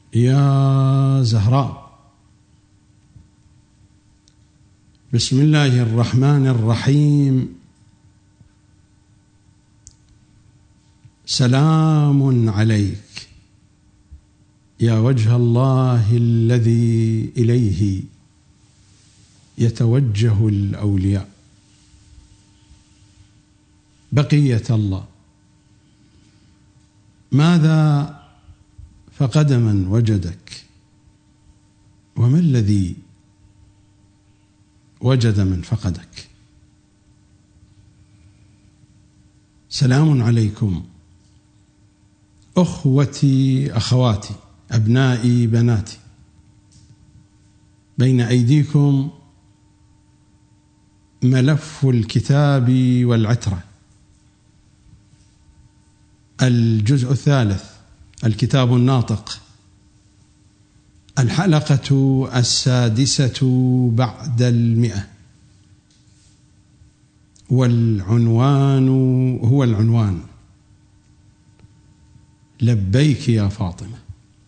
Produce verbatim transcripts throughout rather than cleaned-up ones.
يا زهراء. بسم الله الرحمن الرحيم. سلام عليك يا وجه الله الذي إليه يتوجه الأولياء. بقية الله، ماذا فقد من وجدك؟ وما الذي وجد من فقدك؟ سلام عليكم أخوتي أخواتي أبنائي بناتي. بين أيديكم ملف الكتاب والعترة، الجزء الثالث، الكتاب الناطق، الحلقة السادسة بعد المئة، والعنوان هو العنوان: لبيك يا فاطمة.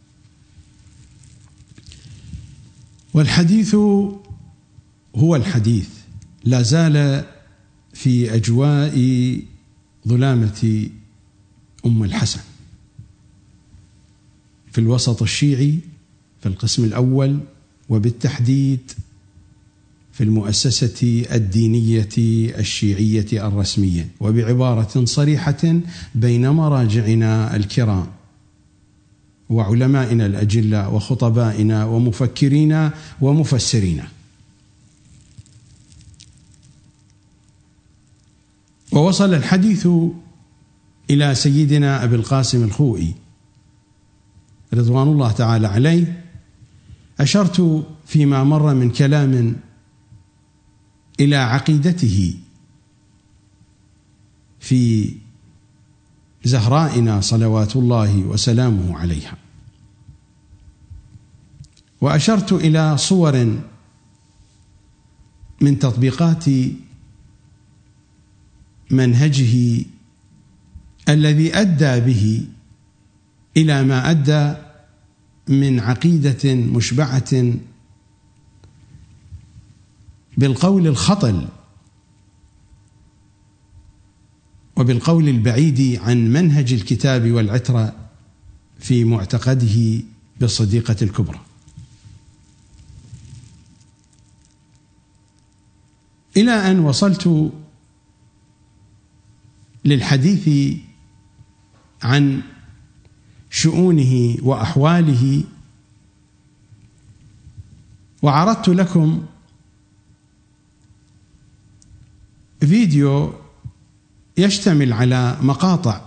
والحديث هو الحديث، لا زال في أجواء ظلامة أم الحسن في الوسط الشيعي في القسم الأول، وبالتحديد في المؤسسة الدينية الشيعية الرسمية، وبعبارة صريحة بين مراجعنا الكرام وعلمائنا الأجلاء وخطبائنا ومفكرين ومفسرين. ووصل الحديث إلى سيدنا أبي القاسم الخوئي رضوان الله تعالى عليه. أشرت فيما مر من كلام إلى عقيدته في زهرائنا صلوات الله وسلامه عليها، وأشرت إلى صور من تطبيقات منهجه الذي أدى به إلى ما أدى من عقيدة مشبعة بالقول الخطل وبالقول البعيد عن منهج الكتاب والعترة في معتقده بالصديقة الكبرى، إلى أن وصلت للحديث عن شؤونه وأحواله، وعرضت لكم فيديو يشتمل على مقاطع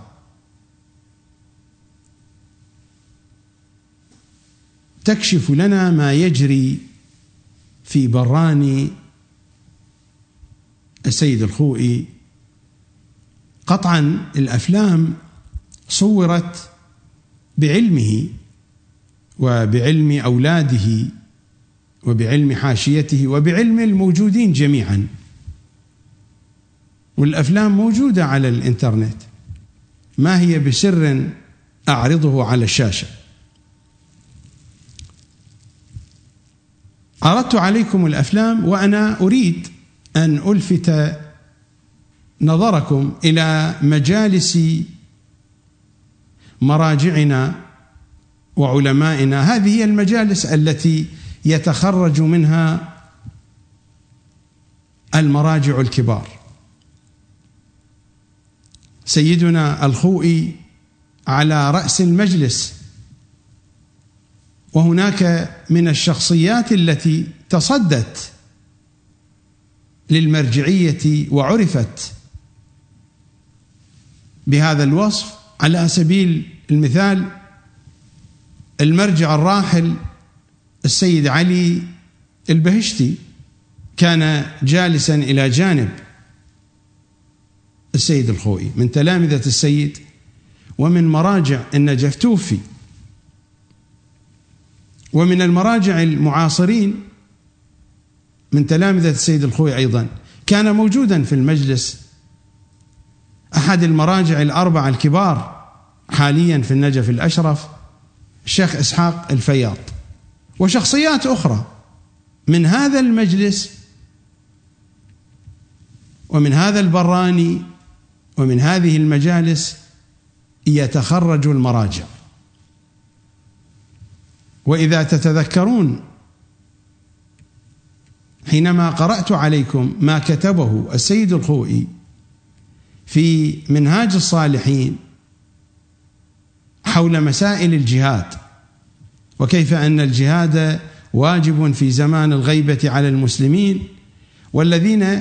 تكشف لنا ما يجري في براني السيد الخوئي. قطعا الأفلام صورت بعلمه وبعلم أولاده وبعلم حاشيته وبعلم الموجودين جميعا، والأفلام موجودة على الإنترنت، ما هي بسر أعرضه على الشاشة. عرضت عليكم الأفلام وأنا أريد أن ألفت نظركم إلى مجالس مراجعنا وعلمائنا. هذه هي المجالس التي يتخرج منها المراجع الكبار. سيدنا الخوئي على رأس المجلس، وهناك من الشخصيات التي تصدت للمرجعية وعرفت بهذا الوصف. على سبيل المثال المرجع الراحل السيد علي البهشتي كان جالسا إلى جانب السيد الخوئي، من تلامذة السيد ومن مراجع النجف توفي، ومن المراجع المعاصرين من تلامذة السيد الخوئي أيضا. كان موجودا في المجلس أحد المراجع الأربعة الكبار حاليا في النجف الأشرف، الشيخ إسحاق الفياض وشخصيات أخرى من هذا المجلس ومن هذا البراني ومن هذه المجالس يتخرج المراجع. وإذا تتذكرون حينما قرأت عليكم ما كتبه السيد الخوئي في منهاج الصالحين حول مسائل الجهاد وكيف أن الجهاد واجب في زمان الغيبة على المسلمين، والذين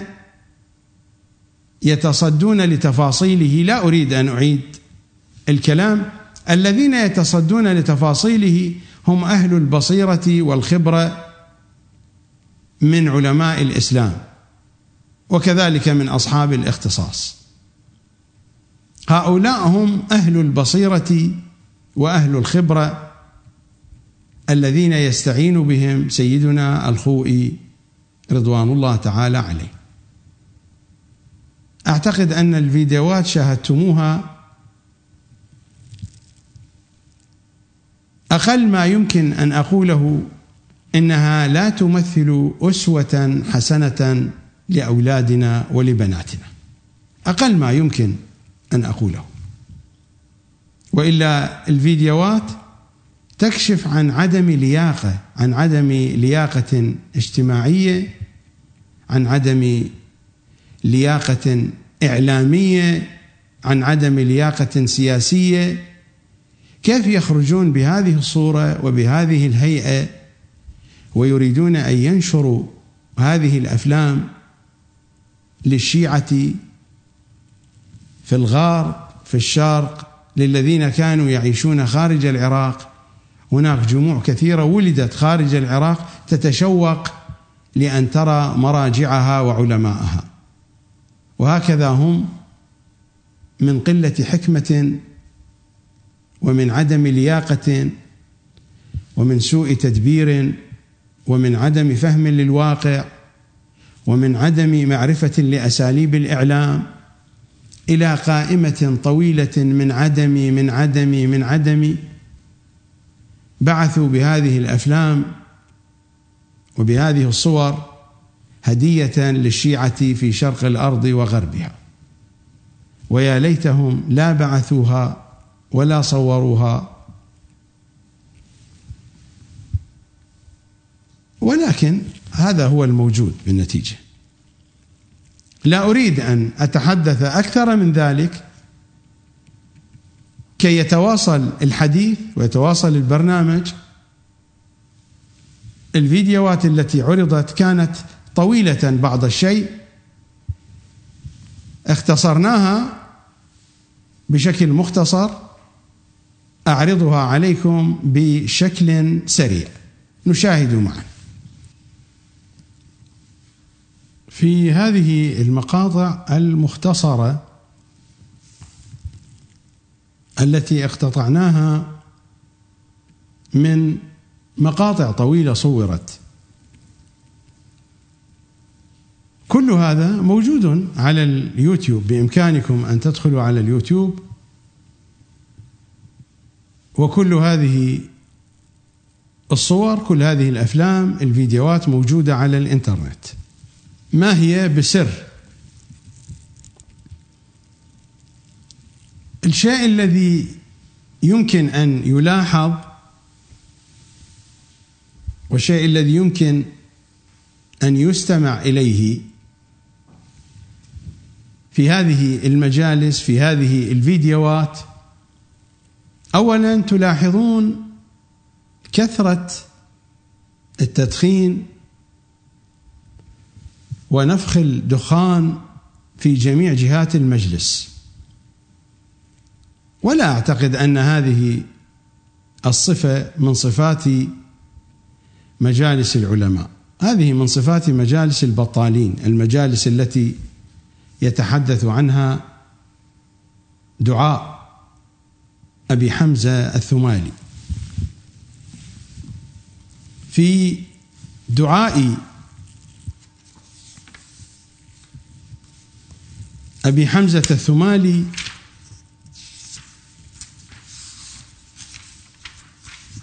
يتصدون لتفاصيله، لا أريد أن أعيد الكلام، الذين يتصدون لتفاصيله هم أهل البصيرة والخبرة من علماء الإسلام وكذلك من أصحاب الاختصاص. هؤلاء هم أهل البصيرة وأهل الخبرة الذين يستعين بهم سيدنا الخوئي رضوان الله تعالى عليه. أعتقد أن الفيديوهات شاهدتموها. أقل ما يمكن أن أقوله إنها لا تمثل أسوة حسنة لأولادنا ولبناتنا، أقل ما يمكن أن أقوله، وإلا الفيديوهات تكشف عن عدم لياقة، عن عدم لياقة اجتماعية، عن عدم لياقة إعلامية، عن عدم لياقة سياسية. كيف يخرجون بهذه الصورة وبهذه الهيئة ويريدون أن ينشروا هذه الأفلام للشيعة في الغرب في الشرق، للذين كانوا يعيشون خارج العراق؟ هناك جموع كثيرة ولدت خارج العراق تتشوق لأن ترى مراجعها وعلماءها، وهكذا هم من قلة حكمة ومن عدم لياقة ومن سوء تدبير ومن عدم فهم للواقع ومن عدم معرفة لأساليب الإعلام إلى قائمة طويلة من عدم من عدم من عدم بعثوا بهذه الأفلام وبهذه الصور هدية للشيعة في شرق الأرض وغربها، ويا ليتهم لا بعثوها ولا صوروها. ولكن هذا هو الموجود بالنتيجة. لا أريد أن أتحدث أكثر من ذلك كي يتواصل الحديث ويتواصل البرنامج. الفيديوهات التي عرضت كانت طويلة بعض الشيء، اختصرناها بشكل مختصر، أعرضها عليكم بشكل سريع نشاهد معا. في هذه المقاطع المختصرة التي اقتطعناها من مقاطع طويلة صورت، كل هذا موجود على اليوتيوب، بإمكانكم أن تدخلوا على اليوتيوب، وكل هذه الصور كل هذه الأفلام الفيديوهات موجودة على الإنترنت، ما هي بسر. الشيء الذي يمكن أن يلاحظ والشيء الذي يمكن أن يستمع إليه في هذه المجالس في هذه الفيديوهات، أولا تلاحظون كثرة التدخين ونفخ الدخان في جميع جهات المجلس، ولا أعتقد أن هذه الصفة من صفات مجالس العلماء، هذه من صفات مجالس البطالين، المجالس التي يتحدث عنها دعاء أبي حمزة الثمالي. في دعاء أبي حمزة الثمالي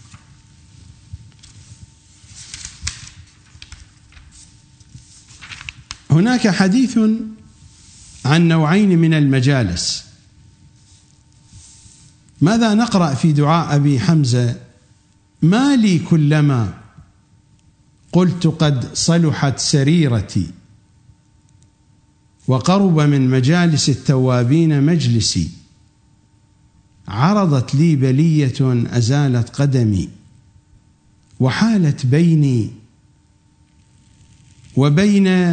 هناك حديث عن نوعين من المجالس. ماذا نقرأ في دعاء أبي حمزة؟ ما لي كلما قلت قد صلحت سريرتي وقرب من مجالس التوابين مجلسي، عرضت لي بلية أزالت قدمي وحالت بيني وبين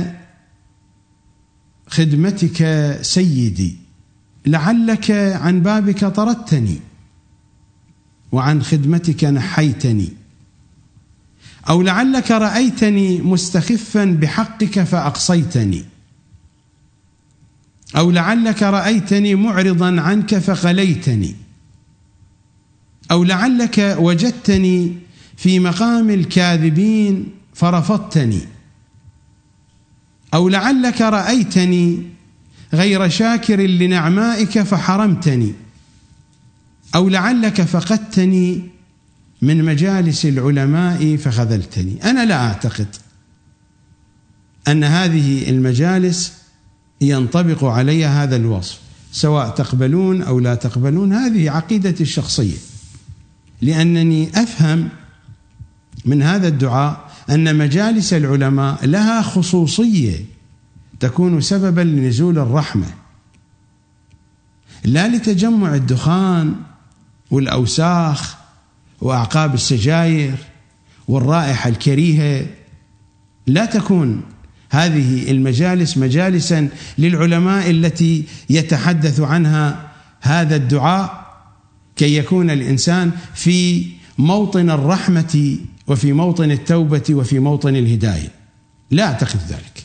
خدمتك سيدي، لعلك عن بابك طردتني وعن خدمتك نحيتني، أو لعلك رأيتني مستخفا بحقك فأقصيتني، أو لعلك رأيتني معرضا عنك فخليتني، أو لعلك وجدتني في مقام الكاذبين فرفضتني، أو لعلك رأيتني غير شاكر لنعمائك فحرمتني، أو لعلك فقدتني من مجالس العلماء فخذلتني. أنا لا أعتقد أن هذه المجالس ينطبق عليها هذا الوصف، سواء تقبلون أو لا تقبلون، هذه عقيدتي الشخصية، لأنني أفهم من هذا الدعاء أن مجالس العلماء لها خصوصية تكون سببا لنزول الرحمة، لا لتجمع الدخان والأوساخ وأعقاب السجاير والرائحة الكريهة. لا تكون هذه المجالس مجالسا للعلماء التي يتحدث عنها هذا الدعاء كي يكون الإنسان في موطن الرحمة وفي موطن التوبة وفي موطن الهداية. لا أعتقد ذلك.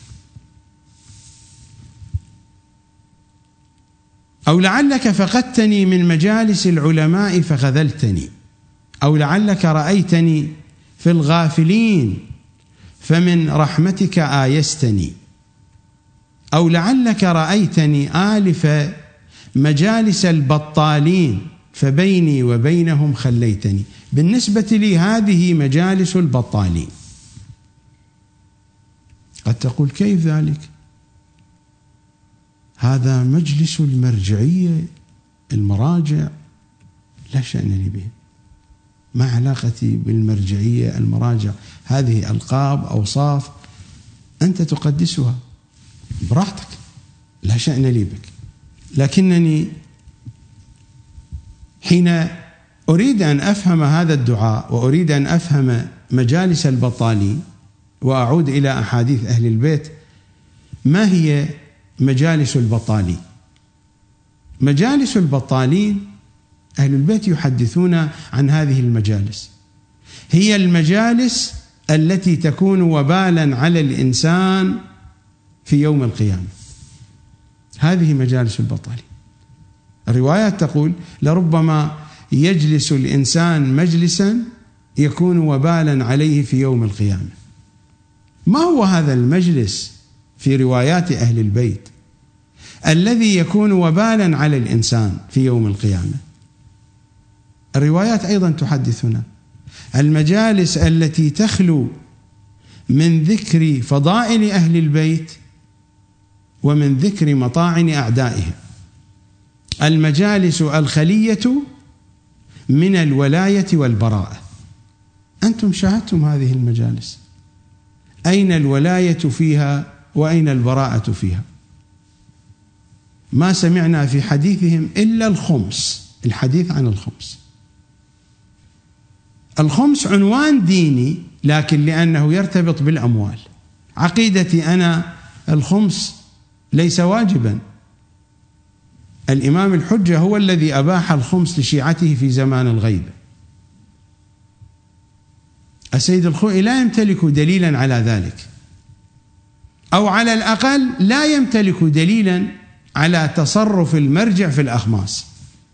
أو لعلك فقدتني من مجالس العلماء فخذلتني، أو لعلك رأيتني في الغافلين فمن رحمتك آيستني، أو لعلك رأيتني آلف مجالس البطالين فبيني وبينهم خليتني. بالنسبة لي هذه مجالس البطالين. قد تقول كيف ذلك؟ هذا مجلس المرجعية، المراجع لا شأن لي به، ما علاقتي بالمرجعية المراجع؟ هذه ألقاب أوصاف أنت تقدسها براحتك، لا شأن لي بك. لكنني حين أريد أن أفهم هذا الدعاء وأريد أن أفهم مجالس البطالين وأعود إلى أحاديث أهل البيت، ما هي مجالس البطالين؟ مجالس البطالين أهل البيت يحدثون عن هذه المجالس، هي المجالس التي تكون وبالا على الإنسان في يوم القيامة. هذه مجالس البطالين. الروايات تقول لربما يجلس الإنسان مجلسا يكون وبالا عليه في يوم القيامة. ما هو هذا المجلس في روايات أهل البيت الذي يكون وبالا على الإنسان في يوم القيامة؟ الروايات أيضا تحدثنا المجالس التي تخلو من ذكر فضائل أهل البيت ومن ذكر مطاعن أعدائهم، المجالس الخلية من الولاية والبراءة. أنتم شاهدتم هذه المجالس، أين الولاية فيها وأين البراءة فيها؟ ما سمعنا في حديثهم إلا الخمس، الحديث عن الخمس. الخمس عنوان ديني، لكن لأنه يرتبط بالأموال. عقيدتي أنا الخمس ليس واجبا. الإمام الحجة هو الذي أباح الخمس لشيعته في زمان الغيبة. السيد الخوئي لا يمتلك دليلا على ذلك، أو على الأقل لا يمتلك دليلا على تصرف المرجع في الأخماس.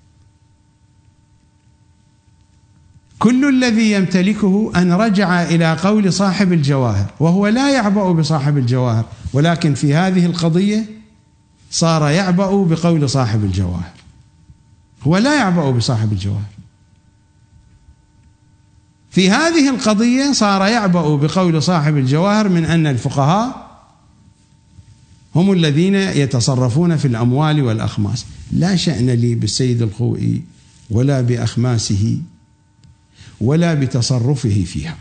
كل الذي يمتلكه أن رجع إلى قول صاحب الجواهر، وهو لا يعبأ بصاحب الجواهر، ولكن في هذه القضية صار يعبأ بقول صاحب الجواهر. هو لا يعبأ بصاحب الجواهر. في هذه القضية صار يعبأ بقول صاحب الجواهر من أن الفقهاء هم الذين يتصرفون في الأموال والأخماس. لا شأن لي بالسيد الخوئي ولا بأخماسه ولا بتصرفه فيها.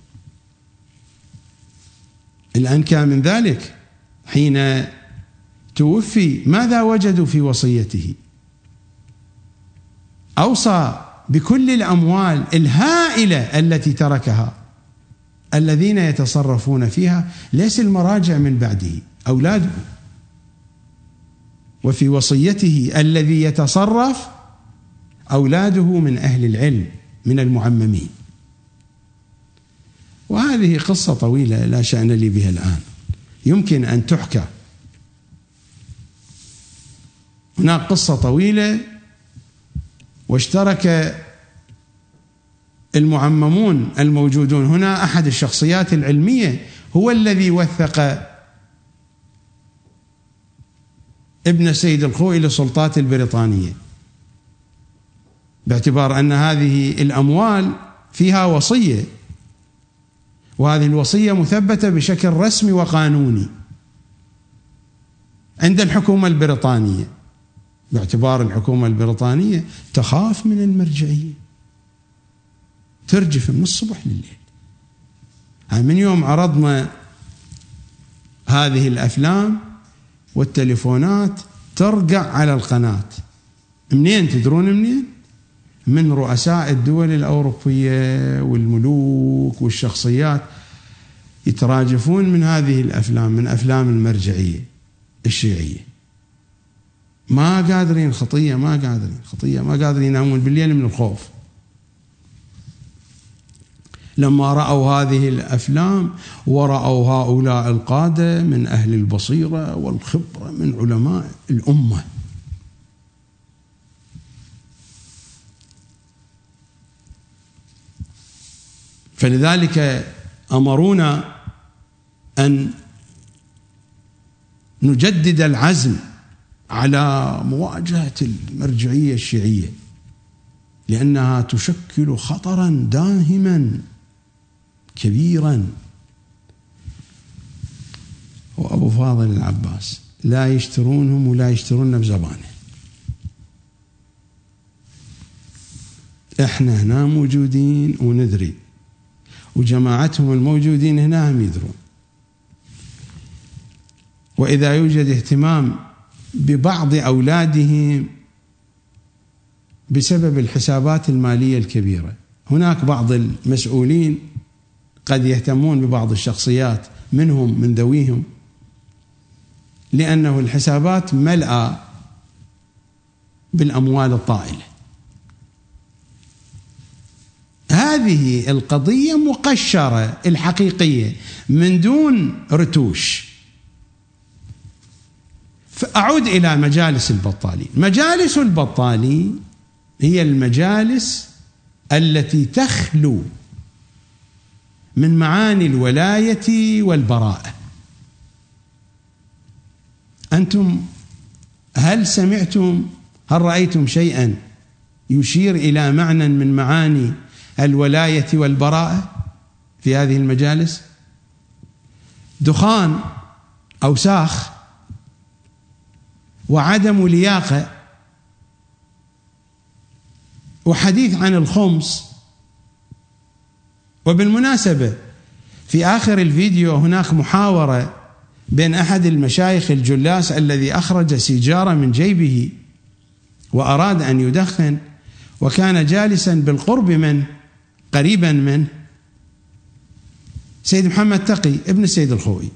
الأنكى من ذلك حين توفي ماذا وجدوا في وصيته؟ أوصى بكل الأموال الهائلة التي تركها. الذين يتصرفون فيها ليس المراجع من بعده، أولاده. وفي وصيته الذي يتصرف أولاده من أهل العلم من المعممين. وهذه قصة طويلة لا شأن لي بها الآن، يمكن أن تحكى. هناك قصة طويلة واشترك المعممون الموجودون هنا. أحد الشخصيات العلمية هو الذي وثق ابن السيد الخوئي للسلطات البريطانية، باعتبار أن هذه الأموال فيها وصية، وهذه الوصية مثبتة بشكل رسمي وقانوني عند الحكومة البريطانية، باعتبار الحكومة البريطانية تخاف من المرجعية، ترجف من الصبح لليل. من يوم عرضنا هذه الأفلام والتليفونات ترجع على القناة. منين تدرون منين؟ من رؤساء الدول الأوروبية والملوك والشخصيات يتراجفون من هذه الأفلام، من أفلام المرجعية الشيعية. ما قادرين خطية ما قادرين خطية ما قادرين ينامون بالليل من الخوف. لما رأوا هذه الأفلام ورأوا هؤلاء القادة من أهل البصيرة والخبرة من علماء الأمة، فلذلك أمرونا أن نجدد العزم على مواجهة المرجعية الشيعية، لأنها تشكل خطرا داهما كبيرا. وأبو فاضل العباس لا يشترونهم ولا يشترون بزبانه. احنا هنا موجودين وندري، وجماعتهم الموجودين هنا هم يدرون. وإذا يوجد اهتمام ببعض أولادهم بسبب الحسابات المالية الكبيرة، هناك بعض المسؤولين قد يهتمون ببعض الشخصيات منهم من ذويهم لأنه الحسابات ملأى بالأموال الطائلة. هذه القضية مقشرة الحقيقية من دون رتوش. فأعود إلى مجالس البطالين. مجالس البطالي هي المجالس التي تخلو من معاني الولاية والبراءة. أنتم هل سمعتم هل رأيتم شيئا يشير إلى معنى من معاني الولاية والبراءة في هذه المجالس؟ دخان أوساخ وعدم لياقة وحديث عن الخمس. وبالمناسبة في آخر الفيديو هناك محاورة بين أحد المشايخ الجلاس الذي أخرج سيجارة من جيبه وأراد أن يدخن، وكان جالسا بالقرب منه قريبا منه سيد محمد تقي ابن السيد الخوئي.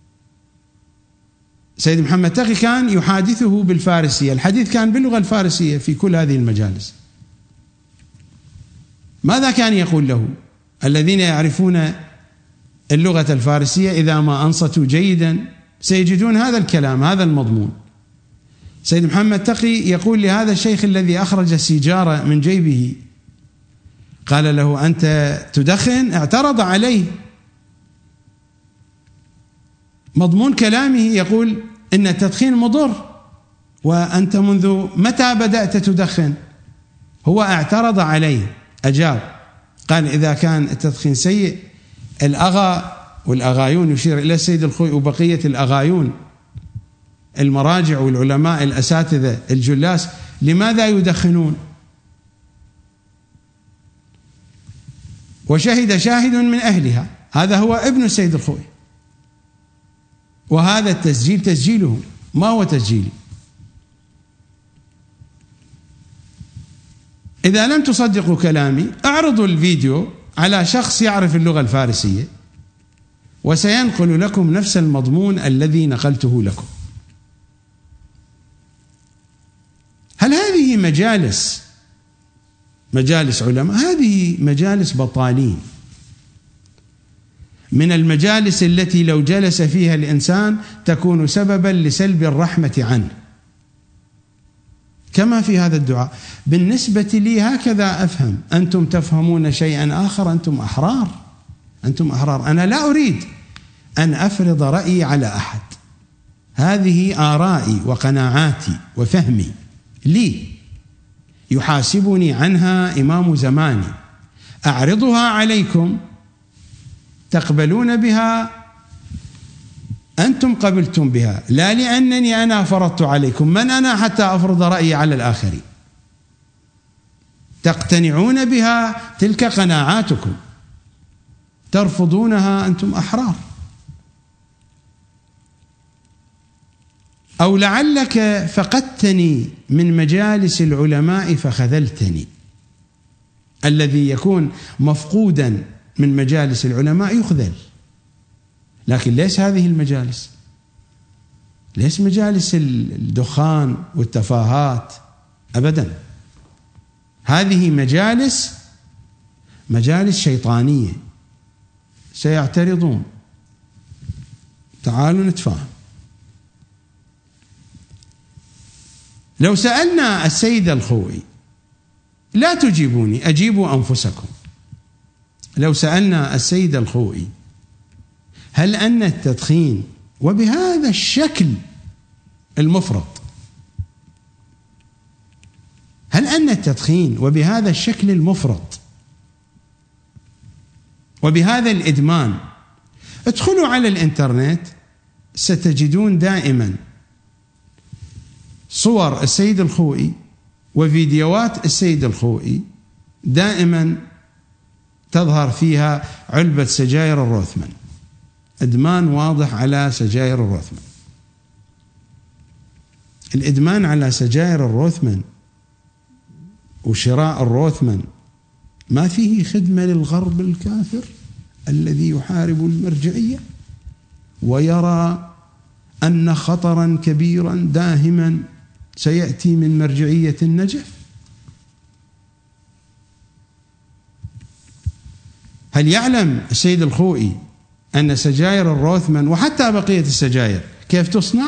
سيد محمد تقي كان يحادثه بالفارسية، الحديث كان باللغة الفارسية في كل هذه المجالس. ماذا كان يقول له؟ الذين يعرفون اللغة الفارسية إذا ما أنصتوا جيدا سيجدون هذا الكلام، هذا المضمون. سيد محمد تقي يقول لهذا الشيخ الذي أخرج السيجارة من جيبه، قال له: أنت تدخن؟ اعترض عليه. مضمون كلامه يقول إن التدخين مضر، وأنت منذ متى بدأت تدخن؟ هو اعترض عليه، أجاب قال: إذا كان التدخين سيء، الأغا والأغايون يشير إلى السيد الخوئي وبقية الأغايون المراجع والعلماء الأساتذة الجلاس لماذا يدخنون؟ وشهد شاهد من أهلها، هذا هو ابن السيد الخوئي، وهذا التسجيل تسجيله، ما هو تسجيلي. إذا لم تصدقوا كلامي اعرضوا الفيديو على شخص يعرف اللغة الفارسية وسينقل لكم نفس المضمون الذي نقلته لكم. هل هذه مجالس مجالس علماء؟ هذه مجالس بطالين، من المجالس التي لو جلس فيها الإنسان تكون سببا لسلب الرحمة عنه، كما في هذا الدعاء. بالنسبة لي هكذا أفهم، أنتم تفهمون شيئا آخر، أنتم أحرار، أنتم أحرار. أنا لا أريد أن أفرض رأيي على أحد، هذه آرائي وقناعاتي وفهمي لي، يحاسبني عنها إمام زماني، أعرضها عليكم تقبلون بها، أنتم قبلتم بها، لا لأنني أنا فرضت عليكم، من أنا حتى أفرض رأيي على الآخرين؟ تقتنعون بها، تلك قناعاتكم، ترفضونها، أنتم أحرار. أو لعلك فقدتني من مجالس العلماء فخذلتني. الذي يكون مفقودا من مجالس العلماء يخذل، لكن ليس هذه المجالس، ليس مجالس الدخان والتفاهات أبدا، هذه مجالس مجالس شيطانية. سيعترضون، تعالوا نتفاهم. لو سألنا السيد الخوئي، لا تجيبوني، أجيبوا أنفسكم، لو سألنا السيد الخوئي هل أن التدخين وبهذا الشكل المفرط، هل أن التدخين وبهذا الشكل المفرط وبهذا الإدمان، ادخلوا على الإنترنت ستجدون دائما صور السيد الخوئي وفيديوهات السيد الخوئي، دائما تظهر فيها علبة سجاير الروثمان، إدمان واضح على سجاير الروثمان. الإدمان على سجاير الروثمان وشراء الروثمان ما فيه خدمة للغرب الكافر الذي يحارب المرجعية ويرى أن خطرا كبيرا داهما سيأتي من مرجعية النجف؟ هل يعلم السيد الخوئي أن سجاير الروثمان وحتى بقية السجاير كيف تصنع؟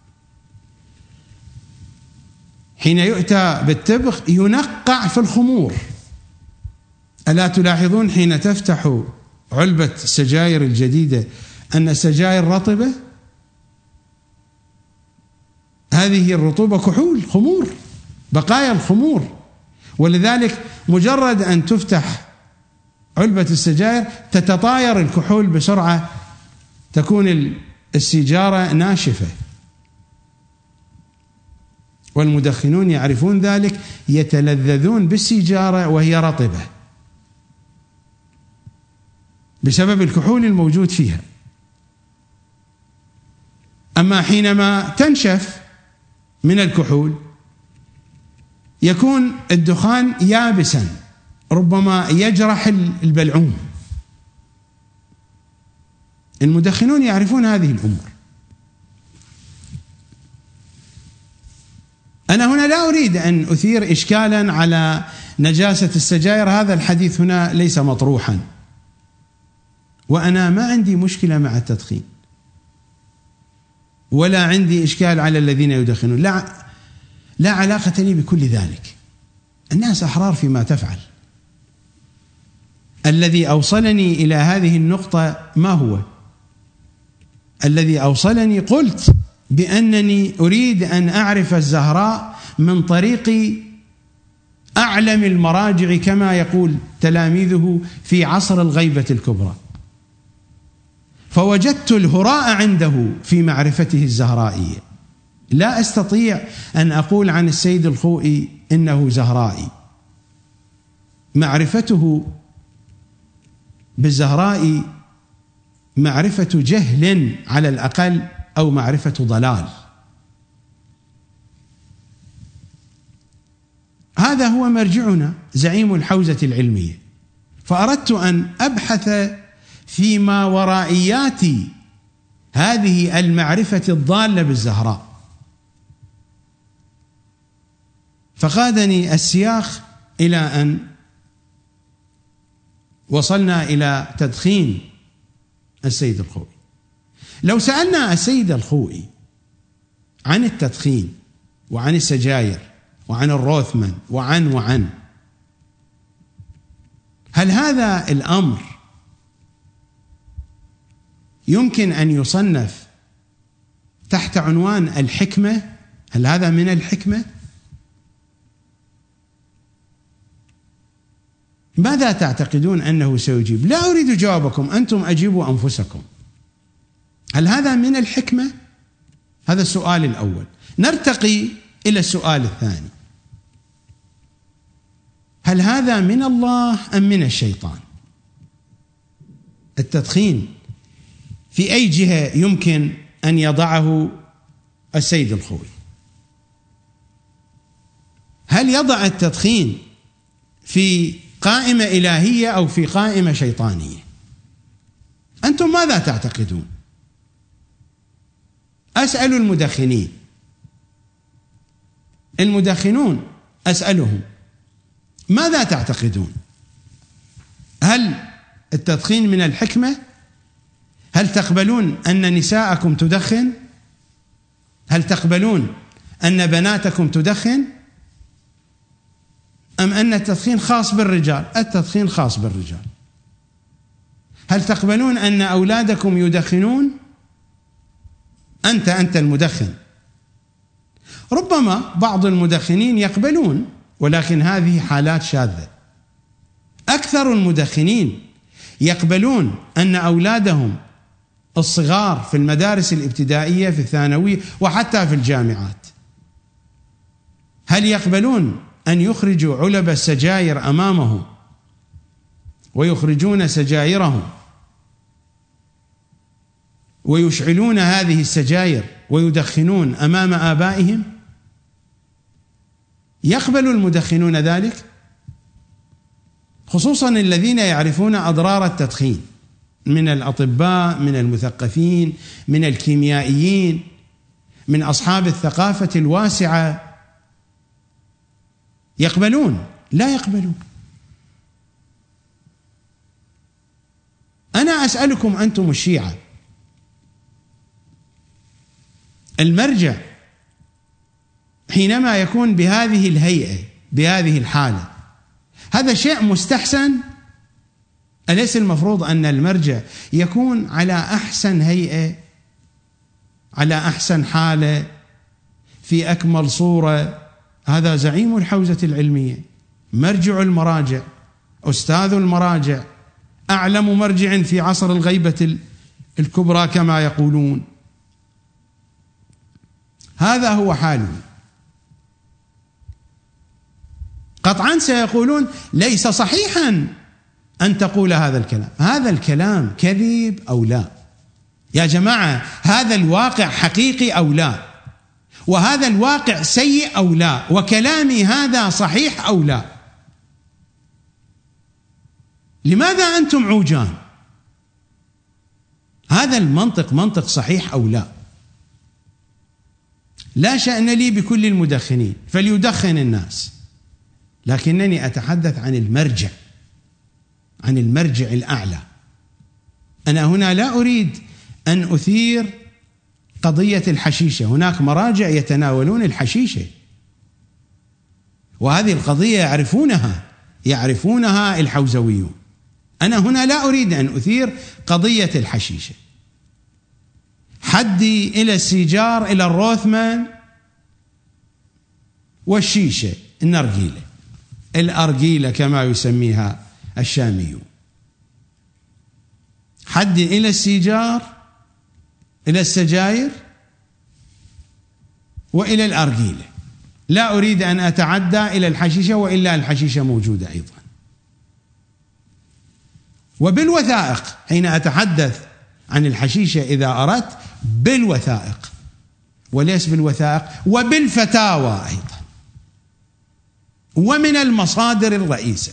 حين يؤتى بالتبغ ينقع في الخمور. ألا تلاحظون حين تفتح علبة السجاير الجديدة أن السجاير رطبة؟ هذه الرطوبة كحول، خمور، بقايا الخمور. ولذلك مجرد أن تفتح علبة السجاير تتطاير الكحول بسرعة، تكون السيجارة ناشفة. والمدخنون يعرفون ذلك، يتلذذون بالسيجارة وهي رطبة بسبب الكحول الموجود فيها. أما حينما تنشف من الكحول يكون الدخان يابسا، ربما يجرح البلعوم. المدخنون يعرفون هذه الأمور. أنا هنا لا أريد أن أثير إشكالا على نجاسة السجاير، هذا الحديث هنا ليس مطروحا، وأنا ما عندي مشكلة مع التدخين ولا عندي إشكال على الذين يدخنون، لا لا علاقة لي بكل ذلك. الناس أحرار فيما تفعل. الذي أوصلني إلى هذه النقطة ما هو؟ الذي أوصلني قلت بأنني أريد أن أعرف الزهراء من طريق أعلم المراجع كما يقول تلاميذه في عصر الغيبة الكبرى، فوجدت الهراء عنده في معرفته الزهرائية. لا أستطيع أن أقول عن السيد الخوئي إنه زهرائي. معرفته بالزهراء معرفة جهل على الأقل أو معرفة ضلال. هذا هو مرجعنا زعيم الحوزة العلمية، فأردت أن أبحث فيما ورائيات هذه المعرفة الضالة بالزهراء، فقادني السياق إلى أن وصلنا إلى تدخين السيد الخوئي. لو سألنا السيد الخوئي عن التدخين وعن السجاير وعن الروثمان وعن وعن هل هذا الأمر يمكن أن يصنف تحت عنوان الحكمة؟ هل هذا من الحكمة؟ ماذا تعتقدون أنه سيجيب؟ لا أريد جوابكم، أنتم أجيبوا أنفسكم. هل هذا من الحكمة؟ هذا السؤال الأول. نرتقي إلى السؤال الثاني: هل هذا من الله أم من الشيطان؟ التدخين في أي جهة يمكن أن يضعه السيد الخوئي؟ هل يضع التدخين في قائمة إلهية أو في قائمة شيطانية؟ أنتم ماذا تعتقدون؟ أسأل المدخنين، المدخنون أسألهم ماذا تعتقدون؟ هل التدخين من الحكمة؟ هل تقبلون أن نساءكم تدخن؟ هل تقبلون أن بناتكم تدخن؟ أم أن التدخين خاص بالرجال؟ التدخين خاص بالرجال. هل تقبلون أن أولادكم يدخنون؟ أنت أنت المدخن. ربما بعض المدخنين يقبلون، ولكن هذه حالات شاذة. أكثر المدخنين يقبلون أن أولادهم الصغار في المدارس الابتدائية في الثانوية وحتى في الجامعات، هل يقبلون أن يخرجوا علب السجاير أمامهم ويخرجون سجايرهم ويشعلون هذه السجاير ويدخنون أمام آبائهم؟ يقبل المدخنون ذلك؟ خصوصا الذين يعرفون أضرار التدخين من الأطباء، من المثقفين، من الكيميائيين، من أصحاب الثقافة الواسعة. يقبلون؟ لا يقبلون. أنا أسألكم أنتم الشيعة، المرجع حينما يكون بهذه الهيئة بهذه الحالة هذا شيء مستحسن؟ أليس المفروض أن المرجع يكون على أحسن هيئة، على أحسن حالة، في أكمل صورة؟ هذا زعيم الحوزة العلمية، مرجع المراجع، أستاذ المراجع، أعلم مرجع في عصر الغيبة الكبرى كما يقولون. هذا هو حاله. قطعا سيقولون ليس صحيحا أن تقول هذا الكلام. هذا الكلام كذب أو لا؟ يا جماعة، هذا الواقع حقيقي أو لا؟ وهذا الواقع سيء أو لا؟ وكلامي هذا صحيح أو لا؟ لماذا أنتم عوجان؟ هذا المنطق منطق صحيح أو لا؟ لا شأن لي بكل المدخنين، فليدخن الناس، لكنني أتحدث عن المرجع، عن المرجع الأعلى. أنا هنا لا أريد أن أثير قضية الحشيشة، هناك مراجع يتناولون الحشيشة وهذه القضية يعرفونها يعرفونها الحوزويون. أنا هنا لا أريد أن أثير قضية الحشيشة. حدي إلى السيجار، إلى الروثمان والشيشة، النرجيلة، الأرجيلة كما يسميها الشاميون. حدي إلى السيجار، إلى السجاير، وإلى الأرجيلة، لا أريد أن أتعدى إلى الحشيشة، وإلا الحشيشة موجودة أيضا. وبالوثائق حين أتحدث عن الحشيشة إذا أردت بالوثائق وليس بالوثائق، وبالفتاوى أيضا، ومن المصادر الرئيسة.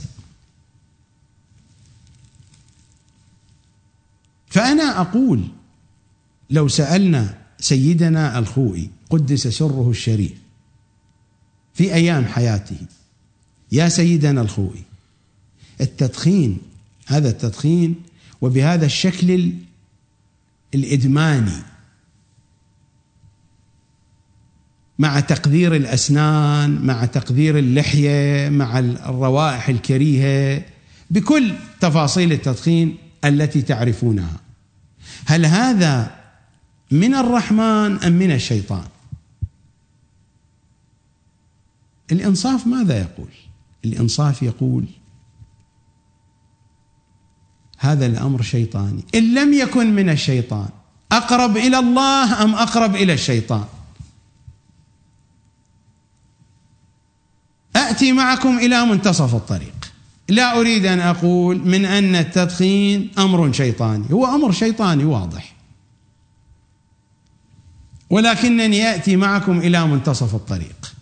فأنا أقول لو سألنا سيدنا الخوئي قدس سره الشريف في أيام حياته: يا سيدنا الخوئي، التدخين، هذا التدخين وبهذا الشكل الإدماني مع تقذير الأسنان، مع تقذير اللحية، مع الروائح الكريهة، بكل تفاصيل التدخين التي تعرفونها، هل هذا من الرحمن أم من الشيطان؟ الإنصاف ماذا يقول؟ الإنصاف يقول هذا الأمر شيطاني. إن لم يكن من الشيطان، أقرب إلى الله أم أقرب إلى الشيطان؟ أأتي معكم إلى منتصف الطريق. لا أريد أن أقول من أن التدخين أمر شيطاني، هو أمر شيطاني واضح، ولكنني أأتي معكم إلى منتصف الطريق.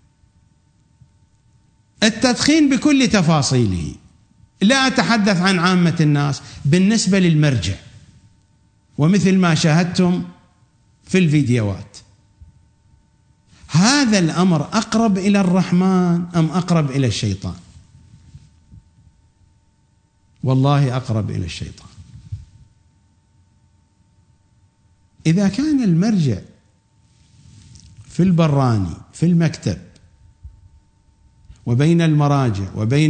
التدخين بكل تفاصيله، لا أتحدث عن عامة الناس، بالنسبة للمرجع، ومثل ما شاهدتم في الفيديوهات، هذا الأمر أقرب إلى الرحمن أم أقرب إلى الشيطان؟ والله أقرب إلى الشيطان. إذا كان المرجع في البراني في المكتب وبين المراجع وبين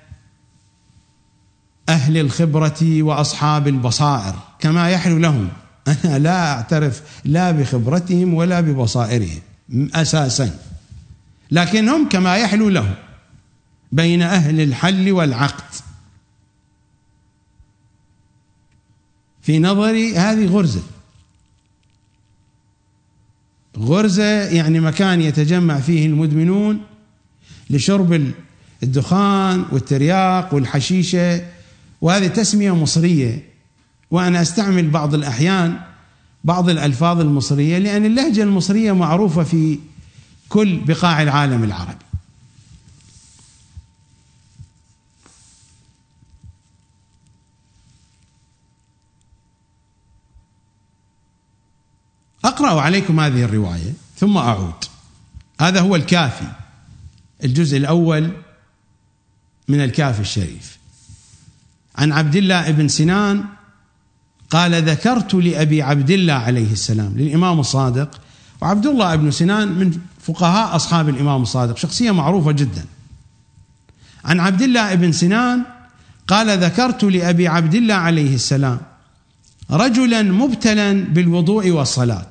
أهل الخبرة وأصحاب البصائر كما يحلو لهم، أنا لا أعترف لا بخبرتهم ولا ببصائرهم أساسا، لكن هم كما يحلو لهم بين أهل الحل والعقد. في نظري هذه غرزة، غرزة يعني مكان يتجمع فيه المدمنون لشرب الدخان والترياق والحشيشة، وهذه تسمية مصرية، وأنا أستعمل بعض الأحيان بعض الألفاظ المصرية لأن اللهجة المصرية معروفة في كل بقاع العالم العربي. أقرأ عليكم هذه الرواية ثم أعود. هذا هو الكافي، الجزء الأول من الكافي الشريف. عن عبد الله بن سنان قال: ذكرت لأبي عبد الله عليه السلام، للإمام الصادق، وعبد الله بن سنان من فقهاء أصحاب الإمام الصادق، شخصية معروفة جدا. عن عبد الله بن سنان قال: ذكرت لأبي عبد الله عليه السلام رجلا مبتلا بالوضوء والصلاة.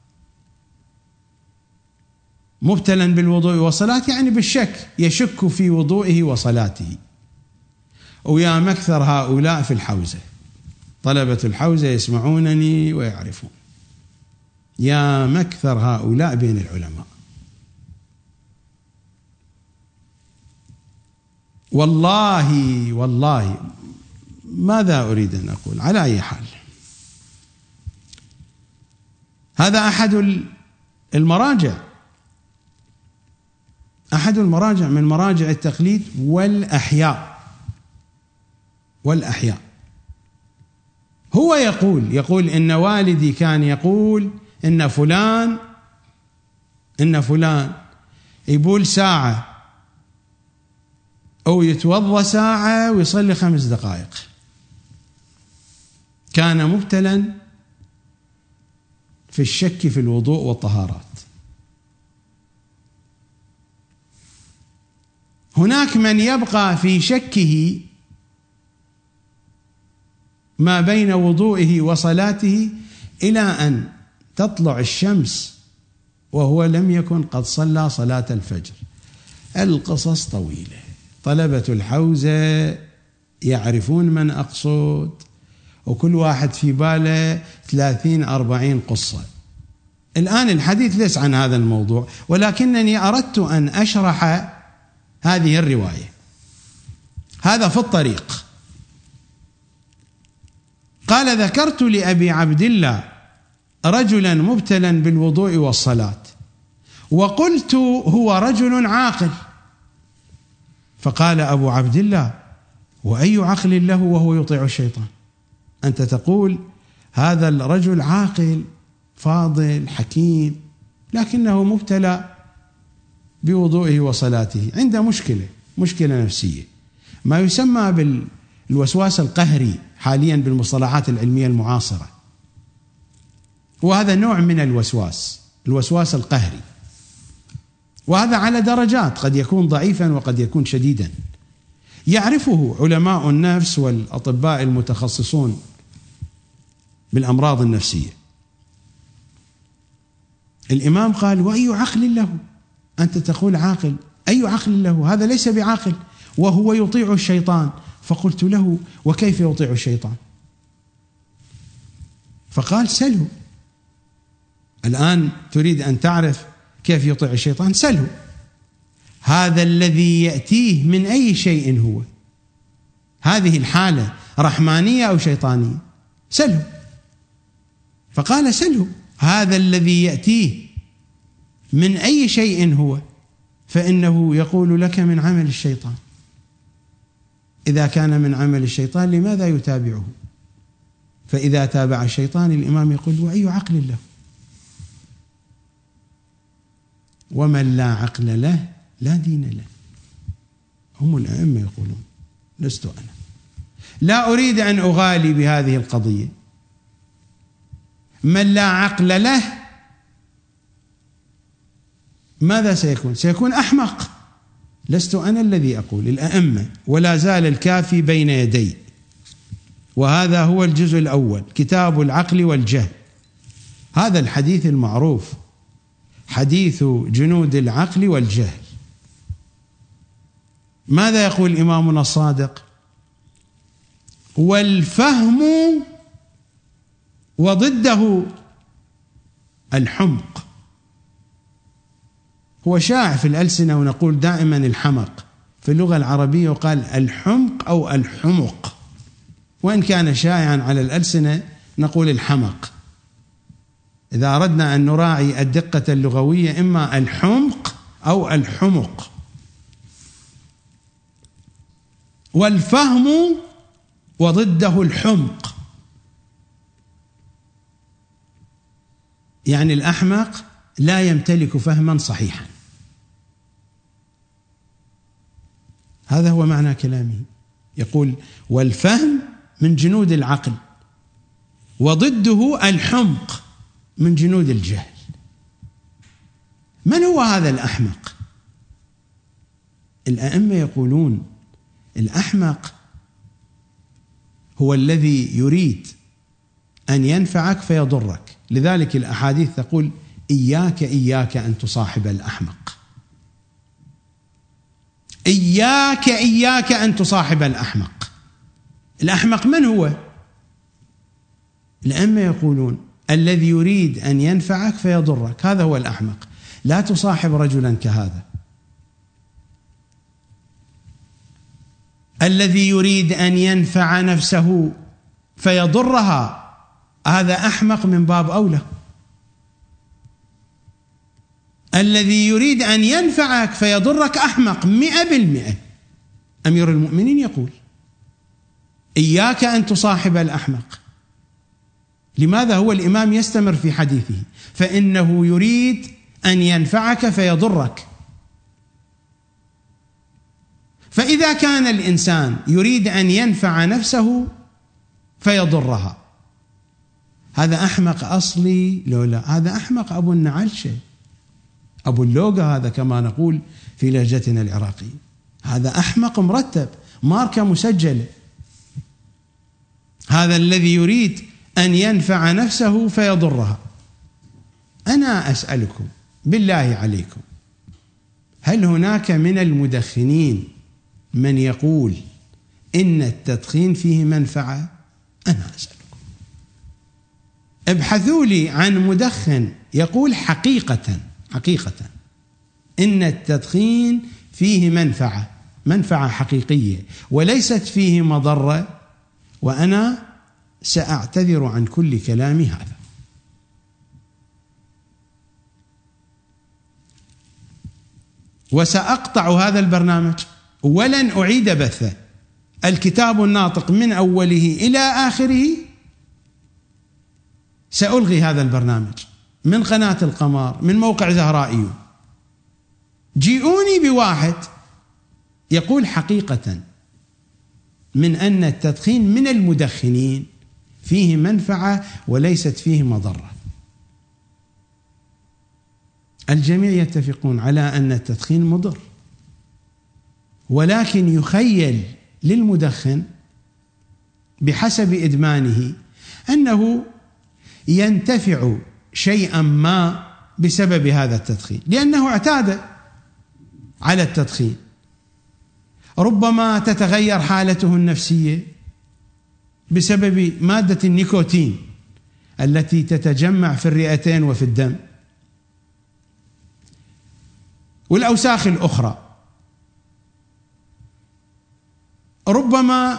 مبتلا بالوضوء والصلاة يعني بالشك، يشك في وضوئه وصلاته. ويا مكثر هؤلاء في الحوزة، طلبة الحوزة يسمعونني ويعرفون، يا مكثر هؤلاء بين العلماء. والله والله ماذا أريد أن أقول؟ على أي حال، هذا أحد المراجع، أحد المراجع من مراجع التقليد والأحياء والأحياء هو يقول يقول إن والدي كان يقول إن فلان إن فلان يبول ساعة أو يتوضأ ساعة ويصلي خمس دقائق. كان مبتلا في الشك في الوضوء والطهارات. هناك من يبقى في شكه ما بين وضوئه وصلاته إلى أن تطلع الشمس وهو لم يكن قد صلى صلاة الفجر. القصص طويلة، طلبة الحوزة يعرفون من أقصد، وكل واحد في باله ثلاثين أربعين قصة. الآن الحديث ليس عن هذا الموضوع، ولكنني أردت أن أشرح هذه الرواية. هذا في الطريق. قال: ذكرت لأبي عبد الله رجلا مبتلا بالوضوء والصلاة، وقلت هو رجل عاقل. فقال أبو عبد الله: وأي عقل له وهو يطيع الشيطان؟ أنت تقول هذا الرجل عاقل فاضل حكيم، لكنه مبتلى بوضوئه وصلاته، عنده مشكلة مشكلة نفسية، ما يسمى بالوسواس القهري حاليا بالمصطلحات العلمية المعاصرة. وهذا نوع من الوسواس، الوسواس القهري، وهذا على درجات، قد يكون ضعيفا وقد يكون شديدا، يعرفه علماء النفس والأطباء المتخصصون بالأمراض النفسية. الإمام قال: وأي عقل له؟ أنت تقول عاقل، أي عقل له؟ هذا ليس بعاقل وهو يطيع الشيطان. فقلت له: وكيف يطيع الشيطان؟ فقال: سله. الآن تريد أن تعرف كيف يطيع الشيطان؟ سله. هذا الذي يأتيه من أي شيء هو؟ هذه الحالة رحمانية أو شيطانية؟ سله. فقال: سله. هذا الذي يأتيه من أي شيء هو؟ فإنه يقول لك من عمل الشيطان. إذا كان من عمل الشيطان لماذا يتابعه؟ فإذا تابع الشيطان الإمام يقول: وأي عقل له؟ ومن لا عقل له لا دين له. هم الأئمة يقولون، لست أنا. لا أريد أن أغالي بهذه القضية. من لا عقل له ماذا سيكون؟ سيكون أحمق. لست أنا الذي أقول، الأئمة، ولا زال الكافي بين يدي. وهذا هو الجزء الأول، كتاب العقل والجهل. هذا الحديث المعروف، حديث جنود العقل والجهل. ماذا يقول إمامنا الصادق؟ والفهم وضده الحمق. هو شائع في الألسنة، ونقول دائما الحمق. في اللغة العربية يقال الحمق أو الحمق، وإن كان شائعا على الألسنة نقول الحمق. إذا أردنا أن نراعي الدقة اللغوية إما الحمق أو الحمق. والفهم وضده الحمق، يعني الأحمق لا يمتلك فهما صحيحا. هذا هو معنى كلامه. يقول: والفهم من جنود العقل، وضده الحمق من جنود الجهل. من هو هذا الأحمق؟ الأئمة يقولون الأحمق هو الذي يريد أن ينفعك فيضرك. لذلك الأحاديث تقول: إياك إياك أن تصاحب الأحمق. إياك إياك أن تصاحب الأحمق. الأحمق من هو؟ الأئمة يقولون الذي يريد أن ينفعك فيضرك، هذا هو الأحمق. لا تصاحب رجلا كهذا. الذي يريد أن ينفع نفسه فيضرها، هذا أحمق من باب أولى. الذي يريد أن ينفعك فيضرك أحمق مئة بالمئة. أمير المؤمنين يقول: إياك أن تصاحب الأحمق. لماذا؟ هو الإمام يستمر في حديثه، فإنه يريد أن ينفعك فيضرك. فإذا كان الإنسان يريد أن ينفع نفسه فيضرها، هذا أحمق أصلي لولا، هذا أحمق أبو النعلشة، أبو اللوغة، هذا كما نقول في لهجتنا العراقية. هذا أحمق مرتب، ماركة مسجلة. هذا الذي يريد أن ينفع نفسه فيضرها. أنا أسألكم بالله عليكم، هل هناك من المدخنين من يقول إن التدخين فيه منفعة؟ أنا أسألكم، ابحثوا لي عن مدخن يقول حقيقة حقيقة إن التدخين فيه منفعة منفعة حقيقية وليست فيه مضرة، وأنا سأعتذر عن كل كلامي هذا. وسأقطع هذا البرنامج ولن أعيد بثه. الكتاب الناطق من أوله إلى آخره سألغي هذا البرنامج من قناة القمر، من موقع زهرائيو. جيئوني بواحد يقول حقيقة من أن التدخين من المدخنين فيه منفعة وليست فيه مضرة. الجميع يتفقون على أن التدخين مضر، ولكن يخيل للمدخن بحسب إدمانه أنه ينتفع شيئا ما بسبب هذا التدخين، لأنه اعتاد على التدخين. ربما تتغير حالته النفسية بسبب مادة النيكوتين التي تتجمع في الرئتين وفي الدم والأوساخ الأخرى. ربما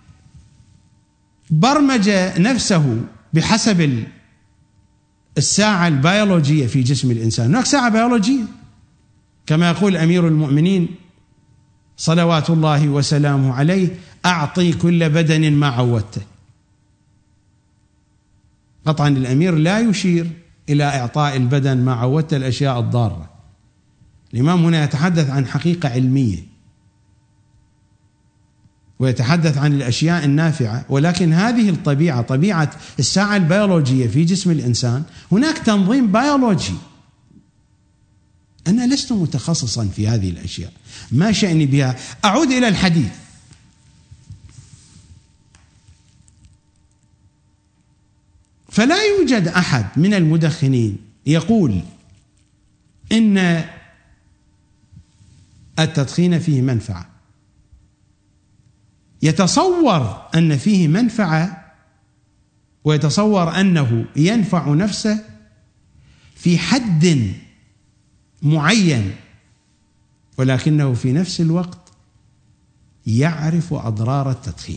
برمج نفسه بحسب الساعة البيولوجية في جسم الإنسان. هناك ساعة بيولوجية كما يقول أمير المؤمنين صلوات الله وسلامه عليه: أعطي كل بدن ما عودته. قطعا الأمير لا يشير إلى إعطاء البدن ما عودته الأشياء الضارة. الإمام هنا يتحدث عن حقيقة علمية ويتحدث عن الأشياء النافعة، ولكن هذه الطبيعة، طبيعة الساعة البيولوجية في جسم الإنسان، هناك تنظيم بيولوجي. أنا لست متخصصا في هذه الأشياء، ما شأني بها. أعود إلى الحديث. فلا يوجد أحد من المدخنين يقول إن التدخين فيه منفعة، يتصور أن فيه منفعة ويتصور أنه ينفع نفسه في حد معين، ولكنه في نفس الوقت يعرف أضرار التدخين.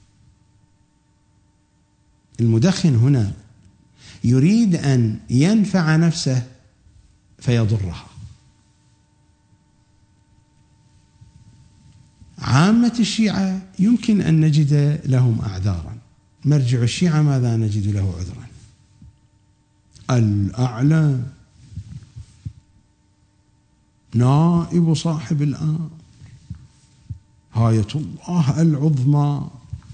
المدخن هنا يريد أن ينفع نفسه فيضرها. عامة الشيعة يمكن أن نجد لهم أعذارا. مرجع الشيعة ماذا نجد له عذرا؟ الأعلى نائب صاحب الأمر، هاية الله العظمى،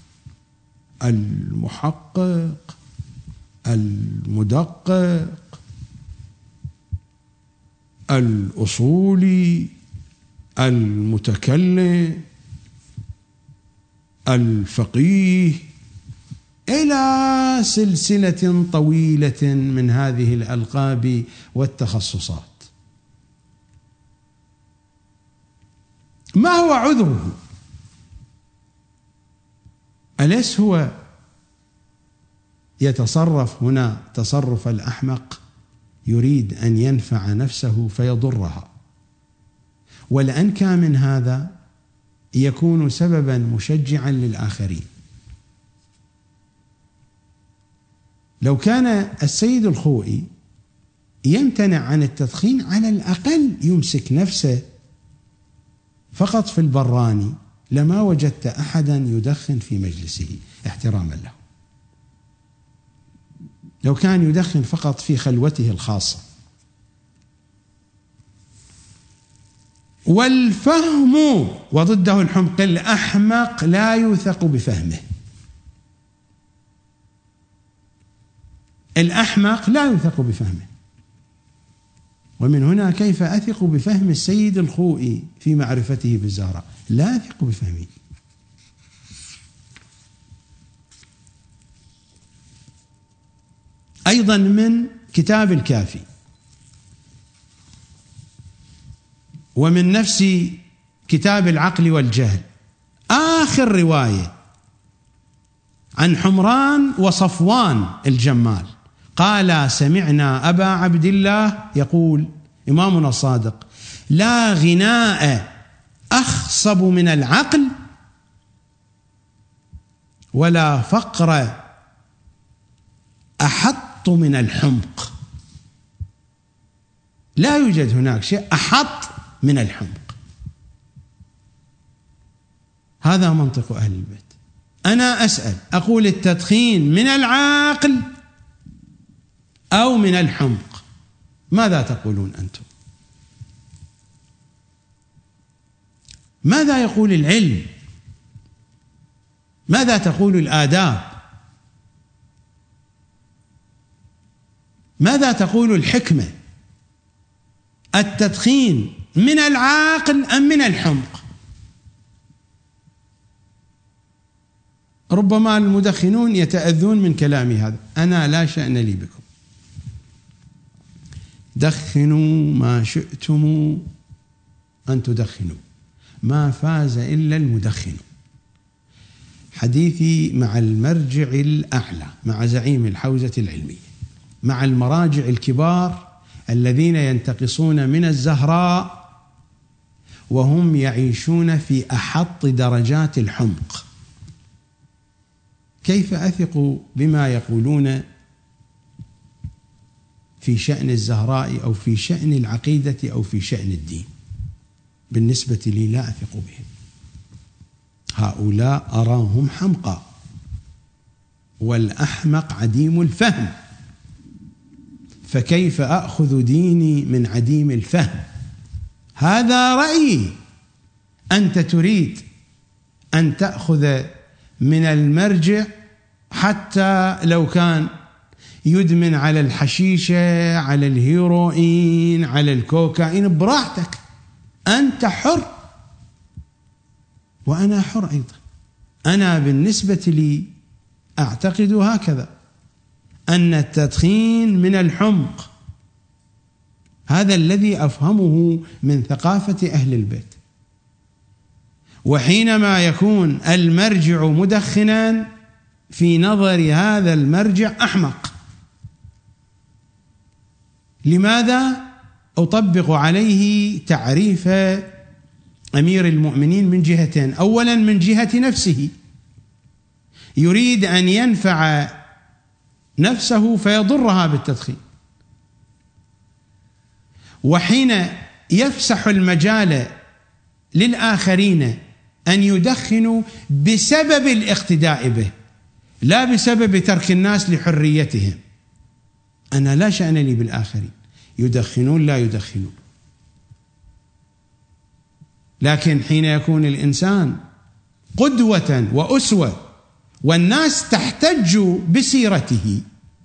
المحقق المدقق الأصولي المتكلم الفقيه، إلى سلسلة طويلة من هذه الألقاب والتخصصات. ما هو عذره؟ أليس هو يتصرف هنا تصرف الأحمق، يريد أن ينفع نفسه فيضرها، والأنكى من هذا يكون سببا مشجعا للآخرين. لو كان السيد الخوئي يمتنع عن التدخين، على الأقل يمسك نفسه فقط في البراني، لما وجدت أحدا يدخن في مجلسه احتراما له. لو كان يدخن فقط في خلوته الخاصة. والفهم وضده الحمق، الأحمق لا يوثق بفهمه. الأحمق لا يوثق بفهمه. ومن هنا كيف أثق بفهم السيد الخوئي في معرفته بالزهراء؟ لا أثق بفهمه. أيضا من كتاب الكافي ومن نفس كتاب العقل والجهل، آخر رواية عن حمران وصفوان الجمال قال سمعنا أبا عبد الله يقول إمامنا الصادق: لا غناء أخصب من العقل ولا فقر أحط من الحمق. لا يوجد هناك شيء أحط من الحمق. هذا منطق أهل البيت. أنا أسأل أقول: التدخين من العاقل أو من الحمق؟ ماذا تقولون أنتم؟ ماذا يقول العلم؟ ماذا تقول الآداب؟ ماذا تقول الحكمة؟ التدخين من العاقل أم من الحمق؟ ربما المدخنون يتأذون من كلامي هذا، أنا لا شأن لي بكم، دخنوا ما شئتم أن تدخنوا، ما فاز إلا المدخن. حديثي مع المرجع الأعلى، مع زعيم الحوزة العلمية، مع المراجع الكبار الذين ينتقصون من الزهراء وهم يعيشون في أحط درجات الحمق. كيف أثق بما يقولون في شأن الزهراء أو في شأن العقيدة أو في شأن الدين؟ بالنسبة لي لا أثق بهم. هؤلاء أراهم حمقى، والأحمق عديم الفهم، فكيف أخذ ديني من عديم الفهم؟ هذا رأيي. أنت تريد أن تأخذ من المرجع حتى لو كان يدمن على الحشيشة، على الهيروين، على الكوكايين، براحتك، أنت حر وأنا حر أيضا. أنا بالنسبة لي أعتقد هكذا، أن التدخين من الحمق، هذا الذي أفهمه من ثقافة أهل البيت. وحينما يكون المرجع مدخنا، في نظر هذا المرجع أحمق. لماذا؟ أطبق عليه تعريف أمير المؤمنين من جهتين. أولا من جهة نفسه، يريد أن ينفع نفسه فيضرها بالتدخين، وحين يفسح المجال للآخرين أن يدخنوا بسبب الاقتداء به، لا بسبب ترك الناس لحريتهم. أنا لا شأن لي بالآخرين، يدخنون لا يدخنون. لكن حين يكون الإنسان قدوة وأسوة والناس تحتج بسيرته،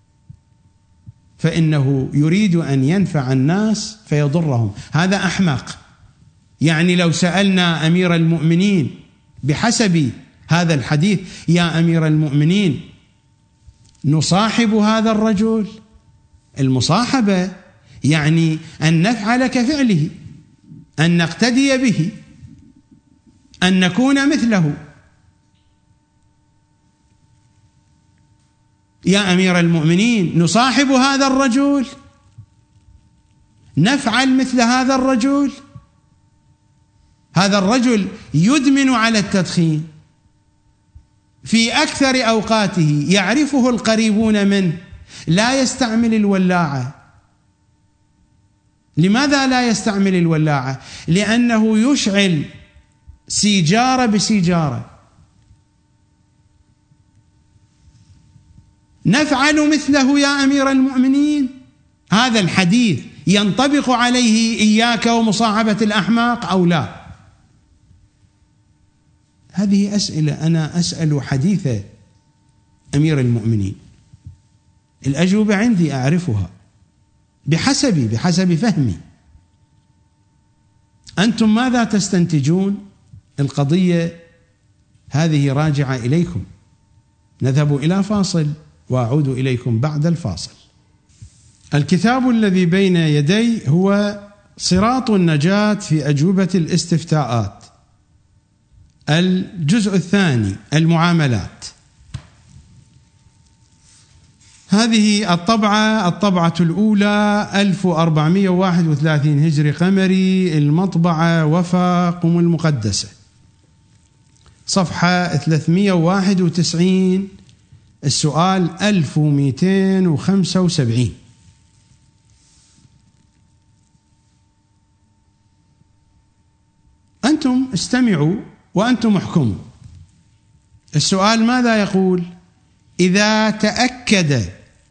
فإنه يريد أن ينفع الناس فيضرهم. هذا أحمق. يعني لو سألنا أمير المؤمنين بحسب هذا الحديث: يا أمير المؤمنين، نصاحب هذا الرجل؟ المصاحبة يعني أن نفعل كفعله، أن نقتدي به، أن نكون مثله. يا أمير المؤمنين، نصاحب هذا الرجل؟ نفعل مثل هذا الرجل؟ هذا الرجل يدمن على التدخين في أكثر أوقاته، يعرفه القريبون منه، لا يستعمل الولاعة. لماذا لا يستعمل الولاعة؟ لأنه يشعل سيجارة بسيجارة. نفعل مثله يا أمير المؤمنين؟ هذا الحديث ينطبق عليه إياك ومصاحبة الأحماق أو لا؟ هذه أسئلة أنا أسأل حديث أمير المؤمنين، الأجوبة عندي أعرفها بحسبي بحسب فهمي. أنتم ماذا تستنتجون؟ القضية هذه راجعة إليكم. نذهب إلى فاصل وأعود إليكم بعد الفاصل. الكتاب الذي بين يدي هو صراط النجاة في أجوبة الاستفتاءات، الجزء الثاني، المعاملات. هذه الطبعة الطبعة الأولى ألف وأربعمائة وواحد وثلاثين هجري قمري، المطبعة وفا قم المقدسة، صفحة ثلاثمائة وواحد وتسعين، السؤال ألف ومئتين وخمسة وسبعين. أنتم استمعوا وأنتم احكموا. السؤال ماذا يقول؟ إذا تأكد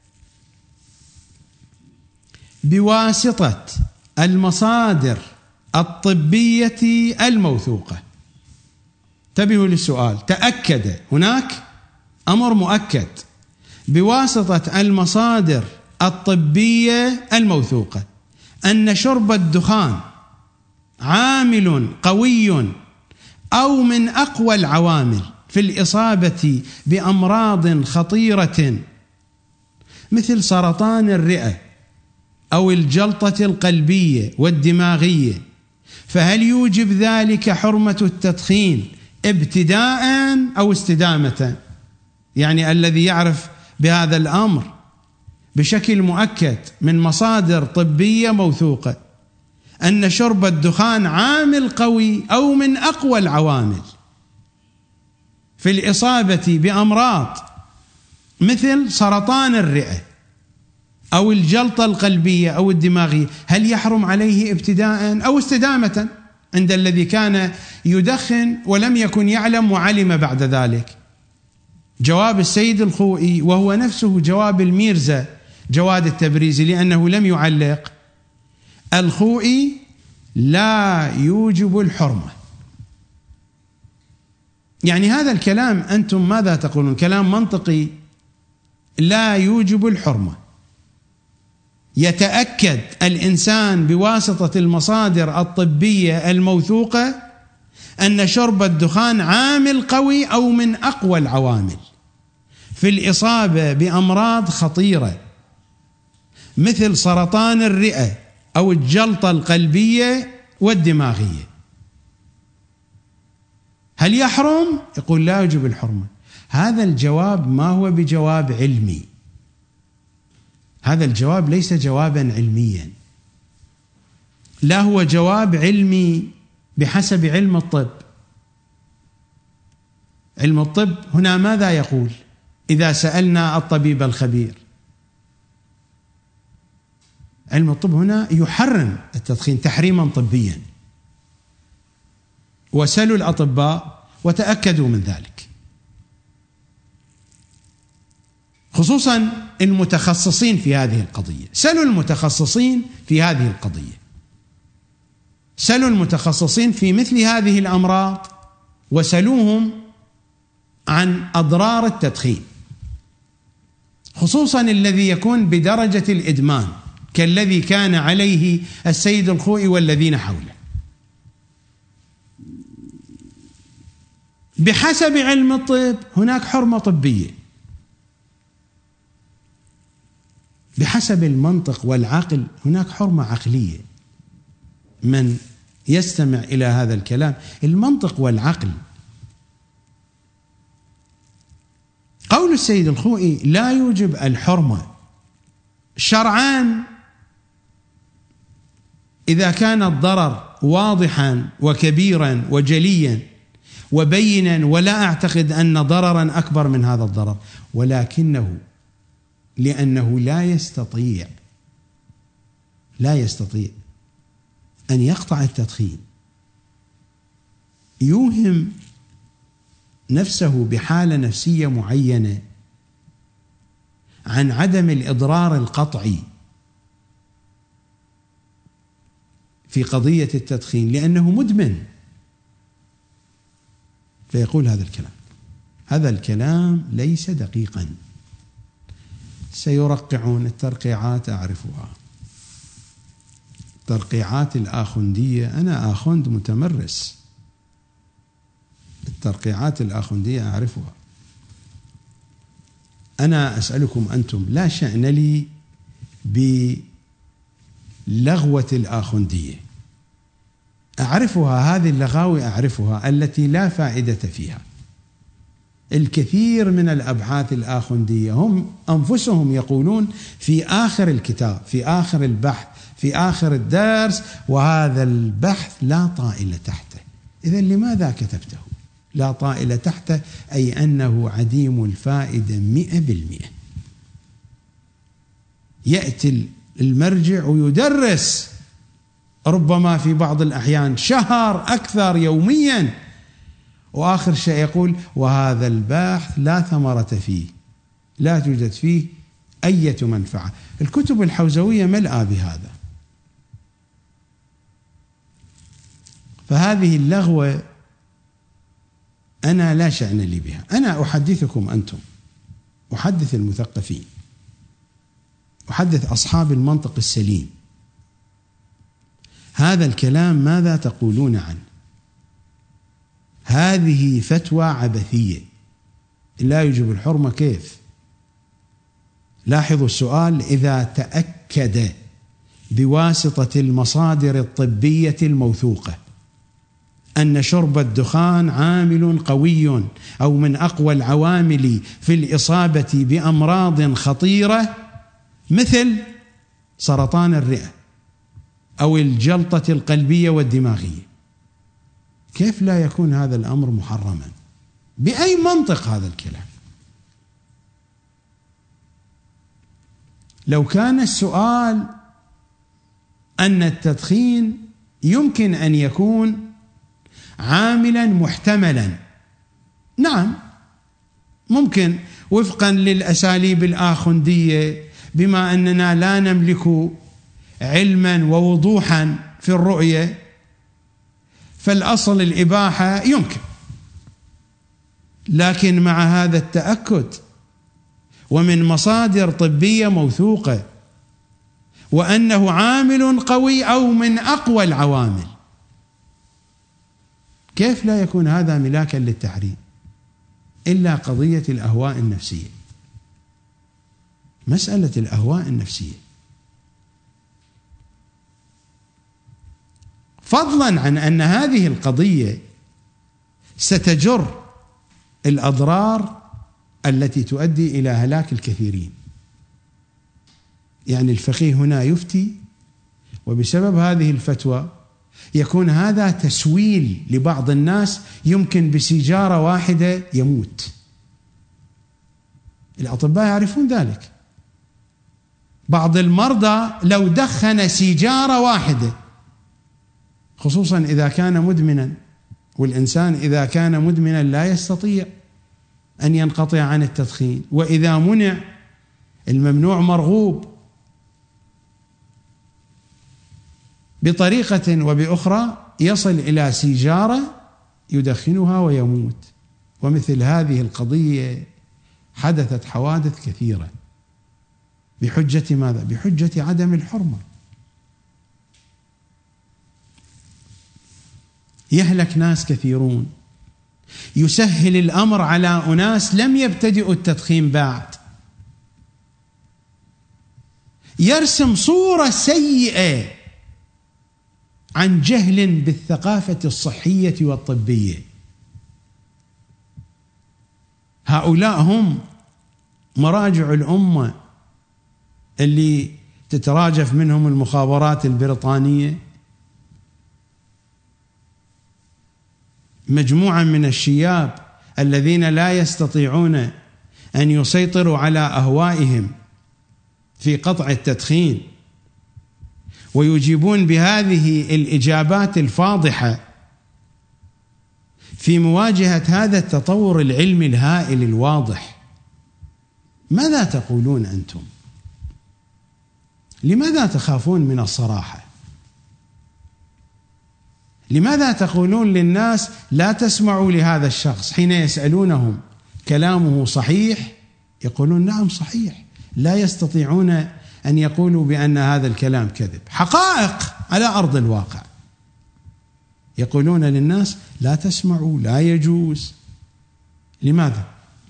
بواسطة المصادر الطبية الموثوقة، انتبهوا للسؤال، تأكد، هناك أمر مؤكد، بواسطة المصادر الطبية الموثوقة أن شرب الدخان عامل قوي أو من أقوى العوامل في الإصابة بأمراض خطيرة مثل سرطان الرئة أو الجلطة القلبية والدماغية، فهل يوجب ذلك حرمة التدخين ابتداء أو استدامة؟ يعني الذي يعرف بهذا الأمر بشكل مؤكد من مصادر طبية موثوقة أن شرب الدخان عامل قوي أو من أقوى العوامل في الإصابة بأمراض مثل سرطان الرئة أو الجلطة القلبية أو الدماغية، هل يحرم عليه ابتداء أو استدامة عند الذي كان يدخن ولم يكن يعلم وعلم بعد ذلك؟ جواب السيد الخوئي، وهو نفسه جواب الميرزا جواد التبريزي لأنه لم يعلق، الخوئي لا يوجب الحرمة. يعني هذا الكلام أنتم ماذا تقولون؟ كلام منطقي، لا يوجب الحرمة. يتأكد الإنسان بواسطة المصادر الطبية الموثوقة أن شرب الدخان عامل قوي أو من أقوى العوامل في الإصابة بأمراض خطيرة مثل سرطان الرئة أو الجلطة القلبية والدماغية، هل يحرم؟ يقول لا يوجب الحرمة. هذا الجواب ما هو بجواب علمي، هذا الجواب ليس جوابا علميا، لا هو جواب علمي بحسب علم الطب. علم الطب هنا ماذا يقول إذا سألنا الطبيب الخبير؟ علم الطب هنا يحرم التدخين تحريما طبيا، وسلوا الأطباء وتأكدوا من ذلك، خصوصا المتخصصين في هذه القضية. سلوا المتخصصين في هذه القضية، سلوا المتخصصين في مثل هذه الأمراض وسلوهم عن أضرار التدخين، خصوصا الذي يكون بدرجة الإدمان كالذي كان عليه السيد الخوئي والذين حوله. بحسب علم الطب هناك حرمة طبية، بحسب المنطق والعقل هناك حرمة عقلية. من يستمع إلى هذا الكلام، المنطق والعقل، قول السيد الخوئي لا يوجب الحرمة شرعان إذا كان الضرر واضحا وكبيرا وجليا وبينا، ولا أعتقد أن ضررا أكبر من هذا الضرر، ولكنه لأنه لا يستطيع لا يستطيع أن يقطع التدخين، يوهم نفسه بحالة نفسية معينة عن عدم الإضرار القطعي في قضية التدخين لأنه مدمن، فيقول هذا الكلام. هذا الكلام ليس دقيقا. سيرقعون الترقيعات أعرفها، ترقيعات الآخوندية، أنا آخوند متمرس، الترقيعات الآخوندية أعرفها. أنا أسألكم أنتم، لا شأن لي بلغوة الآخوندية، أعرفها، هذه اللغاوي أعرفها التي لا فائدة فيها. الكثير من الأبحاث الآخوندية هم أنفسهم يقولون في آخر الكتاب، في آخر البحث، في آخر الدرس: وهذا البحث لا طائل تحته. إذن لماذا كتبته؟ لا طائل تحته أي أنه عديم الفائدة مئة بالمئة. يأتي المرجع ويدرس ربما في بعض الأحيان شهر أكثر يوميا، وآخر شيء يقول: وهذا البحث لا ثمرة فيه، لا توجد فيه أي منفعة. الكتب الحوزوية ملأى بهذا. فهذه اللغوة أنا لا شأن لي بها، أنا أحدثكم أنتم، أحدث المثقفين، أحدث أصحاب المنطق السليم. هذا الكلام ماذا تقولون عنه؟ هذه فتوى عبثية لا يجب الحرمة. كيف؟ لاحظوا السؤال: إذا تأكد بواسطة المصادر الطبية الموثوقة أن شرب الدخان عامل قوي أو من أقوى العوامل في الإصابة بأمراض خطيرة مثل سرطان الرئة أو الجلطة القلبية والدماغية، كيف لا يكون هذا الأمر محرما؟ بأي منطق هذا الكلام؟ لو كان السؤال أن التدخين يمكن أن يكون عاملا محتملا، نعم ممكن وفقا للأساليب الآخوندية، بما أننا لا نملك علما ووضوحا في الرؤية فالأصل الإباحة يمكن. لكن مع هذا التأكد ومن مصادر طبية موثوقة وأنه عامل قوي أو من أقوى العوامل، كيف لا يكون هذا ملاكا للتحريم؟ إلا قضية الأهواء النفسية، مسألة الأهواء النفسية، فضلا عن أن هذه القضية ستجر الأضرار التي تؤدي إلى هلاك الكثيرين. يعني الفقيه هنا يفتي، وبسبب هذه الفتوى يكون هذا تسويل لبعض الناس، يمكن بسيجارة واحدة يموت. الأطباء يعرفون ذلك. بعض المرضى لو دخن سيجارة واحدة، خصوصا إذا كان مدمنا، والإنسان إذا كان مدمنا لا يستطيع أن ينقطع عن التدخين، وإذا منع الممنوع مرغوب بطريقة وبأخرى، يصل إلى سيجارة يدخنها ويموت. ومثل هذه القضية حدثت حوادث كثيرة بحجة ماذا؟ بحجة عدم الحرمة. يهلك ناس كثيرون، يسهل الأمر على أناس لم يبتدئوا التدخين بعد، يرسم صورة سيئة عن جهل بالثقافة الصحية والطبية. هؤلاء هم مراجع الأمة اللي تتراجف منهم المخابرات البريطانية، مجموعة من الشياب الذين لا يستطيعون أن يسيطروا على أهوائهم في قطع التدخين، ويجيبون بهذه الإجابات الفاضحة في مواجهة هذا التطور العلمي الهائل الواضح. ماذا تقولون أنتم؟ لماذا تخافون من الصراحة؟ لماذا تقولون للناس لا تسمعوا لهذا الشخص؟ حين يسألونهم كلامه صحيح يقولون نعم صحيح، لا يستطيعون أن يقولوا بأن هذا الكلام كذب. حقائق على أرض الواقع يقولون للناس لا تسمعوا، لا يجوز. لماذا؟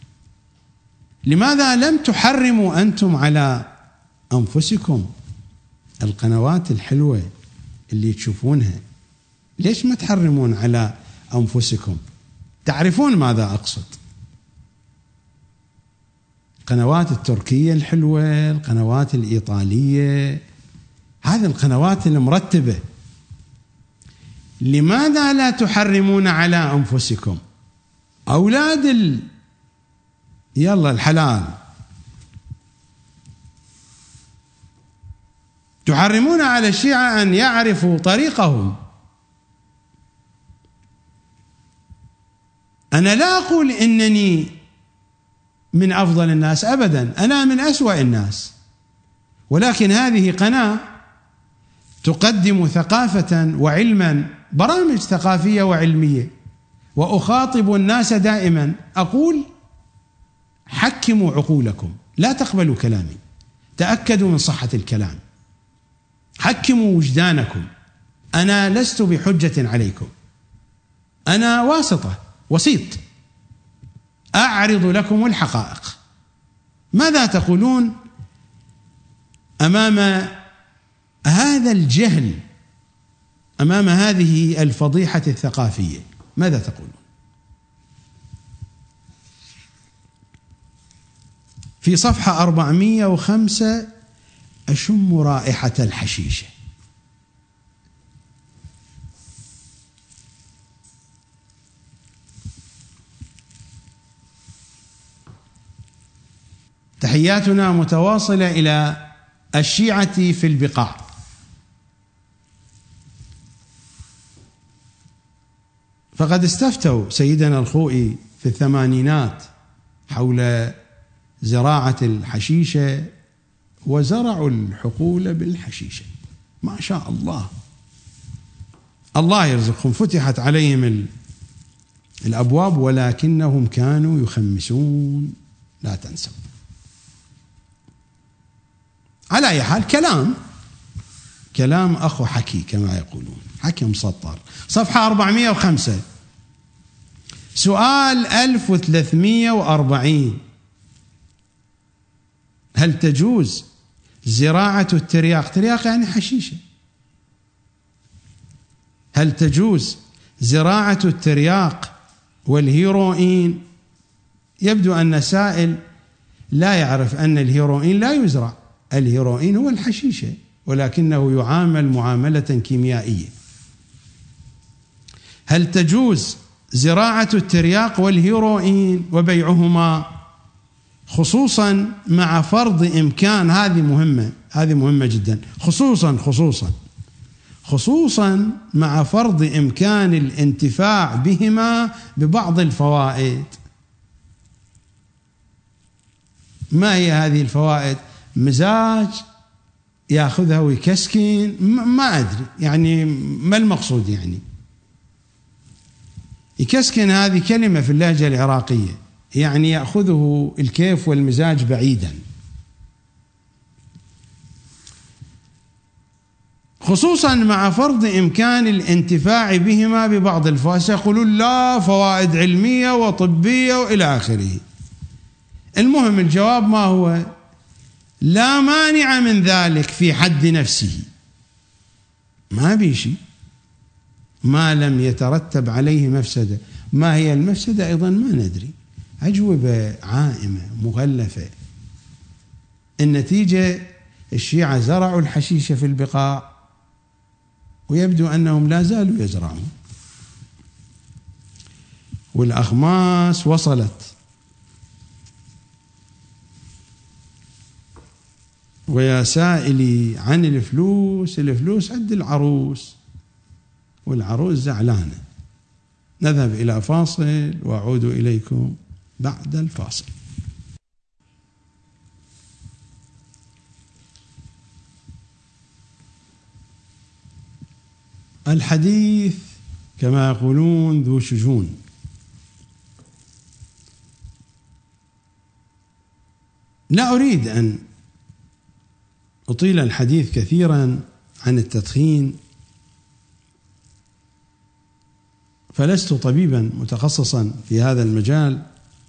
لماذا لم تحرموا أنتم على أنفسكم القنوات الحلوة اللي تشوفونها؟ ليش ما تحرمون على أنفسكم؟ تعرفون ماذا أقصد. القنوات التركية الحلوة، القنوات الإيطالية، هذه القنوات المرتبة. لماذا لا تحرمون على أنفسكم؟ أولاد ال... يلا الحلال تحرمون على الشيعة أن يعرفوا طريقهم. أنا لا أقول إنني من أفضل الناس أبدا، أنا من أسوأ الناس، ولكن هذه قناة تقدم ثقافة وعلما، برامج ثقافية وعلمية، وأخاطب الناس دائما أقول حكموا عقولكم، لا تقبلوا كلامي، تأكدوا من صحة الكلام، حكموا وجدانكم، أنا لست بحجة عليكم، أنا واسطة وسيط أعرض لكم الحقائق. ماذا تقولون أمام هذا الجهل، أمام هذه الفضيحة الثقافية؟ ماذا تقولون؟ في صفحة أربعمائة وخمسة أشم رائحة الحشيشة. تحياتنا متواصلة إلى الشيعة في البقاع. فقد استفتوا سيدنا الخوئي في الثمانينات حول زراعة الحشيشة، وزرعوا الحقول بالحشيشة، ما شاء الله، الله يرزقهم، فتحت عليهم الأبواب، ولكنهم كانوا يخمسون، لا تنسوا. على أي حال، كلام كلام أخو حكي كما يقولون، حكي مسطر. صفحة أربعمائة وخمسة، سؤال ألف وثلاثمائة وأربعين: هل تجوز زراعة الترياق؟ ترياق يعني حشيشة. هل تجوز زراعة الترياق والهيروين؟ يبدو أن سائل لا يعرف أن الهيروين لا يزرع، الهيروين هو الحشيشة، ولكنه يعامل معاملة كيميائية. هل تجوز زراعة الترياق والهيروين وبيعهما، خصوصا مع فرض إمكان، هذه مهمة، هذه مهمة جدا، خصوصا خصوصا خصوصا مع فرض إمكان الانتفاع بهما ببعض الفوائد. ما هي هذه الفوائد؟ مزاج ياخذها ويكسكن، ما أدري يعني ما المقصود. يعني يكسكن هذه كلمة في اللهجة العراقية، يعني يأخذه الكيف والمزاج بعيدا. خصوصا مع فرض إمكان الانتفاع بهما ببعض الفوائد. يقولون لا، فوائد علمية وطبية وإلى آخره. المهم الجواب ما هو؟ لا مانع من ذلك في حد نفسه، ما بيشي ما لم يترتب عليه مفسدة. ما هي المفسدة أيضا ما ندري، أجوبة عائمة مغلفة. النتيجة الشيعة زرعوا الحشيشة في البقاع، ويبدو أنهم لا زالوا يزرعون، والأخماس وصلت. ويا سائلي عن الفلوس، الفلوس عند العروس، والعروس زعلانة. نذهب إلى فاصل وأعود إليكم بعد الفاصل. الحديث كما يقولون ذو شجون. لا أريد أن أطيل الحديث كثيرا عن التدخين، فلست طبيبا متخصصا في هذا المجال،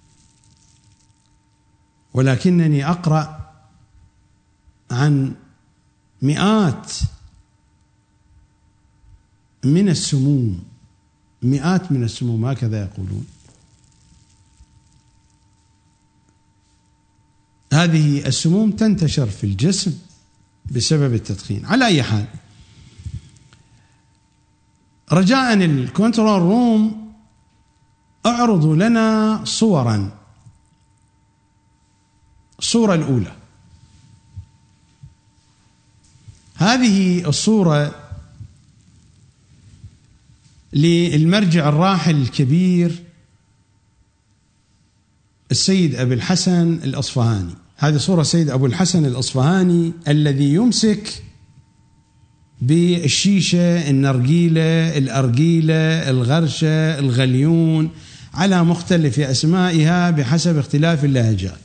ولكنني أقرأ عن مئات من السموم، مئات من السموم هكذا يقولون، هذه السموم تنتشر في الجسم بسبب التدخين. على أي حال، رجاء الكنترول روم اعرضوا لنا صورا. الصورة الأولى، هذه الصورة للمرجع الراحل الكبير السيد أبي الحسن الأصفهاني. هذه صورة السيد أبو الحسن الأصفهاني الذي يمسك بالشيشة، النرجيلة، الأرجيلة، الغرشة، الغليون، على مختلف أسمائها بحسب اختلاف اللهجات.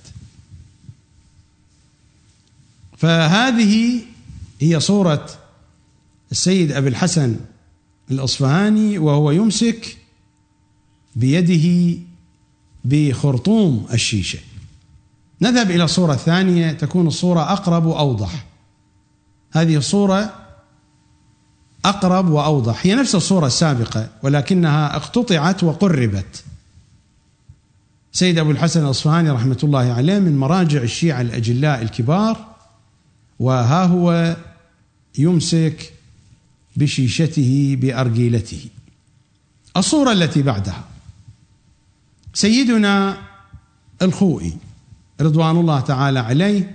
فهذه هي صورة السيد أبي الحسن الأصفهاني وهو يمسك بيده بخرطوم الشيشة. نذهب إلى الصورة الثانية، تكون الصورة أقرب وأوضح. هذه الصورة أقرب وأوضح، هي نفس الصورة السابقة ولكنها اقتطعت وقربت. سيد أبو الحسن الأصفهاني رحمة الله عليه من مراجع الشيعة الأجلاء الكبار، وها هو يمسك بشيشته بأرجيلته. الصورة التي بعدها سيدنا الخوئي رضوان الله تعالى عليه،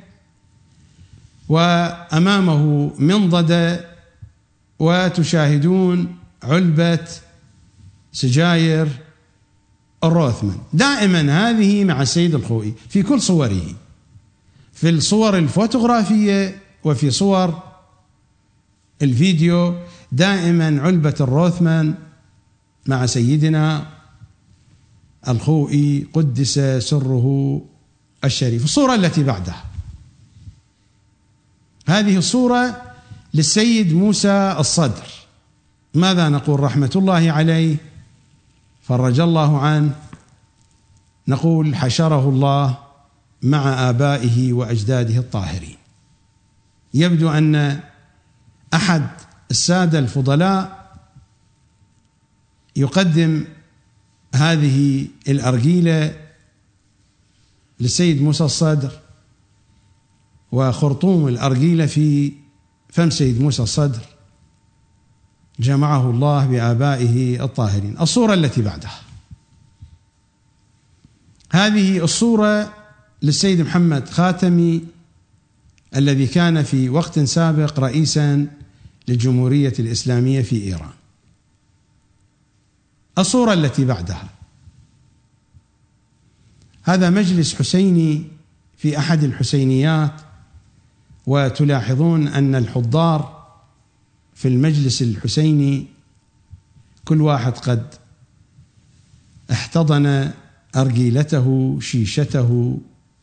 وأمامه منضدة، وتشاهدون علبة سجاير الروثمان. دائما هذه مع السيد الخوئي في كل صوره، في الصور الفوتوغرافية وفي صور الفيديو، دائما علبة الروثمان مع سيدنا الخوئي قدس سره الشريف. الصورة التي بعدها، هذه الصورة للسيد موسى الصدر. ماذا نقول؟ رحمة الله عليه، فرج الله عنه. نقول حشره الله مع آبائه وأجداده الطاهرين. يبدو أن أحد السادة الفضلاء يقدم هذه الأرجيلة للسيد موسى الصدر، وخرطوم الأرجيلة في فم سيد موسى الصدر، جمعه الله بآبائه الطاهرين. الصورة التي بعدها، هذه الصورة للسيد محمد خاتمي الذي كان في وقت سابق رئيسا للجمهورية الإسلامية في إيران. الصورة التي بعدها، هذا مجلس حسيني في أحد الحسينيات، وتلاحظون أن الحضار في المجلس الحسيني كل واحد قد احتضن أرجيلته، شيشته.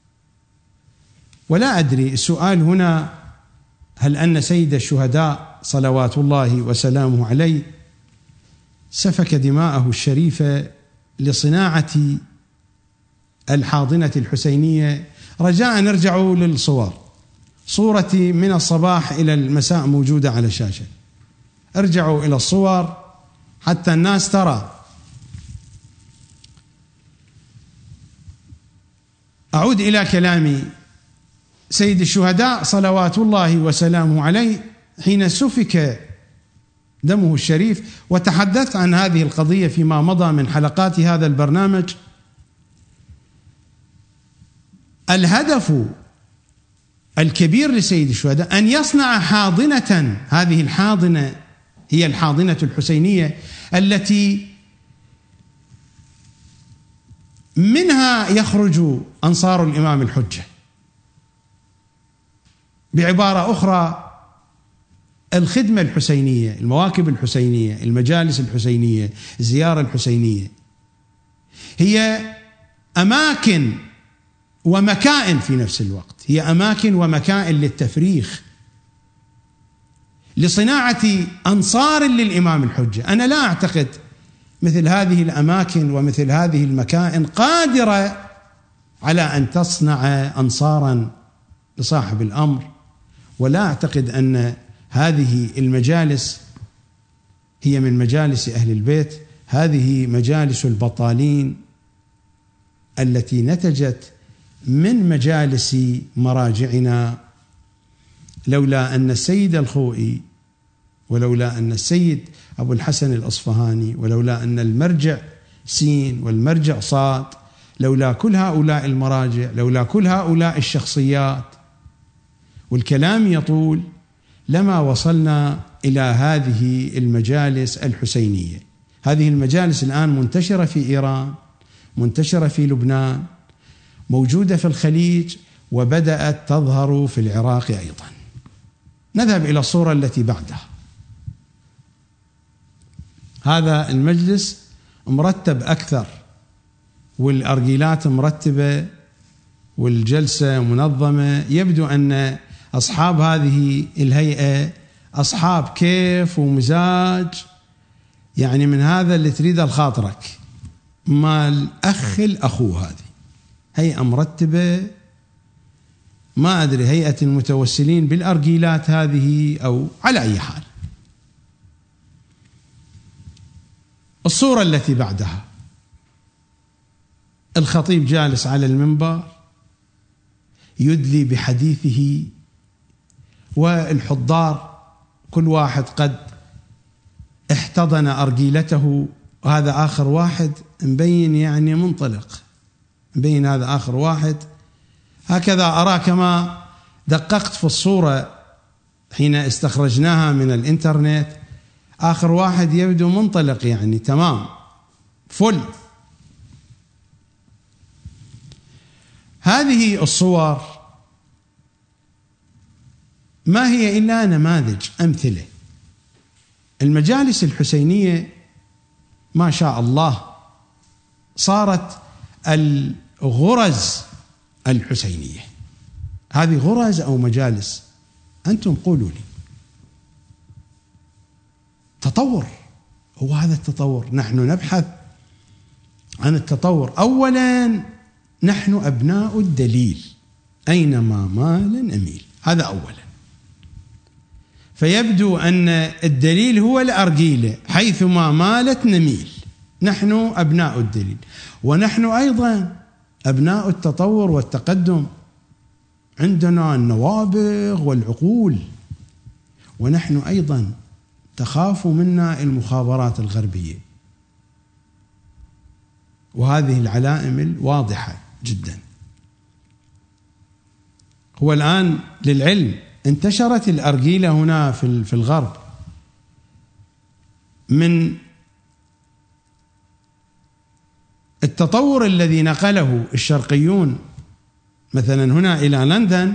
ولا أدري، السؤال هنا، هل أن سيد الشهداء صلوات الله وسلامه عليه سفك دماءه الشريفة لصناعة الحاضنة الحسينية؟ رجاء نرجعوا للصور. صورتي من الصباح إلى المساء موجودة على الشاشة، ارجعوا إلى الصور حتى الناس ترى. أعود إلى كلامي. سيد الشهداء صلوات الله وسلامه عليه حين سفك دمه الشريف، وتحدثت عن هذه القضية فيما مضى من حلقات هذا البرنامج، الهدف الكبير لسيد الشهداء أن يصنع حاضنة. هذه الحاضنة هي الحاضنة الحسينية التي منها يخرج أنصار الإمام الحجة. بعبارة أخرى، الخدمة الحسينية، المواكب الحسينية، المجالس الحسينية، الزيارة الحسينية هي أماكن ومكائن في نفس الوقت، هي أماكن ومكائن للتفريخ، لصناعة أنصار للإمام الحجة. أنا لا أعتقد مثل هذه الأماكن ومثل هذه المكائن قادرة على أن تصنع أنصارا لصاحب الأمر، ولا أعتقد أن هذه المجالس هي من مجالس أهل البيت. هذه مجالس البطالين التي نتجت من مجالس مراجعنا، لولا أن السيد الخوئي، ولولا أن السيد أبو الحسن الأصفهاني، ولولا أن المرجع سين والمرجع صاد، لولا كل هؤلاء المراجع، لولا كل هؤلاء الشخصيات، والكلام يطول، لما وصلنا إلى هذه المجالس الحسينية. هذه المجالس الآن منتشرة في إيران، منتشرة في لبنان، موجودة في الخليج، وبدأت تظهر في العراق أيضا. نذهب إلى الصورة التي بعدها. هذا المجلس مرتب أكثر، والأرجيلات مرتبة، والجلسة منظمة. يبدو أن أصحاب هذه الهيئة أصحاب كيف ومزاج، يعني من هذا اللي تريد الخاطرك، ما الأخ الأخو. هذه هيئة مرتبة، ما أدري هيئة المتوسلين بالأرجيلات هذه أو على أي حال. الصورة التي بعدها، الخطيب جالس على المنبر يدلي بحديثه، والحضار كل واحد قد احتضن أرجيلته، وهذا آخر واحد مبين يعني منطلق، مبين هذا آخر واحد. هكذا أرى كما دققت في الصورة حين استخرجناها من الإنترنت، آخر واحد يبدو منطلق، يعني تمام فل. هذه الصور ما هي إلا نماذج، أمثلة. المجالس الحسينية ما شاء الله صارت الغرز الحسينية. هذه غرز أو مجالس؟ أنتم قولوا لي. تطور، هو هذا التطور. نحن نبحث عن التطور. أولا نحن أبناء الدليل، أينما مال أميل، هذا أولا. فيبدو أن الدليل هو الأرجيلة، حيثما مالت نميل. نحن أبناء الدليل، ونحن أيضا أبناء التطور والتقدم. عندنا النوابغ والعقول، ونحن أيضا تخاف منا المخابرات الغربية، وهذه العلائم الواضحة جدا. هو الآن للعلم انتشرت الأرجيلة هنا في الغرب من التطور الذي نقله الشرقيون مثلا هنا إلى لندن.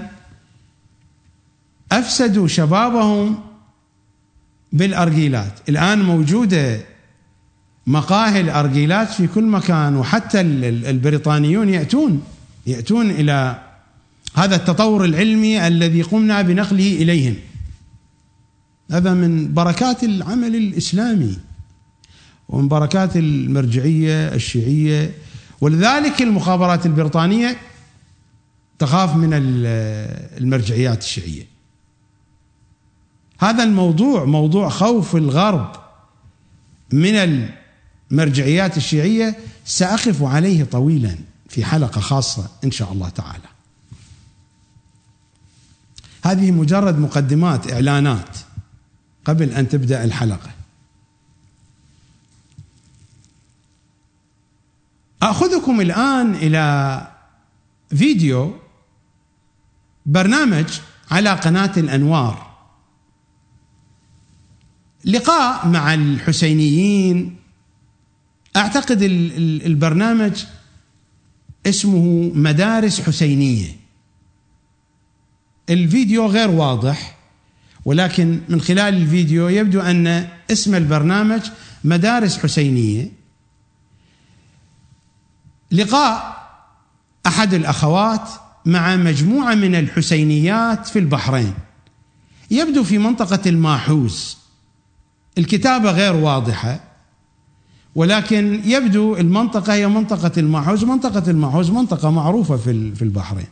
أفسدوا شبابهم بالأرجيلات. الآن موجودة مقاهي الأرجيلات في كل مكان، وحتى البريطانيون يأتون يأتون إلى هذا التطور العلمي الذي قمنا بنقله إليهم. هذا من بركات العمل الإسلامي ومن بركات المرجعية الشيعية، ولذلك المخابرات البريطانية تخاف من المرجعيات الشيعية. هذا الموضوع موضوع خوف الغرب من المرجعيات الشيعية سأقف عليه طويلا في حلقة خاصة إن شاء الله تعالى. هذه مجرد مقدمات، إعلانات قبل أن تبدأ الحلقة. أخذكم الآن إلى فيديو برنامج على قناة الأنوار، لقاء مع الحسينيين. أعتقد البرنامج اسمه مدارس حسينية. الفيديو غير واضح، ولكن من خلال الفيديو يبدو أن اسم البرنامج مدارس حسينية. لقاء أحد الأخوات مع مجموعة من الحسينيات في البحرين، يبدو في منطقة الماحوز. الكتابة غير واضحة، ولكن يبدو المنطقة هي منطقة الماحوز. منطقة الماحوز منطقة معروفة في في البحرين.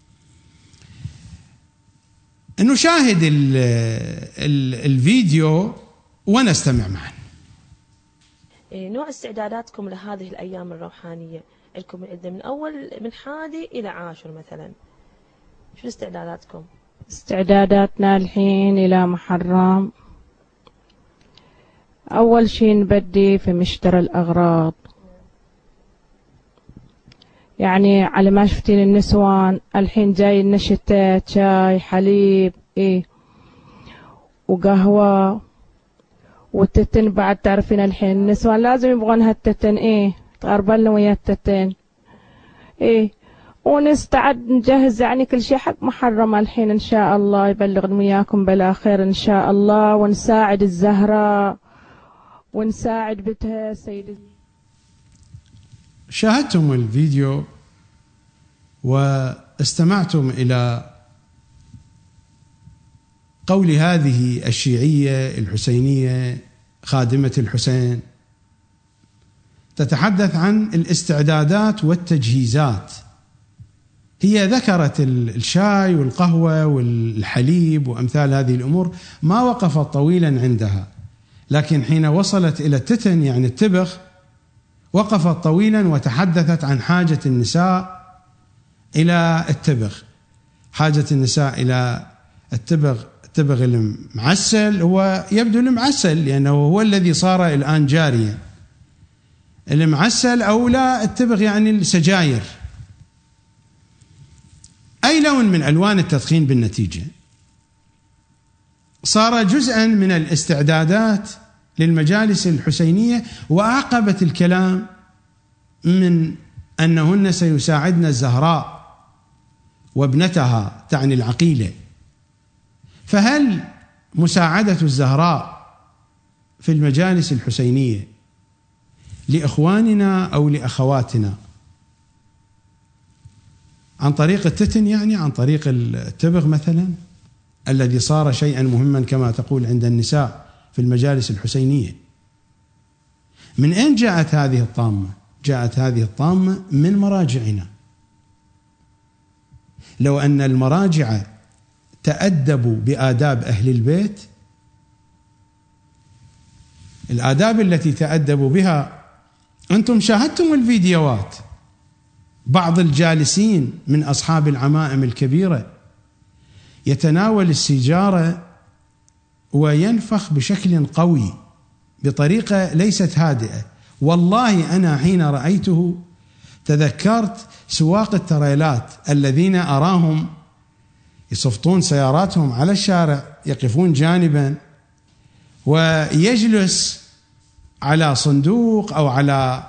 نشاهد ال ال الفيديو ونستمع معا. نوع استعداداتكم لهذه الأيام الروحانية عندكم العدة من أول من حادي إلى عاشر مثلا، شو استعداداتكم؟ استعداداتنا الحين إلى محرم، أول شي نبدي في مشترى الأغراض، يعني على ما شفتين النسوان الحين جاي لنا شتاء، شاي حليب إيه وقهوة والتتن بعد، تعرفين الحين النسوان لازم يبغون هالتتن إيه، تغربلنا ويا التتن إيه، ونستعد نجهز يعني كل شيء حق محرم الحين إن شاء الله يبلغني وياكم بلا خير إن شاء الله، ونساعد الزهراء ونساعد بنتها سيد. شاهدتم الفيديو واستمعتم إلى قول هذه الشيعية الحسينية خادمة الحسين تتحدث عن الاستعدادات والتجهيزات. هي ذكرت الشاي والقهوة والحليب وأمثال هذه الأمور، ما وقفت طويلا عندها، لكن حين وصلت إلى التتن يعني التبغ وقفت طويلا وتحدثت عن حاجة النساء إلى التبغ، حاجة النساء إلى التبغ. التبغ المعسل هو يبدو المعسل لأنه هو الذي صار الآن جاريا، المعسل أو لا التبغ يعني السجاير، أي لون من ألوان التدخين بالنتيجة، صار جزءا من الاستعدادات للمجالس الحسينية. وأعقبت الكلام من أنهن سيساعدن الزهراء وابنتها تعني العقيلة. فهل مساعدة الزهراء في المجالس الحسينية لإخواننا أو لأخواتنا عن طريق التتن، يعني عن طريق التبغ مثلا الذي صار شيئا مهما كما تقول عند النساء في المجالس الحسينية؟ من أين جاءت هذه الطامة؟ جاءت هذه الطامة من مراجعنا. لو أن المراجع تأدبوا بآداب أهل البيت، الآداب التي تأدبوا بها، أنتم شاهدتم الفيديوهات، بعض الجالسين من أصحاب العمائم الكبيرة يتناول السيجارة وينفخ بشكل قوي بطريقة ليست هادئة. والله أنا حين رأيته تذكرت سواق التريلات الذين أراهم يصفطون سياراتهم على الشارع، يقفون جانبا ويجلس على صندوق أو على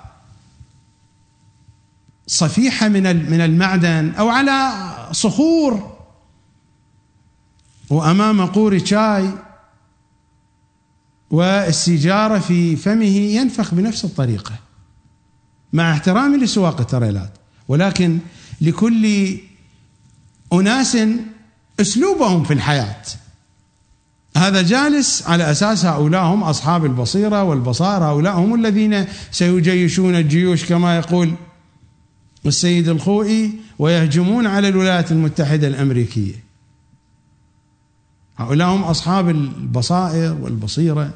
صفيحة من من المعدن أو على صخور وأمام قور شاي والسيجارة في فمه، ينفخ بنفس الطريقة، مع احترامي لسواق التريلات، ولكن لكل أناس أسلوبهم في الحياة. هذا جالس على أساس هؤلاء هم أصحاب البصيرة والبصائر، هؤلاء هم الذين سيجيشون الجيوش كما يقول السيد الخوئي ويهجمون على الولايات المتحدة الأمريكية. هؤلاء هم أصحاب البصائر والبصيرة.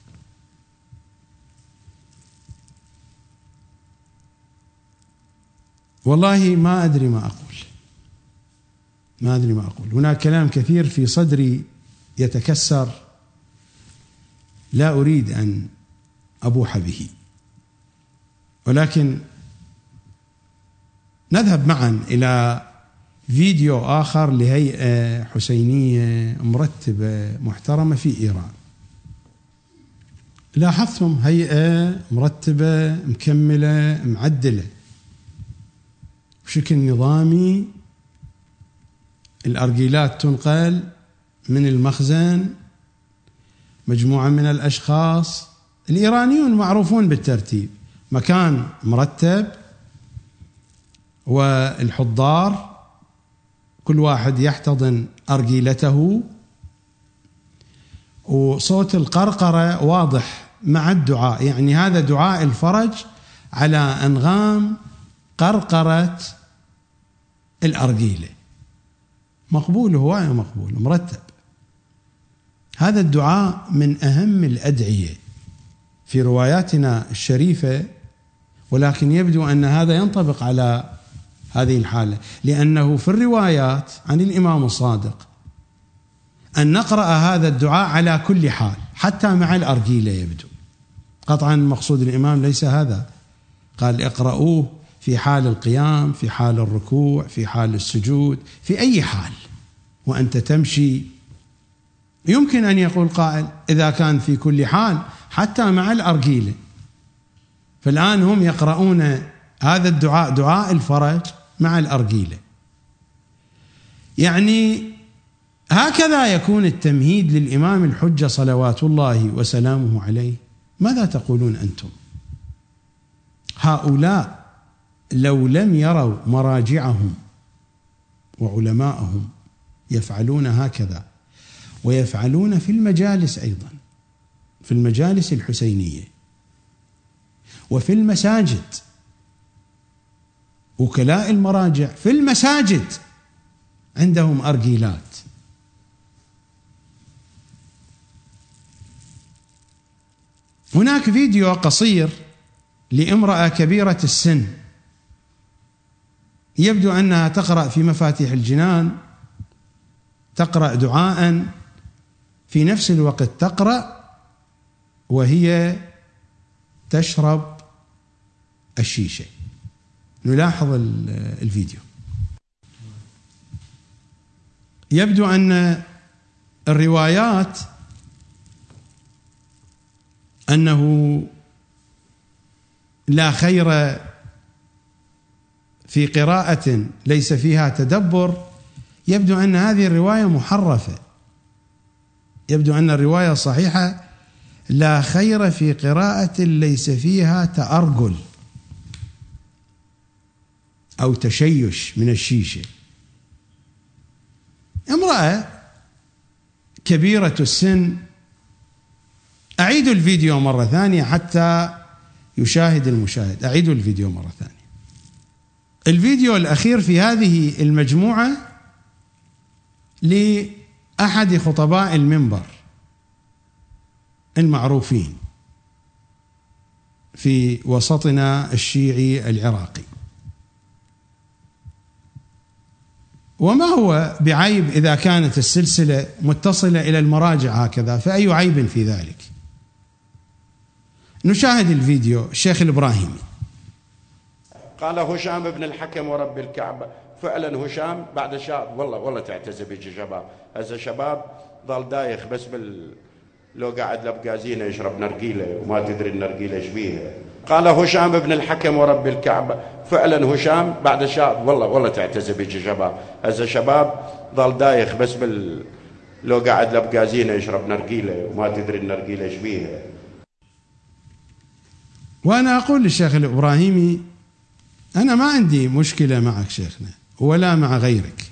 والله ما أدري ما أقول، ما أدري ما أقول. هناك كلام كثير في صدري يتكسر لا أريد أن أبوح به، ولكن نذهب معا إلى فيديو آخر لهيئة حسينية مرتبة محترمة في إيران. لاحظتم هيئة مرتبة مكملة معدلة بشكل نظامي، الأرجيلات تنقل من المخزن، مجموعة من الأشخاص الإيرانيون معروفون بالترتيب، مكان مرتب، والحضار كل واحد يحتضن أرجيلته، وصوت القرقرة واضح مع الدعاء، يعني هذا دعاء الفرج على أنغام قرقرة الأرجيلة، مقبول، هواية مقبول مرتب. هذا الدعاء من أهم الأدعية في رواياتنا الشريفة، ولكن يبدو أن هذا ينطبق على هذه الحالة، لأنه في الروايات عن الإمام الصادق أن نقرأ هذا الدعاء على كل حال حتى مع الأرجيلة. يبدو قطعا مقصود الإمام ليس هذا، قال اقرأوه في حال القيام، في حال الركوع، في حال السجود، في أي حال وأنت تمشي. يمكن أن يقول قائل إذا كان في كل حال حتى مع الأرجيلة، فالآن هم يقرؤون هذا الدعاء دعاء الفرج مع الأرجيلة، يعني هكذا يكون التمهيد للإمام الحجة صلوات الله وسلامه عليه. ماذا تقولون أنتم؟ هؤلاء لو لم يروا مراجعهم وعلماءهم يفعلون هكذا، ويفعلون في المجالس أيضا، في المجالس الحسينية وفي المساجد، وكلاء المراجع في المساجد عندهم أرجيلات. هناك فيديو قصير لامرأة كبيرة السن، يبدو أنها تقرأ في مفاتيح الجنان، تقرأ دعاء، في نفس الوقت تقرأ وهي تشرب الشيشة. نلاحظ الفيديو. يبدو أن الروايات أنه لا خير في قراءة ليس فيها تدبر. يبدو أن هذه الرواية محرفة. يبدو أن الرواية الصحيحة لا خير في قراءة ليس فيها تأرجل أو تشيش من الشيشة. امرأة كبيرة السن. أعيد الفيديو مرة ثانية حتى يشاهد المشاهد. أعيد الفيديو مرة ثانية. الفيديو الأخير في هذه المجموعة لأحد خطباء المنبر المعروفين في وسطنا الشيعي العراقي. وما هو بعيب إذا كانت السلسلة متصلة إلى المراجع هكذا، فأي عيب في ذلك؟ نشاهد الفيديو. الشيخ الإبراهيمي قال هشام بن الحكم ورب الكعبة. فعلا هشام بعد شاب والله والله تعتز بيجي شباب. هذا شباب ضل دايخ بس بال لو قاعد لبقازينه يشرب نرجيله وما تدري النرجيله ايش بيها. قال هشام بن الحكم ورب الكعبة. فعلا هشام بعد شاب والله والله تعتز بيجي شباب. هذا شباب ضل دايخ بس بال لو قاعد لبقازينه يشرب نرجيله وما تدري النرجيله ايش بيها. وأنا أقول للشيخ الإبراهيمي أنا ما عندي مشكلة معك شيخنا ولا مع غيرك،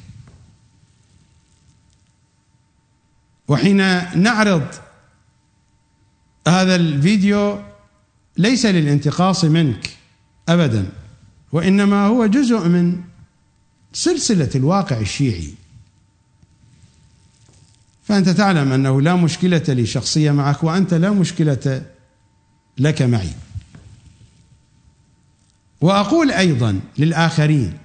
وحين نعرض هذا الفيديو ليس للانتقاص منك أبدا، وإنما هو جزء من سلسلة الواقع الشيعي. فأنت تعلم أنه لا مشكلة لي شخصية معك، وأنت لا مشكلة لك معي. وأقول أيضا للآخرين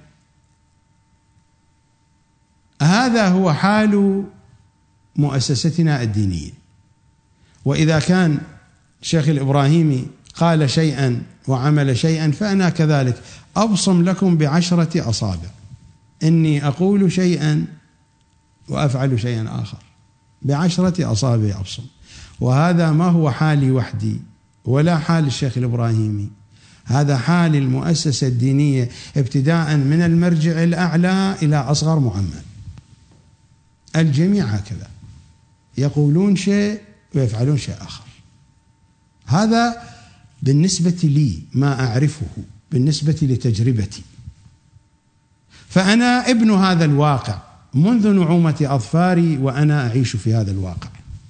هذا هو حال مؤسستنا الدينية. وإذا كان الشيخ الإبراهيمي قال شيئا وعمل شيئا فأنا كذلك أبصم لكم بعشرة أصابع. إني أقول شيئا وأفعل شيئا آخر، بعشرة أصابع أبصم. وهذا ما هو حالي وحدي ولا حال الشيخ الإبراهيمي، هذا حال المؤسسة الدينية ابتداء من المرجع الأعلى إلى أصغر معمم. الجميع هكذا يقولون شيء ويفعلون شيء آخر. هذا بالنسبة لي ما أعرفه، بالنسبة لتجربتي. فأنا ابن هذا الواقع منذ نعومة أظفاري، وأنا أعيش في هذا الواقع.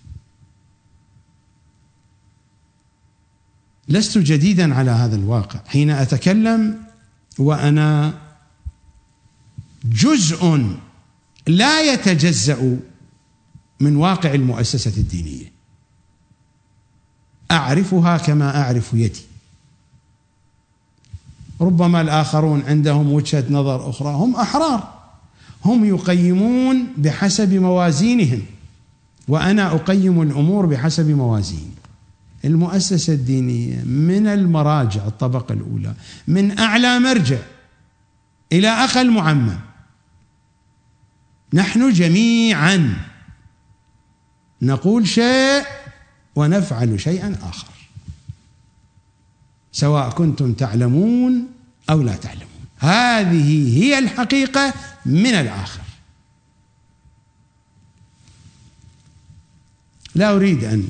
لست جديدا على هذا الواقع حين أتكلم، وأنا جزء لا يتجزأ من واقع المؤسسة الدينية، أعرفها كما أعرف يدي. ربما الآخرون عندهم وجهة نظر أخرى، هم أحرار، هم يقيمون بحسب موازينهم، وأنا أقيم الأمور بحسب موازيني. المؤسسة الدينية من المراجع الطبقة الأولى، من أعلى مرجع إلى أقل معمم، نحن جميعا نقول شيء ونفعل شيئا آخر، سواء كنتم تعلمون أو لا تعلمون. هذه هي الحقيقة من الآخر. لا أريد أن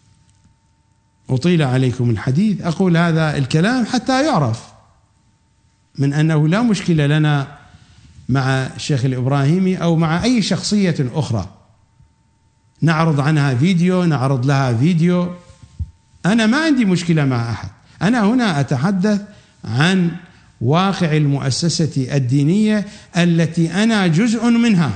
أطيل عليكم الحديث، أقول هذا الكلام حتى يعرف من أنه لا مشكلة لنا مع الشيخ الإبراهيمي أو مع أي شخصية أخرى نعرض عنها فيديو، نعرض لها فيديو، أنا ما عندي مشكلة مع أحد. أنا هنا أتحدث عن واقع المؤسسة الدينية التي أنا جزء منها،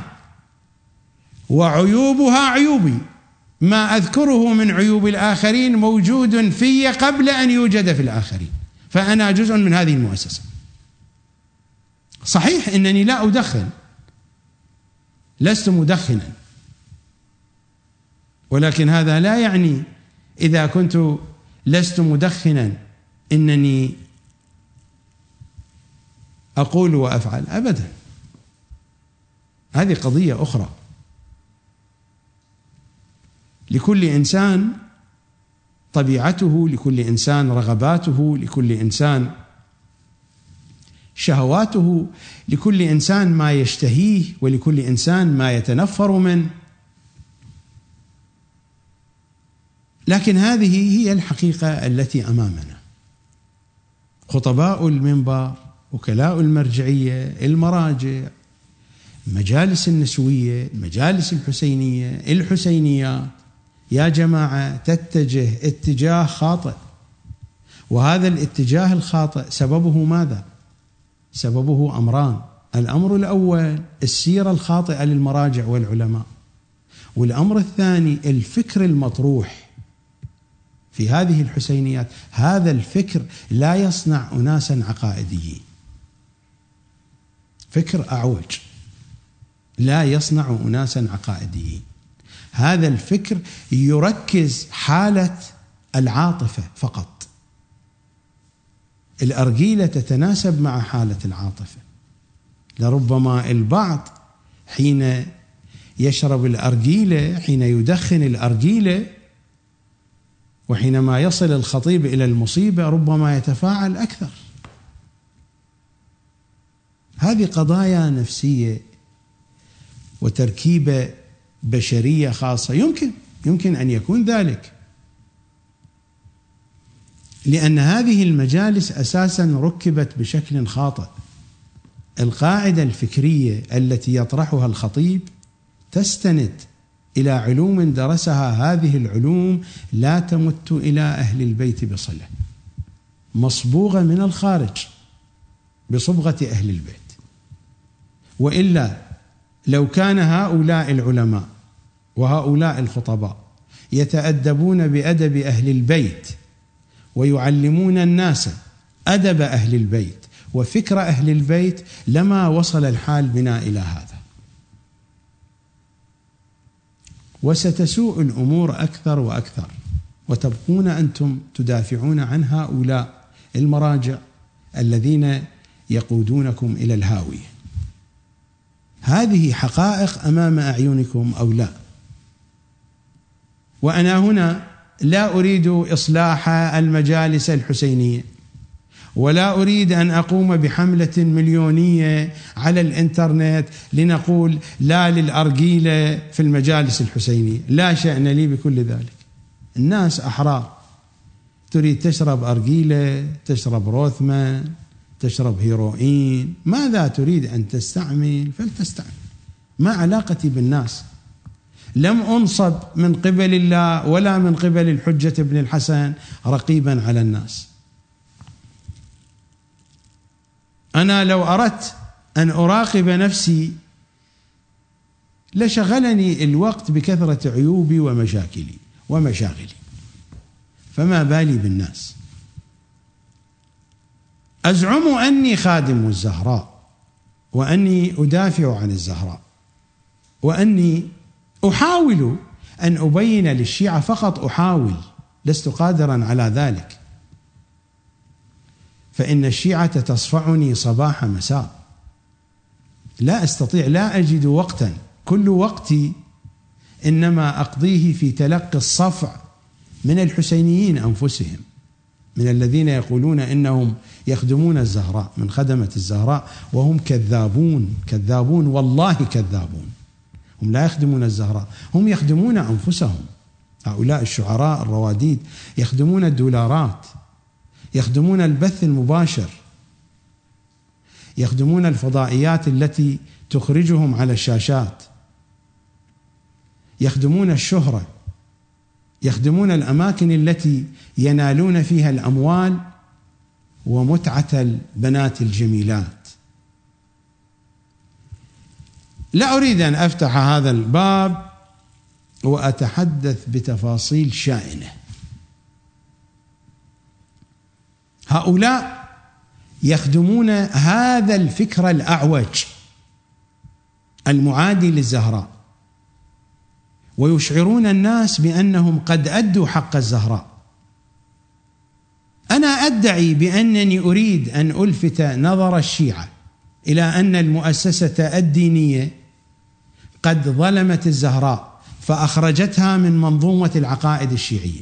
وعيوبها عيوبي، ما أذكره من عيوب الآخرين موجود في قبل أن يوجد في الآخرين، فأنا جزء من هذه المؤسسة. صحيح أنني لا أدخن، لست مدخنا، ولكن هذا لا يعني إذا كنت لست مدخنا إنني أقول وأفعل، أبدا، هذه قضية أخرى. لكل إنسان طبيعته، لكل إنسان رغباته، لكل إنسان شهواته، لكل إنسان ما يشتهيه، ولكل إنسان ما يتنفر منه. لكن هذه هي الحقيقة التي أمامنا. خطباء المنبر، وكلاء المرجعية، المراجع، مجالس النسوية، المجالس الحسينية، الحسينيات، يا جماعة تتجه اتجاه خاطئ، وهذا الاتجاه الخاطئ سببه ماذا؟ سببه أمران. الأمر الأول السيرة الخاطئة للمراجع والعلماء، والأمر الثاني الفكر المطروح في هذه الحسينيات. هذا الفكر لا يصنع أناسا عقائديين، فكر أعوج لا يصنع أناسا عقائديين. هذا الفكر يركز حالة العاطفة فقط، الأرجيلة تتناسب مع حالة العاطفة. لربما البعض حين يشرب الأرجيلة، حين يدخن الأرجيلة، وحينما يصل الخطيب إلى المصيبة ربما يتفاعل أكثر. هذه قضايا نفسية وتركيبة بشرية خاصة، يمكن يمكن أن يكون ذلك، لأن هذه المجالس أساسا ركبت بشكل خاطئ. القاعدة الفكرية التي يطرحها الخطيب تستند إلى علوم درسها، هذه العلوم لا تمت إلى أهل البيت بصلة، مصبوغة من الخارج بصبغة أهل البيت. وإلا لو كان هؤلاء العلماء وهؤلاء الخطباء يتأدبون بأدب أهل البيت ويعلمون الناس أدب أهل البيت وفكر أهل البيت، لما وصل الحال بنا إلى هذا. وستسوء الأمور أكثر وأكثر، وتبقون أنتم تدافعون عن هؤلاء المراجع الذين يقودونكم إلى الهاوية. هذه حقائق أمام أعينكم أو لا. وأنا هنا لا أريد إصلاح المجالس الحسينية، ولا أريد أن أقوم بحملة مليونية على الإنترنت لنقول لا للأرجيلة في المجالس الحسينية، لا شأن لي بكل ذلك. الناس أحرار، تريد تشرب أرجيلة، تشرب روثمان، تشرب هيروين، ماذا تريد أن تستعمل فلتستعمل، ما علاقتي بالناس. لم أنصب من قبل الله ولا من قبل الحجة ابن الحسن رقيبا على الناس. أنا لو أردت أن أراقب نفسي لشغلني الوقت بكثرة عيوبي ومشاكلي ومشاغلي، فما بالي بالناس. أزعم أني خادم الزهراء، وأني أدافع عن الزهراء، وأني أحاول أن أبين للشيعة، فقط أحاول، لست قادرا على ذلك، فإن الشيعة تصفعني صباح مساء، لا أستطيع، لا أجد وقتا، كل وقتي إنما أقضيه في تلقي الصفع من الحسينيين أنفسهم، من الذين يقولون إنهم يخدمون الزهراء، من خدمة الزهراء، وهم كذابون كذابون والله كذابون. هم لا يخدمون الزهراء، هم يخدمون أنفسهم. هؤلاء الشعراء الرواديد يخدمون الدولارات، يخدمون البث المباشر، يخدمون الفضائيات التي تخرجهم على الشاشات، يخدمون الشهرة، يخدمون الأماكن التي ينالون فيها الأموال ومتعة البنات الجميلات. لا أريد أن أفتح هذا الباب وأتحدث بتفاصيل شائنة. هؤلاء يخدمون هذا الفكر الأعوج المعادي للزهراء، ويشعرون الناس بأنهم قد أدوا حق الزهراء. أنا أدعي بأنني أريد أن ألفت نظر الشيعة إلى أن المؤسسة الدينية قد ظلمت الزهراء فأخرجتها من منظومة العقائد الشيعية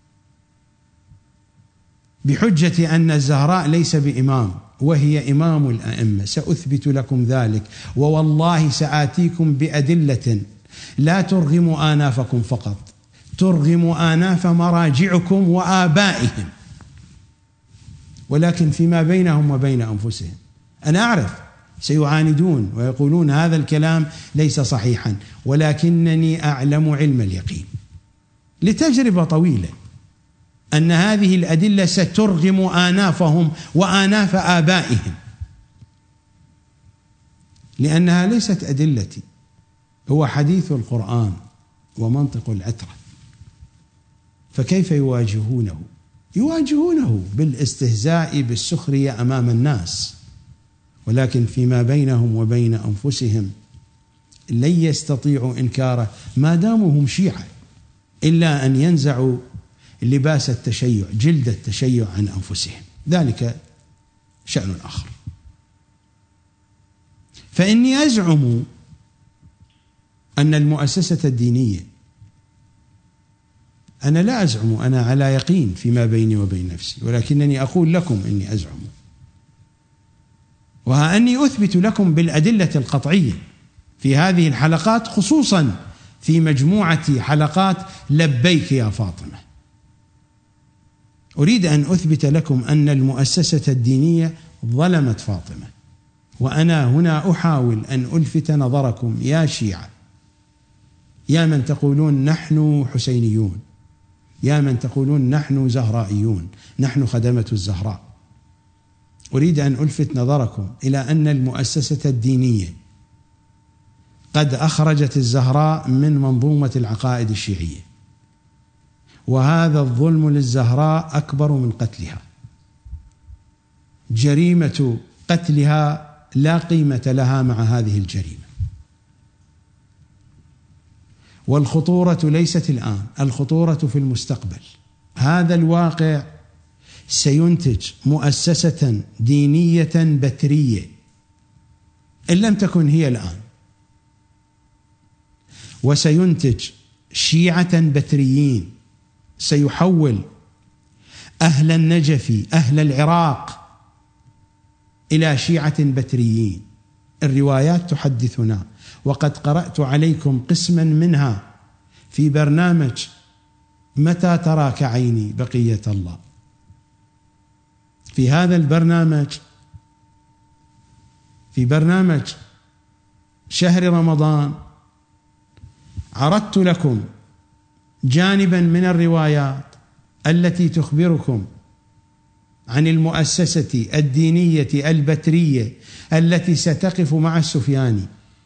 بحجة أن الزهراء ليس بإمام وهي إمام الأئمة. سأثبت لكم ذلك، ووالله سآتيكم بأدلة لا ترغم آنافكم فقط، ترغم آناف مراجعكم وآبائهم، ولكن فيما بينهم وبين أنفسهم. أنا أعرف سيعاندون ويقولون هذا الكلام ليس صحيحا، ولكنني أعلم علم اليقين لتجربة طويلة أن هذه الأدلة سترغم آنافهم وآناف آبائهم، لأنها ليست أدلتي، هو حديث القرآن ومنطق العترة. فكيف يواجهونه؟ يواجهونه بالاستهزاء بالسخرية أمام الناس، ولكن فيما بينهم وبين أنفسهم لن يستطيعوا إنكاره ما داموا هم شيعة، إلا أن ينزعوا لباس التشيع، جلد التشيع عن أنفسهم، ذلك شأن آخر. فإني أزعم أن المؤسسة الدينية، أنا لا أزعم، أنا على يقين فيما بيني وبين نفسي، ولكنني أقول لكم إني أزعم، وها أني أثبت لكم بالأدلة القطعية في هذه الحلقات، خصوصا في مجموعة حلقات لبيك يا فاطمة. أريد أن أثبت لكم أن المؤسسة الدينية ظلمت فاطمة، وأنا هنا أحاول أن ألفت نظركم يا شيعة، يا من تقولون نحن حسينيون، يا من تقولون نحن زهرائيون، نحن خدمة الزهراء. أريد أن ألفت نظركم إلى أن المؤسسة الدينية قد أخرجت الزهراء من منظومة العقائد الشيعية، وهذا الظلم للزهراء أكبر من قتلها. جريمة قتلها لا قيمة لها مع هذه الجريمة. والخطورة ليست الآن، الخطورة في المستقبل. هذا الواقع سينتج مؤسسة دينية بترية إن لم تكن هي الآن، وسينتج شيعة بتريين، سيحول أهل النجف أهل العراق إلى شيعة بتريين. الروايات تحدثنا، وقد قرأت عليكم قسما منها في برنامج متى تراك عيني بقية الله. في هذا البرنامج، في برنامج شهر رمضان، عرضت لكم جانبا من الروايات التي تخبركم عن المؤسسة الدينية البترية التي ستقف مع السفياني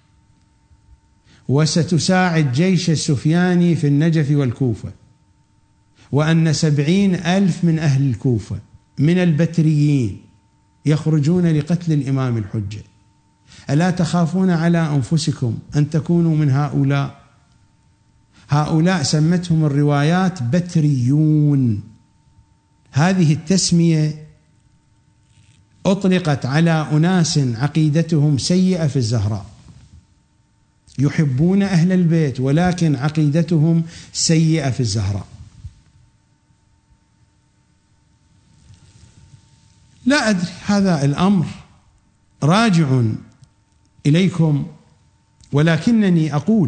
وستساعد جيش السفياني في النجف والكوفة، وأن سبعين ألف من أهل الكوفة من البتريين يخرجون لقتل الإمام الحجة. ألا تخافون على أنفسكم أن تكونوا من هؤلاء؟ هؤلاء سمتهم الروايات بتريون. هذه التسمية أطلقت على أناس عقيدتهم سيئة في الزهراء، يحبون أهل البيت ولكن عقيدتهم سيئة في الزهراء. لا أدري، هذا الأمر راجع إليكم، ولكنني أقول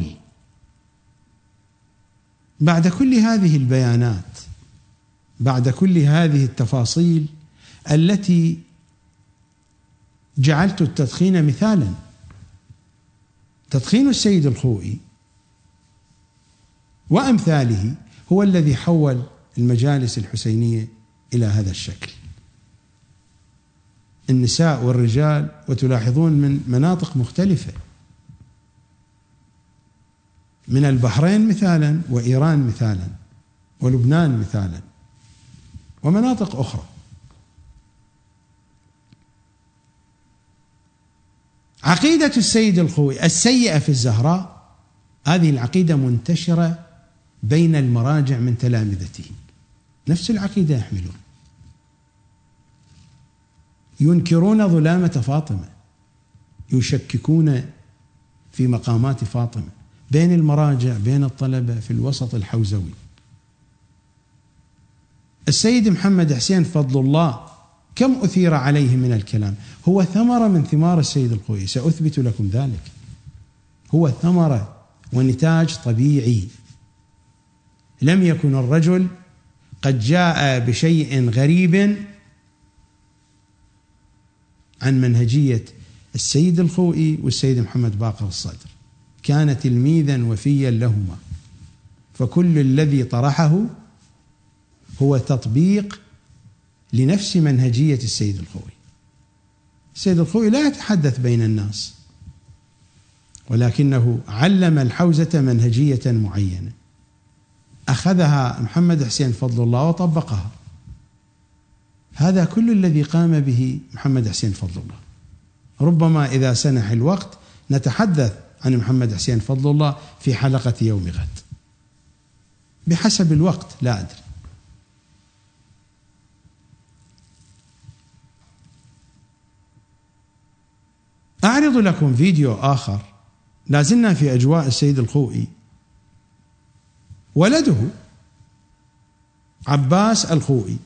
بعد كل هذه البيانات، بعد كل هذه التفاصيل التي جعلت التدخين مثالا، تدخين السيد الخوئي وأمثاله هو الذي حول المجالس الحسينية إلى هذا الشكل. النساء والرجال، وتلاحظون من مناطق مختلفة، من البحرين مثالا، وإيران مثالا، ولبنان مثالا، ومناطق أخرى. عقيدة السيد الخوئي السيئة في الزهراء، هذه العقيدة منتشرة بين المراجع من تلامذته، نفس العقيدة يحملون، ينكرون ظلامة فاطمة، يشككون في مقامات فاطمة بين المراجع، بين الطلبة، في الوسط الحوزوي. السيد محمد حسين فضل الله كم أثير عليه من الكلام، هو ثمرة من ثمار السيد الخوئي، سأثبت لكم ذلك. هو ثمرة ونتاج طبيعي، لم يكن الرجل قد جاء بشيء غريب عن منهجية السيد الخوئي والسيد محمد باقر الصدر، كان تلميذا وفيا لهما، فكل الذي طرحه هو تطبيق لنفس منهجية السيد الخوئي. السيد الخوئي لا يتحدث بين الناس، ولكنه علم الحوزة منهجية معينة، أخذها محمد حسين فضل الله وطبقها. هذا كل الذي قام به محمد حسين فضل الله. ربما إذا سنح الوقت نتحدث عن محمد حسين فضل الله في حلقة يوم غد، بحسب الوقت لا أدري. أعرض لكم فيديو آخر، لازلنا في أجواء السيد الخوئي. ولده عباس الخوئي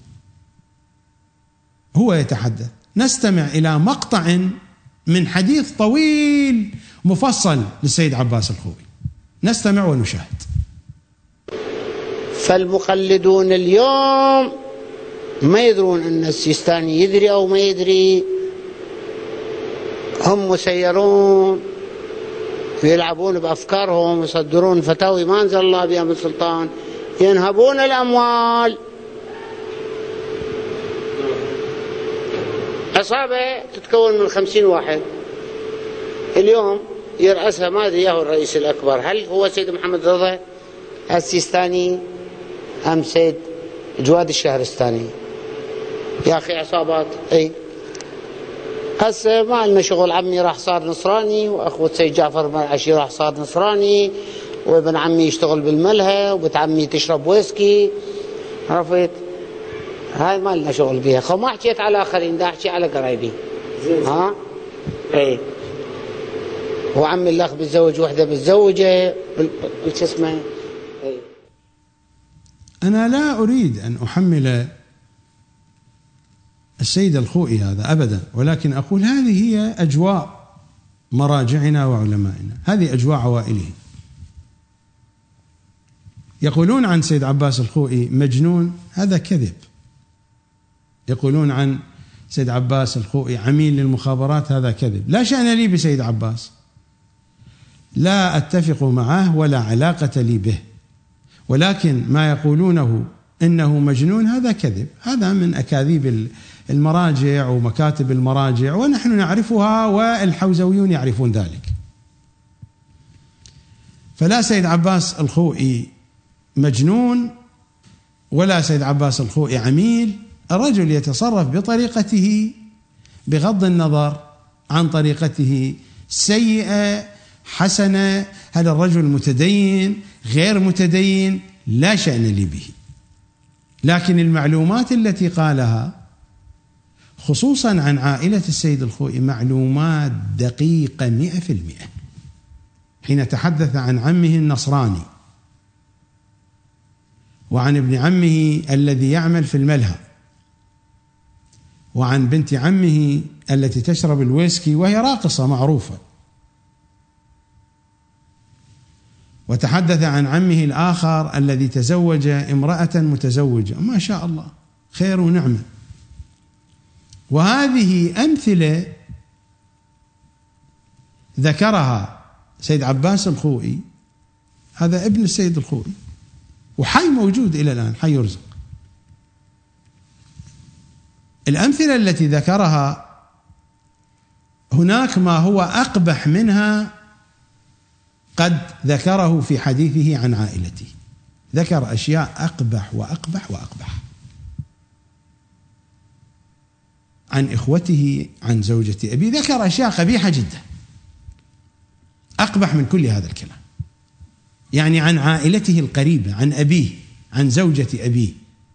هو يتحدث، نستمع إلى مقطع من حديث طويل مفصل للسيد عباس الخوئي، نستمع ونشاهد. فالمقلدون اليوم ما يدرون أن السيستاني يدري أو ما يدري، هم مسيرون يلعبون بأفكارهم، يصدرون فتاوي ما أنزل الله بها من سلطان، ينهبون الأموال. عصابة تتكون من خمسين واحد اليوم يرأسها ما أدري هو الرئيس الأكبر، هل هو سيد محمد رضا السيستاني أم سيد جواد الشهرستاني؟ يا أخي عصابات. أي هسه ما لنا شغل، عمي راح صار نصراني، وأخوة سيد جعفر مرعشي راح صار نصراني، وابن عمي يشتغل بالملهى، وبنت عمي تشرب ويسكي، عرفت؟ هاي ما لنا شغل بيها. خو ما حكيت على آخرين، دا أحكي على قرايبي. ها؟ إيه. وعمي الأخ بتزوج وحدة بتزوجه شو اسمه. إيه. أنا لا أريد أن أحمل السيد الخوئي هذا أبدا، ولكن أقول هذه هي أجواء مراجعنا وعلمائنا، هذه أجواء عوائلهم. يقولون عن سيد عباس الخوئي مجنون، هذا كذب. يقولون عن سيد عباس الخوئي عميل للمخابرات، هذا كذب. لا شأن لي بسيد عباس، لا أتفق معه ولا علاقة لي به، ولكن ما يقولونه إنه مجنون هذا كذب، هذا من أكاذيب المراجع ومكاتب المراجع، ونحن نعرفها والحوزويون يعرفون ذلك. فلا سيد عباس الخوئي مجنون ولا سيد عباس الخوئي عميل، الرجل يتصرف بطريقته بغض النظر عن طريقته سيئة حسنة، هل الرجل متدين غير متدين لا شأن لي به، لكن المعلومات التي قالها خصوصا عن عائلة السيد الخوئي معلومات دقيقة مئة في المئة. حين تحدث عن عمه النصراني وعن ابن عمه الذي يعمل في الملهى وعن بنت عمه التي تشرب الويسكي وهي راقصة معروفة، وتحدث عن عمه الآخر الذي تزوج امرأة متزوجة، ما شاء الله خير ونعمة. وهذه أمثلة ذكرها سيد عباس الخوئي، هذا ابن السيد الخوئي وحي موجود إلى الآن، حي يرزق. الأمثلة التي ذكرها هناك ما هو أقبح منها قد ذكره في حديثه عن عائلته، ذكر أشياء أقبح وأقبح وأقبح عن إخوته، عن زوجة أبي، ذكر أشياء قبيحة جدا أقبح من كل هذا الكلام، يعني عن عائلته القريبة، عن أبيه، عن زوجة أبيه.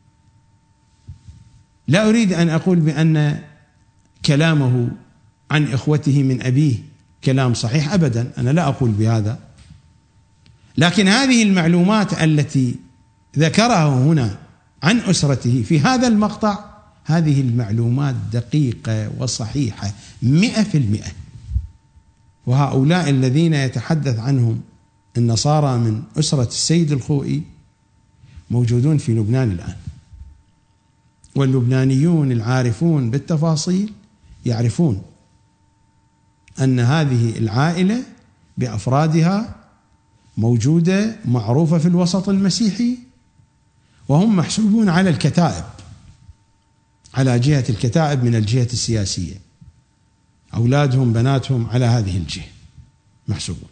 لا أريد أن أقول بأن كلامه عن إخوته من أبيه كلام صحيح أبدا، أنا لا أقول بهذا، لكن هذه المعلومات التي ذكرها هنا عن أسرته في هذا المقطع، هذه المعلومات دقيقة وصحيحة مئة في المئة. وهؤلاء الذين يتحدث عنهم النصارى من أسرة السيد الخوئي موجودون في لبنان الآن، واللبنانيون العارفون بالتفاصيل يعرفون أن هذه العائلة بأفرادها موجودة معروفة في الوسط المسيحي، وهم محسوبون على الكتائب، على جهة الكتائب من الجهة السياسية، أولادهم بناتهم على هذه الجهة محسوبون.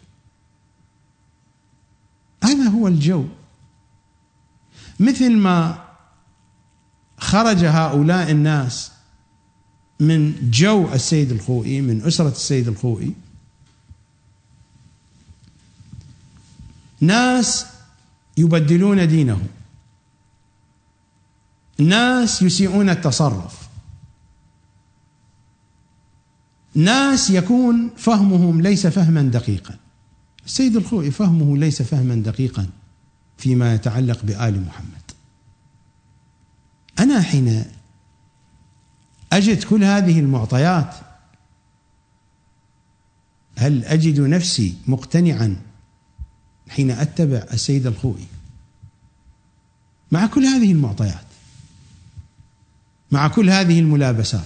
هذا هو الجو. مثل ما خرج هؤلاء الناس من جو السيد الخوئي، من أسرة السيد الخوئي، ناس يبدلون دينه، ناس يسيئون التصرف، ناس يكون فهمهم ليس فهما دقيقا. السيد الخوئي فهمه ليس فهما دقيقا فيما يتعلق بآل محمد. أنا حين أجد كل هذه المعطيات هل أجد نفسي مقتنعا حين أتبع السيد الخوئي مع كل هذه المعطيات، مع كل هذه الملابسات؟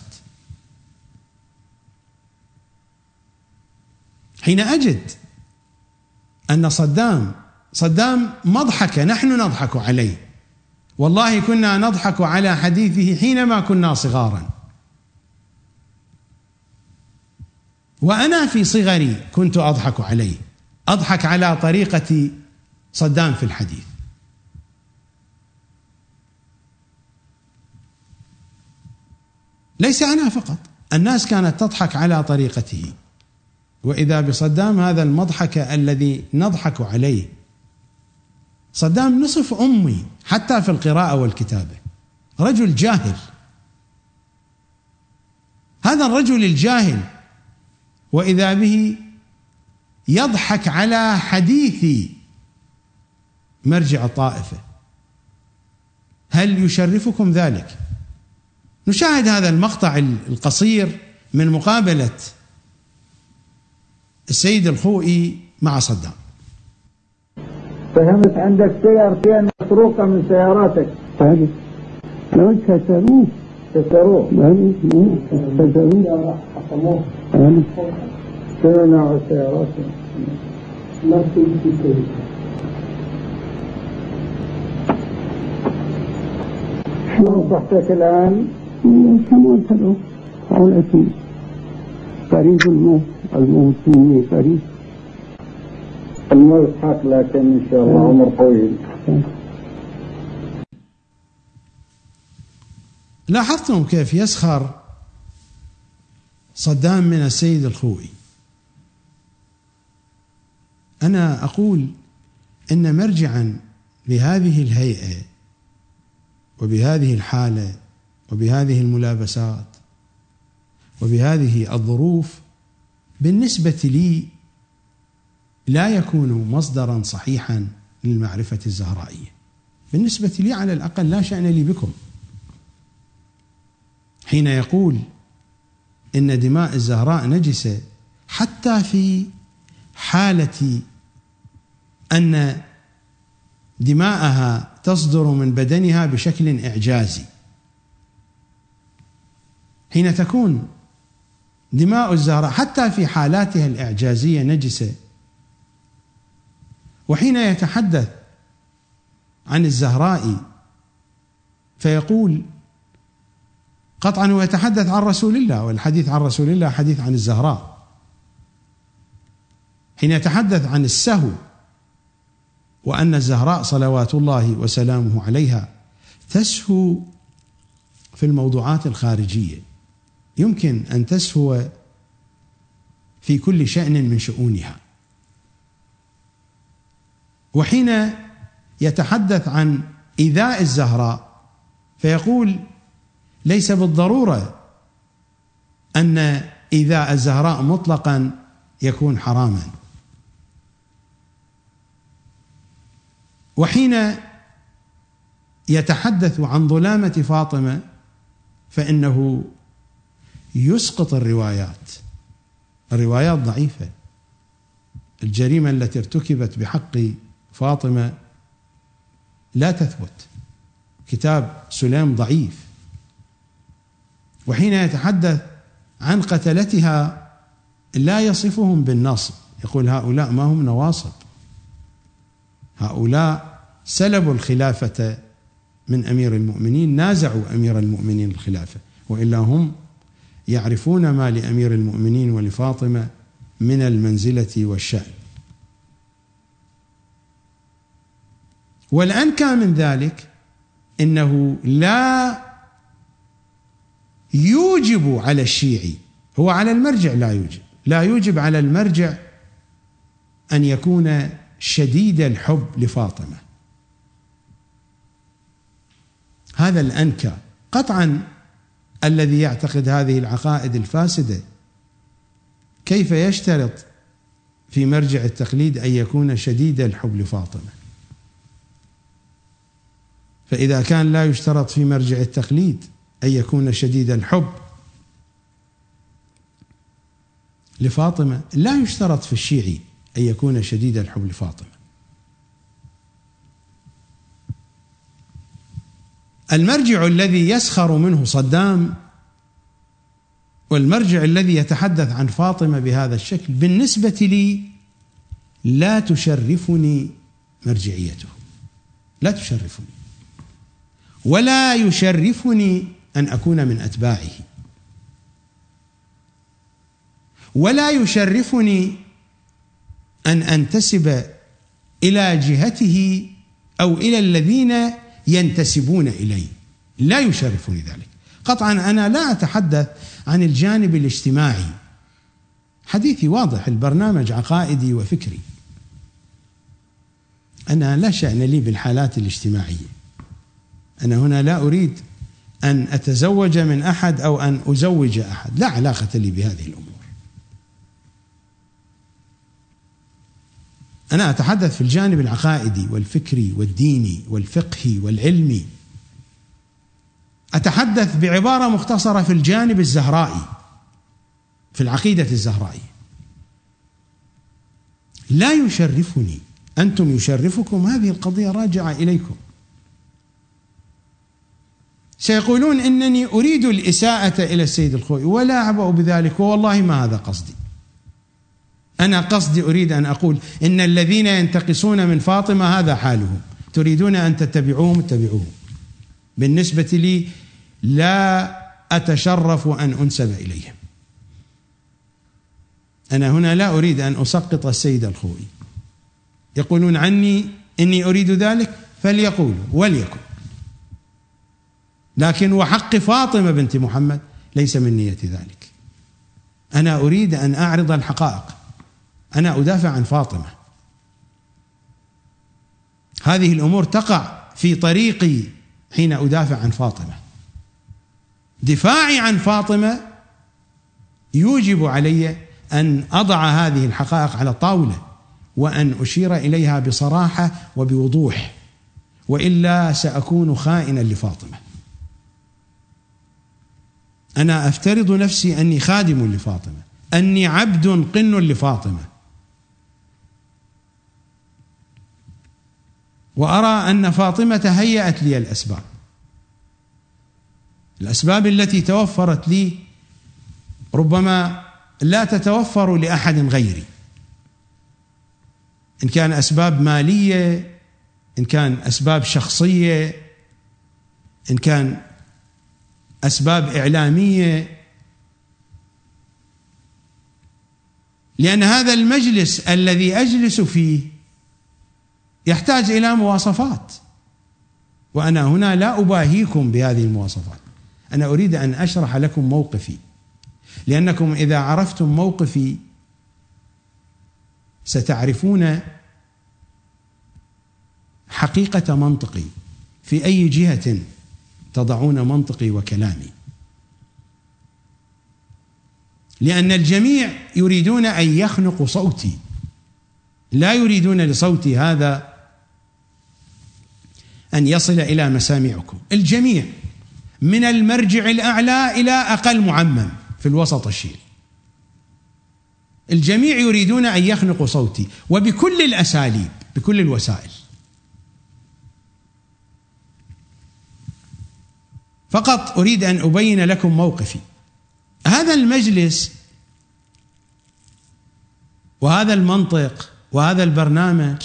حين أجد أن صدام صدام مضحك نحن نضحك عليه، والله كنا نضحك على حديثه حينما كنا صغارا، وأنا في صغري كنت أضحك عليه، أضحك على طريقة صدام في الحديث. ليس أنا فقط، الناس كانت تضحك على طريقته، وإذا بصدام هذا المضحك الذي نضحك عليه. صدام نصف أمي حتى في القراءة والكتابة، رجل جاهل. هذا الرجل الجاهل وإذا به يضحك على حديث مرجع الطائفة، هل يشرفكم ذلك؟ نشاهد هذا المقطع القصير من مقابلة السيد الخوئي مع صدام. فهمت عندك سيارتين مسروقة من سياراتك؟ طيب لو كسروه كسروه كسروه حطموه. شنو نوع السيارات؟ نفس الشيء. شو صحتك الآن؟ كما قلت له حولتي قريب الموت، الموت مني قريب. الموت حق، لكن إن شاء الله عمر طويل. لاحظتم كيف يسخر صدام من السيد الخوئي. أنا أقول إن مرجعا بهذه الهيئة وبهذه الحالة وبهذه الملابسات وبهذه الظروف بالنسبة لي لا يكون مصدرا صحيحا للمعرفة الزهرائية. بالنسبة لي على الأقل لا شأن لي بكم. حين يقول إن دماء الزهراء نجسة حتى في حالة أن دماءها تصدر من بدنها بشكل إعجازي، حين تكون دماء الزهراء حتى في حالاتها الإعجازية نجسة، وحين يتحدث عن الزهراء فيقول قطعا هو يتحدث عن رسول الله، والحديث عن رسول الله حديث عن الزهراء. حين يتحدث عن السهو وأن الزهراء صلوات الله وسلامه عليها تسهو في الموضوعات الخارجية، يمكن أن تسهو في كل شأن من شؤونها. وحين يتحدث عن إيذاء الزهراء فيقول ليس بالضرورة أن إيذاء الزهراء مطلقا يكون حراما. وحين يتحدث عن ظلامة فاطمة فإنه يسقط الروايات، الروايات ضعيفة. الجريمة التي ارتكبت بحق فاطمة لا تثبت، كتاب سليم ضعيف. وحين يتحدث عن قتلتها لا يصفهم بالنصب، يقول هؤلاء ما هم نواصب، هؤلاء سلبوا الخلافة من أمير المؤمنين، نازعوا أمير المؤمنين الخلافة، وإلا هم يعرفون ما لأمير المؤمنين ولفاطمة من المنزلة والشأن. والأنكى من ذلك إنه لا يوجب على الشيعي، هو على المرجع لا يوجب، لا يوجب على المرجع أن يكون شديد الحب لفاطمة. هذا الأنكى قطعا. الذي يعتقد هذه العقائد الفاسدة كيف يشترط في مرجع التقليد أن يكون شديد الحب لفاطمة؟ فإذا كان لا يشترط في مرجع التقليد أن يكون شديد الحب لفاطمة، لا يشترط في الشيعي أن يكون شديد الحب لفاطمة. المرجع الذي يسخر منه صدام والمرجع الذي يتحدث عن فاطمة بهذا الشكل بالنسبة لي لا تشرفني مرجعيته، لا تشرفني، ولا يشرفني أن أكون من أتباعه، ولا يشرفني أن أنتسب إلى جهته أو إلى الذين ينتسبون إليه، لا يشرفني ذلك قطعا. أنا لا أتحدث عن الجانب الاجتماعي، حديثي واضح، البرنامج عقائدي وفكري، أنا لا شأن لي بالحالات الاجتماعية. أنا هنا لا أريد أن أتزوج من أحد أو أن أزوج أحد، لا علاقة لي بهذه الأمور. أنا أتحدث في الجانب العقائدي والفكري والديني والفقهي والعلمي، أتحدث بعبارة مختصرة في الجانب الزهرائي، في العقيدة الزهرائية. لا يشرفني، أنتم يشرفكم، هذه القضية راجعة إليكم. سيقولون إنني أريد الإساءة إلى السيد الخوئي ولا أعبأ بذلك، والله ما هذا قصدي. أنا قصدي أريد أن أقول إن الذين ينتقصون من فاطمة هذا حالهم، تريدون أن تتبعوهم اتبعوهم. بالنسبة لي لا أتشرف أن أنسب إليهم. أنا هنا لا أريد أن أسقط السيد الخوئي، يقولون عني إني أريد ذلك فليقولوا وليكن، لكن وحق فاطمة بنت محمد ليس من نية ذلك. أنا أريد أن أعرض الحقائق، أنا أدافع عن فاطمة. هذه الأمور تقع في طريقي حين أدافع عن فاطمة. دفاعي عن فاطمة يوجب علي أن أضع هذه الحقائق على الطاولة وأن أشير إليها بصراحة وبوضوح، وإلا سأكون خائنا لفاطمة. أنا أفترض نفسي أني خادم لفاطمة، أني عبد قن لفاطمة، وأرى أن فاطمة هيأت لي الأسباب، الأسباب التي توفرت لي ربما لا تتوفر لأحد غيري، إن كان أسباب مالية، إن كان أسباب شخصية، إن كان أسباب إعلامية. لأن هذا المجلس الذي أجلس فيه يحتاج إلى مواصفات، وأنا هنا لا أباهيكم بهذه المواصفات، أنا أريد أن أشرح لكم موقفي، لأنكم إذا عرفتم موقفي ستعرفون حقيقة منطقي، في أي جهة تضعون منطقي وكلامي. لأن الجميع يريدون أن يخنقوا صوتي، لا يريدون لصوتي هذا أن يصل إلى مسامعكم. الجميع من المرجع الأعلى إلى أقل معمم في الوسط الشيعي، الجميع يريدون أن يخنقوا صوتي، وبكل الأساليب، بكل الوسائل. فقط أريد أن أبين لكم موقفي. هذا المجلس وهذا المنطق وهذا البرنامج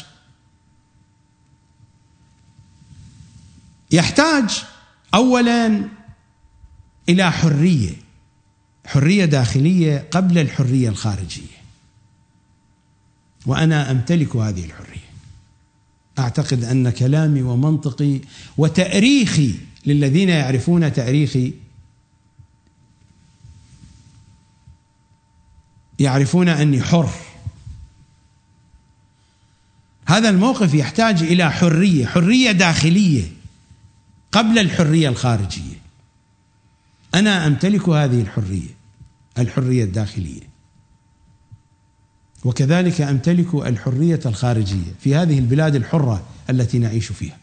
يحتاج أولا إلى حرية، حرية داخلية قبل الحرية الخارجية، وأنا أمتلك هذه الحرية. أعتقد أن كلامي ومنطقي وتأريخي للذين يعرفون تاريخي يعرفون أني حر. هذا الموقف يحتاج إلى حرية، حرية داخلية قبل الحرية الخارجية. أنا أمتلك هذه الحرية، الحرية الداخلية، وكذلك أمتلك الحرية الخارجية في هذه البلاد الحرة التي نعيش فيها.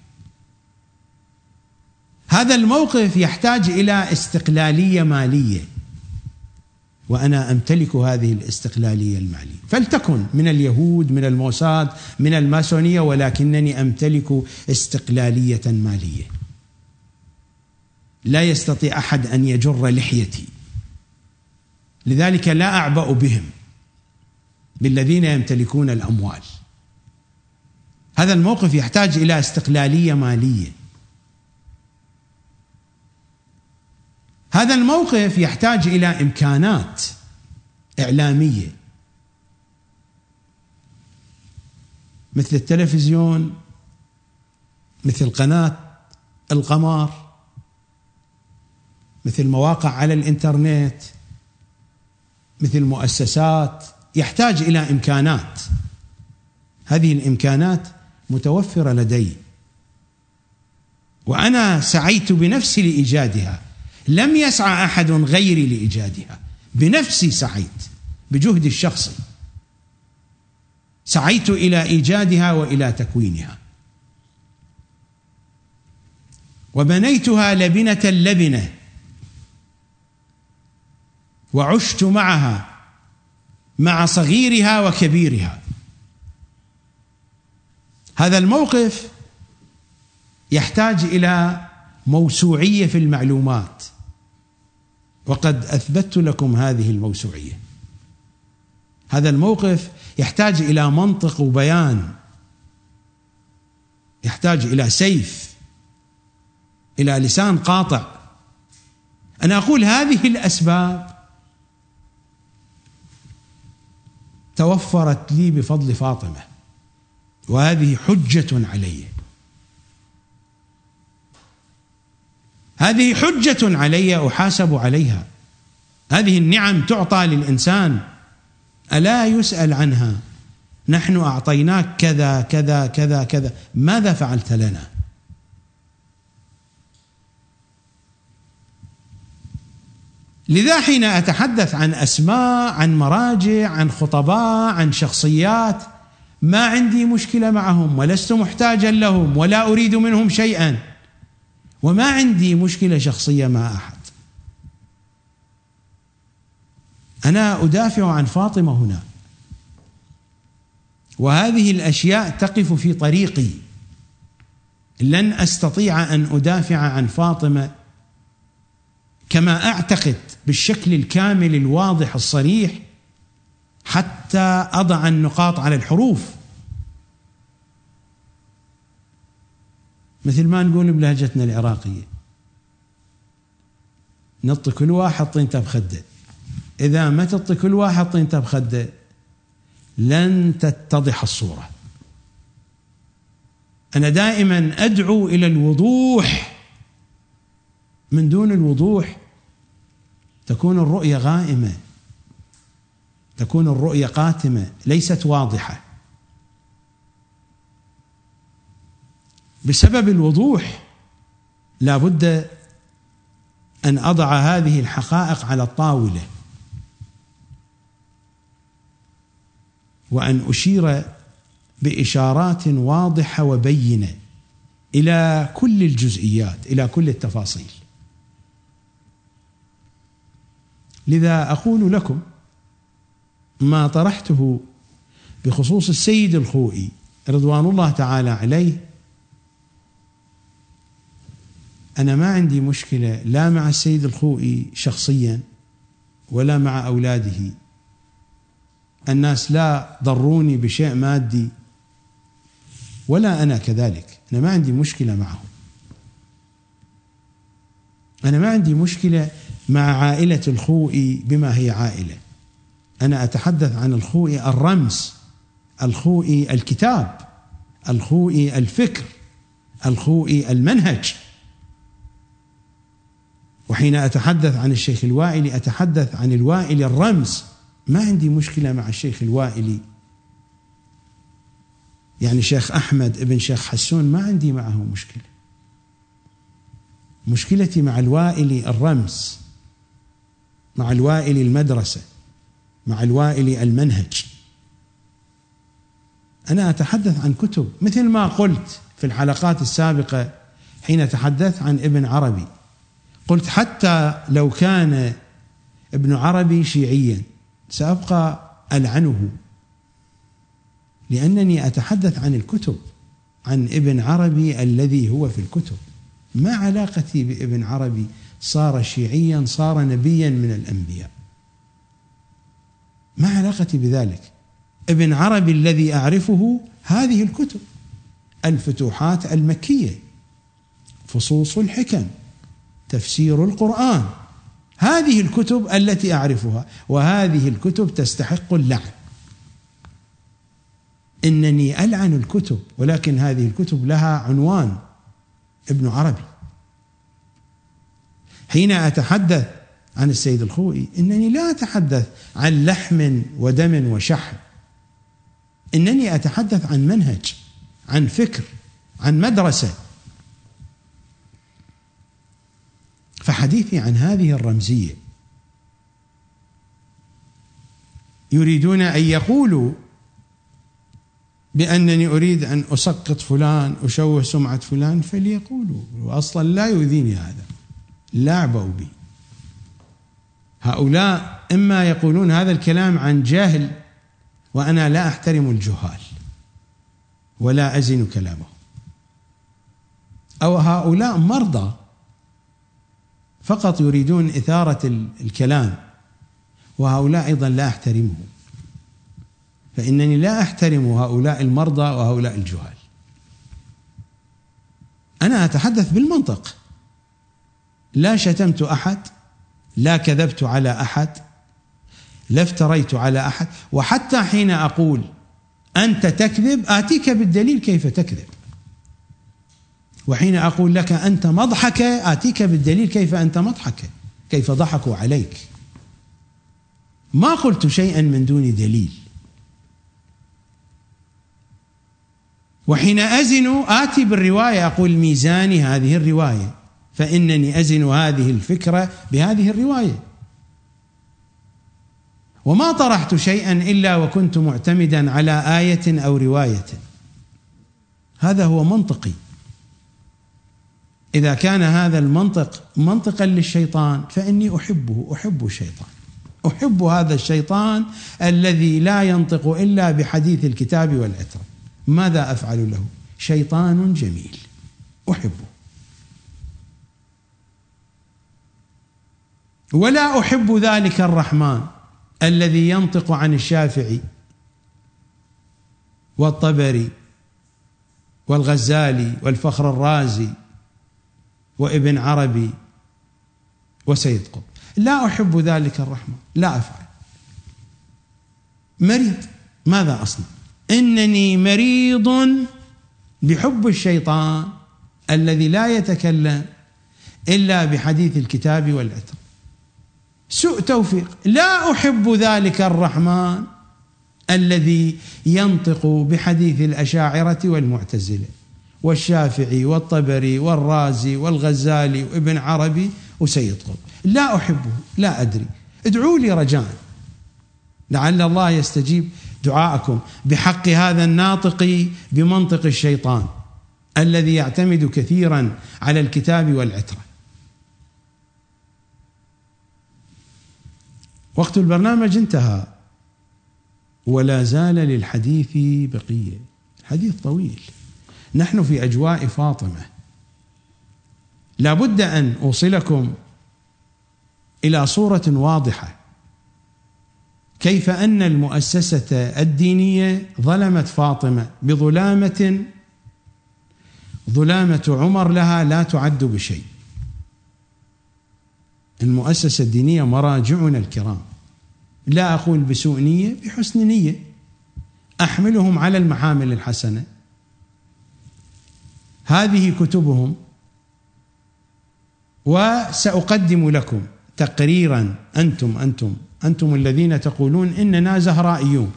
هذا الموقف يحتاج إلى استقلالية مالية، وأنا أمتلك هذه الاستقلالية المالية، فلتكن من اليهود، من الموساد، من الماسونية، ولكنني أمتلك استقلالية مالية. لا يستطيع أحد أن يجر لحيتي، لذلك لا أعبأ بهم، بالذين يمتلكون الأموال. هذا الموقف يحتاج إلى استقلالية مالية. هذا الموقف يحتاج إلى إمكانات إعلامية مثل التلفزيون، مثل قناة القمر، مثل مواقع على الإنترنت، مثل مؤسسات. يحتاج إلى إمكانات، هذه الإمكانات متوفرة لدي، وأنا سعيت بنفسي لإيجادها، لم يسعى أحد غيري لإيجادها، بنفسي سعيت، بجهدي الشخصي سعيت إلى إيجادها وإلى تكوينها، وبنيتها لبنة لبنة، وعشت معها مع صغيرها وكبيرها. هذا الموقف يحتاج إلى موسوعية في المعلومات، وقد أثبتت لكم هذه الموسوعية. هذا الموقف يحتاج إلى منطق وبيان، يحتاج إلى سيف، إلى لسان قاطع. أنا أقول هذه الأسباب توفرت لي بفضل فاطمة، وهذه حجة علي، هذه حجة علي أحاسب عليها. هذه النعم تعطى للإنسان ألا يسأل عنها؟ نحن أعطيناك كذا كذا كذا كذا، ماذا فعلت لنا؟ لذا حين أتحدث عن أسماء، عن مراجع، عن خطباء، عن شخصيات، ما عندي مشكلة معهم ولست محتاجا لهم ولا أريد منهم شيئا، وما عندي مشكلة شخصية مع أحد. أنا أدافع عن فاطمة هنا، وهذه الأشياء تقف في طريقي. لن أستطيع أن أدافع عن فاطمة كما أعتقد بالشكل الكامل الواضح الصريح حتى أضع النقاط على الحروف، مثل ما نقول بلهجتنا العراقية: نطي كل واحد طينته بخده، إذا ما تطي كل واحد طينته بخده لن تتضح الصورة. أنا دائما أدعو إلى الوضوح، من دون الوضوح تكون الرؤية غائمة، تكون الرؤية قاتمة ليست واضحة. بسبب الوضوح لا بد أن أضع هذه الحقائق على الطاولة، وأن أشير بإشارات واضحة وبينة إلى كل الجزئيات، إلى كل التفاصيل. لذا أقول لكم ما طرحته بخصوص السيد الخوئي رضوان الله تعالى عليه، أنا ما عندي مشكلة لا مع السيد الخوئي شخصيا ولا مع أولاده. الناس لا ضروني بشيء مادي ولا أنا كذلك، أنا ما عندي مشكلة معهم. أنا ما عندي مشكلة مع عائلة الخوئي بما هي عائلة. أنا أتحدث عن الخوئي الرمز، الخوئي الكتاب، الخوئي الفكر، الخوئي المنهج. وحين أتحدث عن الشيخ الوائلي أتحدث عن الوائلي الرمز، ما عندي مشكلة مع الشيخ الوائلي. يعني شيخ أحمد ابن شيخ حسون ما عندي معه مشكلة، مشكلتي مع الوائلي الرمز، مع الوائلي المدرسة، مع الوائلي المنهج. أنا أتحدث عن كتب، مثل ما قلت في الحلقات السابقة حين تحدثت عن ابن عربي، قلت حتى لو كان ابن عربي شيعيا سأبقى ألعنه، لأنني أتحدث عن الكتب، عن ابن عربي الذي هو في الكتب. ما علاقتي بابن عربي صار شيعيا صار نبيا من الأنبياء؟ ما علاقتي بذلك؟ ابن عربي الذي أعرفه هذه الكتب: الفتوحات المكية، فصوص الحكم، تفسير القرآن، هذه الكتب التي أعرفها، وهذه الكتب تستحق اللعن. إنني ألعن الكتب، ولكن هذه الكتب لها عنوان ابن عربي. حين أتحدث عن السيد الخوئي إنني لا أتحدث عن لحم ودم وشحم، إنني أتحدث عن منهج، عن فكر، عن مدرسة. فحديثي عن هذه الرمزية يريدون أن يقولوا بأنني أريد أن أسقط فلان، أشوه سمعة فلان، فليقولوا، وأصلا لا يؤذيني هذا، لا أعبأ بي. هؤلاء إما يقولون هذا الكلام عن جاهل، وأنا لا أحترم الجهال ولا أزن كلامه، أو هؤلاء مرضى فقط يريدون إثارة الكلام، وهؤلاء أيضا لا أحترمه، فإنني لا أحترم هؤلاء المرضى وهؤلاء الجهال. أنا أتحدث بالمنطق، لا شتمت أحد، لا كذبت على أحد، لا افتريت على أحد. وحتى حين أقول أنت تكذب آتيك بالدليل كيف تكذب، وحين أقول لك أنت مضحكة آتيك بالدليل كيف أنت مضحكة، كيف ضحكوا عليك. ما قلت شيئا من دون دليل. وحين أزن آتي بالرواية أقول ميزاني هذه الرواية، فإنني أزن هذه الفكرة بهذه الرواية، وما طرحت شيئا إلا وكنت معتمدا على آية أو رواية. هذا هو منطقي. إذا كان هذا المنطق منطقا للشيطان فإني أحبه، أحب الشيطان، أحب هذا الشيطان الذي لا ينطق إلا بحديث الكتاب والعترة. ماذا أفعل له؟ شيطان جميل أحبه. ولا أحب ذلك الرحمن الذي ينطق عن الشافعي والطبري والغزالي والفخر الرازي وابن عربي وسيد قطب. لا أحب ذلك الرحمن، لا أفعل. مريض، ماذا أصنع؟ إنني مريض بحب الشيطان الذي لا يتكلم إلا بحديث الكتاب والعترة. سوء توفيق. لا أحب ذلك الرحمن الذي ينطق بحديث الأشاعرة والمعتزلة والشافعي والطبري والرازي والغزالي وابن عربي وسيد قطب. لا أحبه، لا أدري. ادعوا لي رجاء لعل الله يستجيب دعاءكم بحق هذا الناطق بمنطق الشيطان الذي يعتمد كثيرا على الكتاب والعترة. وقت البرنامج انتهى ولا زال للحديث بقية. الحديث طويل. نحن في أجواء فاطمة. لا بد أن أوصلكم إلى صورة واضحة كيف أن المؤسسة الدينية ظلمت فاطمة بظلامة ظلامة عمر لها لا تعد بشيء. المؤسسة الدينية مراجعنا الكرام، لا أقول بسوء نية، بحسن نية، أحملهم على المحامل الحسنة. هذه كتبهم، وسأقدم لكم تقريرا. أنتم أنتم أنتم الذين تقولون إننا زهرائيون.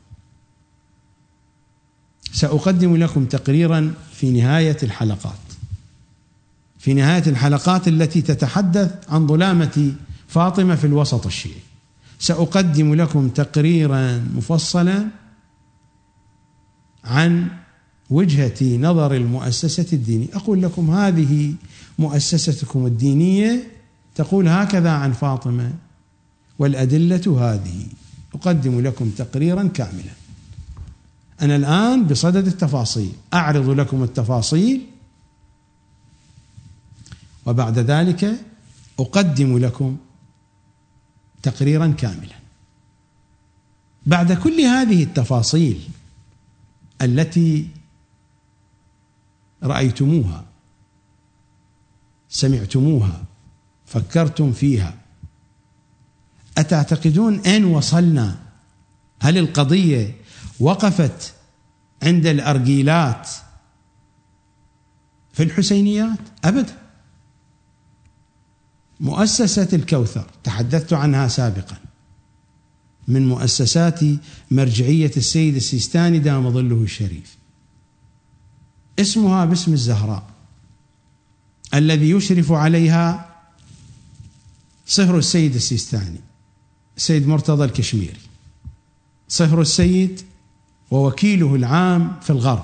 سأقدم لكم تقريرا في نهاية الحلقات، في نهاية الحلقات التي تتحدث عن ظلامة فاطمة في الوسط الشيعي. سأقدم لكم تقريرا مفصلا عن وجهة نظر المؤسسة الدينية. أقول لكم هذه مؤسستكم الدينية تقول هكذا عن فاطمة والأدلة هذه. أقدم لكم تقريرا كاملا. أنا الآن بصدد التفاصيل، أعرض لكم التفاصيل وبعد ذلك أقدم لكم تقريرا كاملا. بعد كل هذه التفاصيل التي رأيتموها، سمعتموها، فكرتم فيها، أتعتقدون أين وصلنا؟ هل القضية وقفت عند الأرجيلات في الحسينيات؟ أبدا. مؤسسة الكوثر تحدثت عنها سابقا، من مؤسسات مرجعية السيد السيستاني دام ظله الشريف. اسمها باسم الزهراء الذي يشرف عليها صهر السيد السيستاني، السيد مرتضى الكشميري، صهر السيد ووكيله العام في الغرب.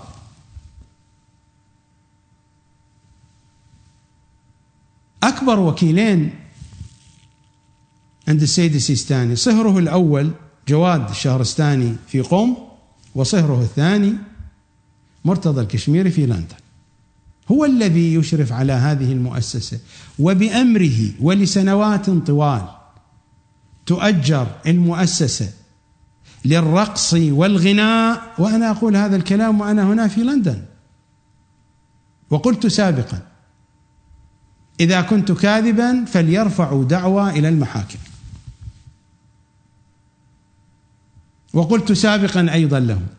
أكبر وكيلين عند السيد السيستاني صهره الأول جواد الشهرستاني في قم، وصهره الثاني مرتضى الكشميري في لندن. هو الذي يشرف على هذه المؤسسة، وبأمره ولسنوات طوال تؤجر المؤسسة للرقص والغناء. وأنا أقول هذا الكلام وأنا هنا في لندن، وقلت سابقا إذا كنت كاذبا فليرفعوا دعوى إلى المحاكم. وقلت سابقا أيضا لهم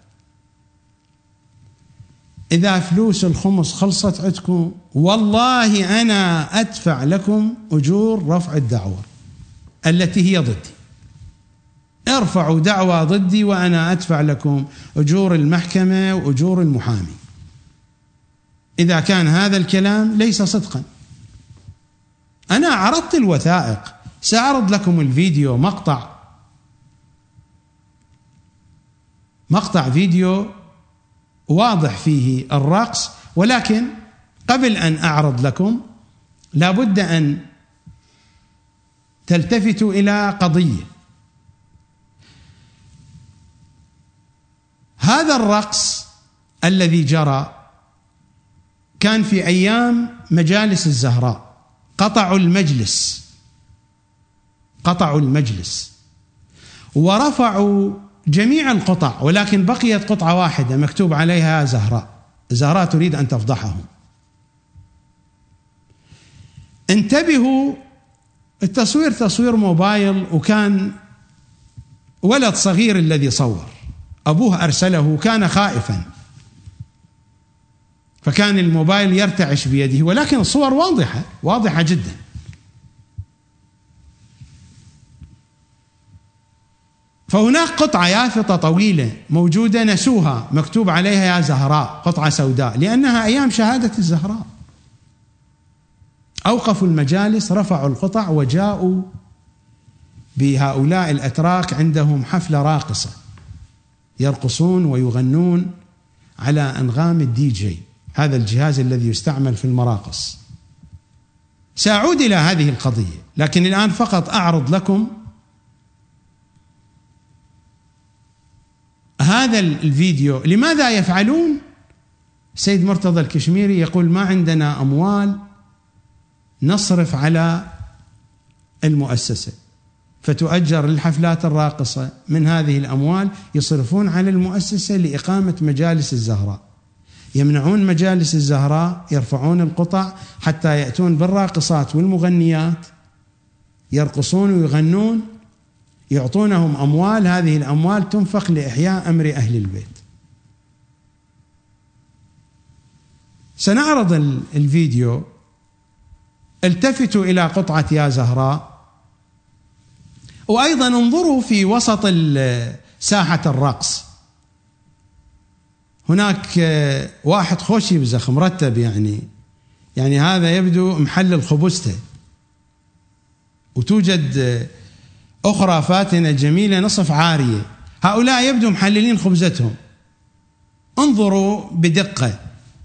إذا فلوس الخمس خلصت عندكم والله أنا أدفع لكم أجور رفع الدعوة التي هي ضدي. ارفعوا دعوى ضدي وأنا أدفع لكم أجور المحكمة وأجور المحامي. إذا كان هذا الكلام ليس صدقا. أنا عرضت الوثائق، سأعرض لكم الفيديو، مقطع مقطع فيديو واضح فيه الرقص، ولكن قبل أن أعرض لكم لابد أن تلتفتوا إلى قضية. هذا الرقص الذي جرى كان في أيام مجالس الزهراء، قطعوا المجلس قطعوا المجلس ورفعوا جميع القطع، ولكن بقيت قطعة واحدة مكتوب عليها زهراء. زهراء تريد أن تفضحهم. انتبهوا، التصوير تصوير موبايل، وكان ولد صغير الذي صور، أبوه أرسله، كان خائفا فكان الموبايل يرتعش بيده، ولكن الصور واضحة واضحة جدا. فهناك قطعة يافطة طويلة موجودة نسوها مكتوب عليها يا زهراء، قطعة سوداء، لأنها أيام شهادة الزهراء. أوقفوا المجالس، رفعوا القطع، وجاءوا بهؤلاء الأتراك، عندهم حفلة راقصة يرقصون ويغنون على أنغام الدي جي، هذا الجهاز الذي يستعمل في المراقص. سأعود إلى هذه القضية، لكن الآن فقط أعرض لكم هذا الفيديو. لماذا يفعلون؟ سيد مرتضى الكشميري يقول ما عندنا أموال نصرف على المؤسسة، فتؤجر للحفلات الراقصة، من هذه الأموال يصرفون على المؤسسة لإقامة مجالس الزهراء، يمنعون مجالس الزهراء، يرفعون القطع حتى يأتون بالراقصات والمغنيات يرقصون ويغنون، يعطونهم أموال، هذه الأموال تنفق لإحياء أمر أهل البيت. سنعرض الفيديو. التفتوا إلى قطعة يا زهراء، وأيضا انظروا في وسط ساحة الرقص هناك واحد خوش يبزخ مرتب، يعني يعني هذا يبدو محلل خبزته، وتوجد أخرى فاتنة جميلة نصف عارية، هؤلاء يبدو محللين خبزتهم. انظروا بدقة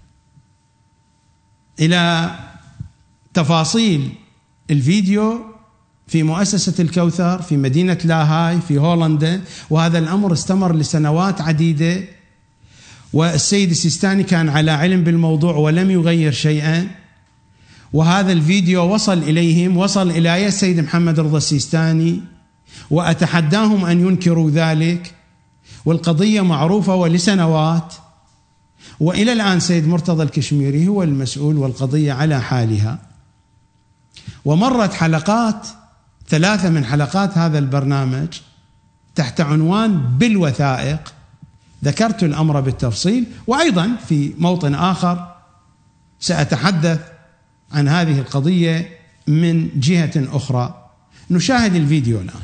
إلى تفاصيل الفيديو في مؤسسة الكوثر في مدينة لاهاي في هولندا، وهذا الأمر استمر لسنوات عديدة، والسيد السيستاني كان على علم بالموضوع ولم يغير شيئا، وهذا الفيديو وصل إليهم، وصل إلى السيد محمد رضا السيستاني، وأتحداهم أن ينكروا ذلك، والقضية معروفة ولسنوات، وإلى الآن سيد مرتضى الكشميري هو المسؤول والقضية على حالها. ومرت حلقات، ثلاثة من حلقات هذا البرنامج تحت عنوان بالوثائق، ذكرت الأمر بالتفصيل، وأيضا في موطن آخر سأتحدث عن هذه القضية من جهة أخرى. نشاهد الفيديو الآن.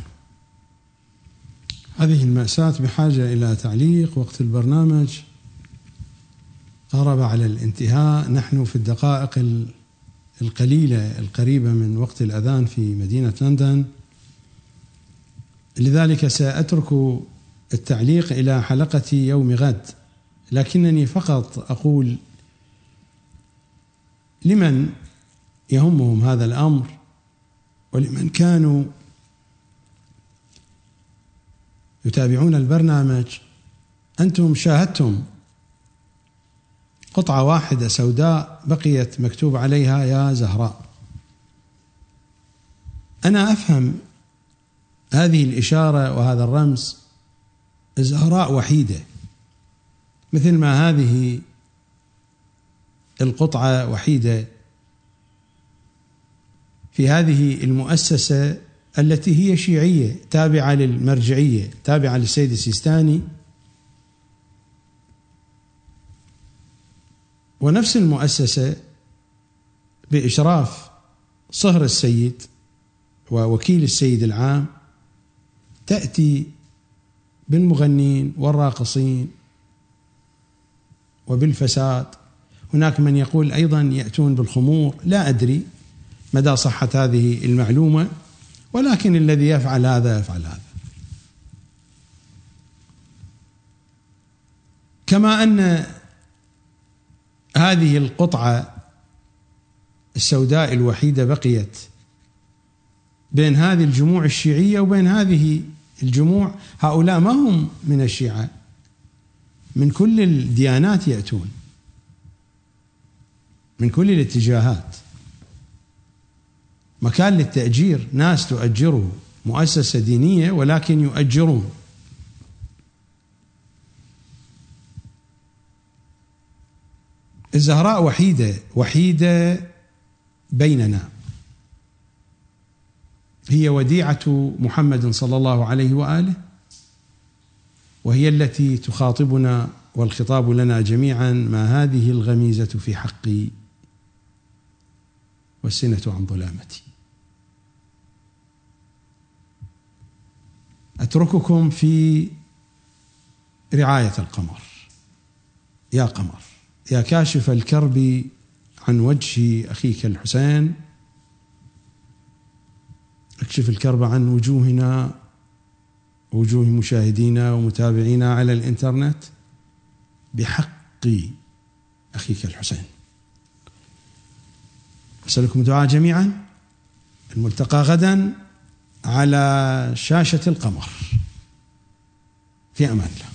هذه المأساة بحاجة إلى تعليق، وقت البرنامج قرب على الانتهاء، نحن في الدقائق القليلة القريبة من وقت الأذان في مدينة لندن، لذلك سأترك التعليق إلى حلقة يوم غد، لكنني فقط أقول لمن يهمهم هذا الأمر ولمن كانوا يتابعون البرنامج، أنتم شاهدتم قطعة واحدة سوداء بقيت مكتوب عليها يا زهراء. أنا أفهم هذه الإشارة وهذا الرمز، زهراء وحيدة، مثل ما هذه القطعة وحيدة في هذه المؤسسة التي هي شيعية تابعة للمرجعية، تابعة للسيد السيستاني، ونفس المؤسسة بإشراف صهر السيد ووكيل السيد العام تأتي بالمغنين والراقصين وبالفساد. هناك من يقول أيضا يأتون بالخمور، لا أدري مدى صحة هذه المعلومة، ولكن الذي يفعل هذا يفعل هذا. كما أن هذه القطعة السوداء الوحيدة بقيت بين هذه الجموع الشيعية وبين هذه الجموع، هؤلاء ما هم من الشيعة، من كل الديانات يأتون، من كل الاتجاهات، مكان للتأجير، ناس تؤجره، مؤسسة دينية ولكن يؤجرون. الزهراء وحيدة وحيدة بيننا، هي وديعة محمد صلى الله عليه وآله، وهي التي تخاطبنا والخطاب لنا جميعا: ما هذه الغميزة في حقي والسنة عن ظلامتي. أترككم في رعاية القمر. يا قمر، يا كاشف الكرب عن وجه أخيك الحسين، اكشف الكرب عن وجوهنا ووجوه مشاهدينا ومتابعينا على الإنترنت بحق أخيك الحسين. أسألكم دعاء جميعا. الملتقى غدا على شاشة القمر. في أمان الله.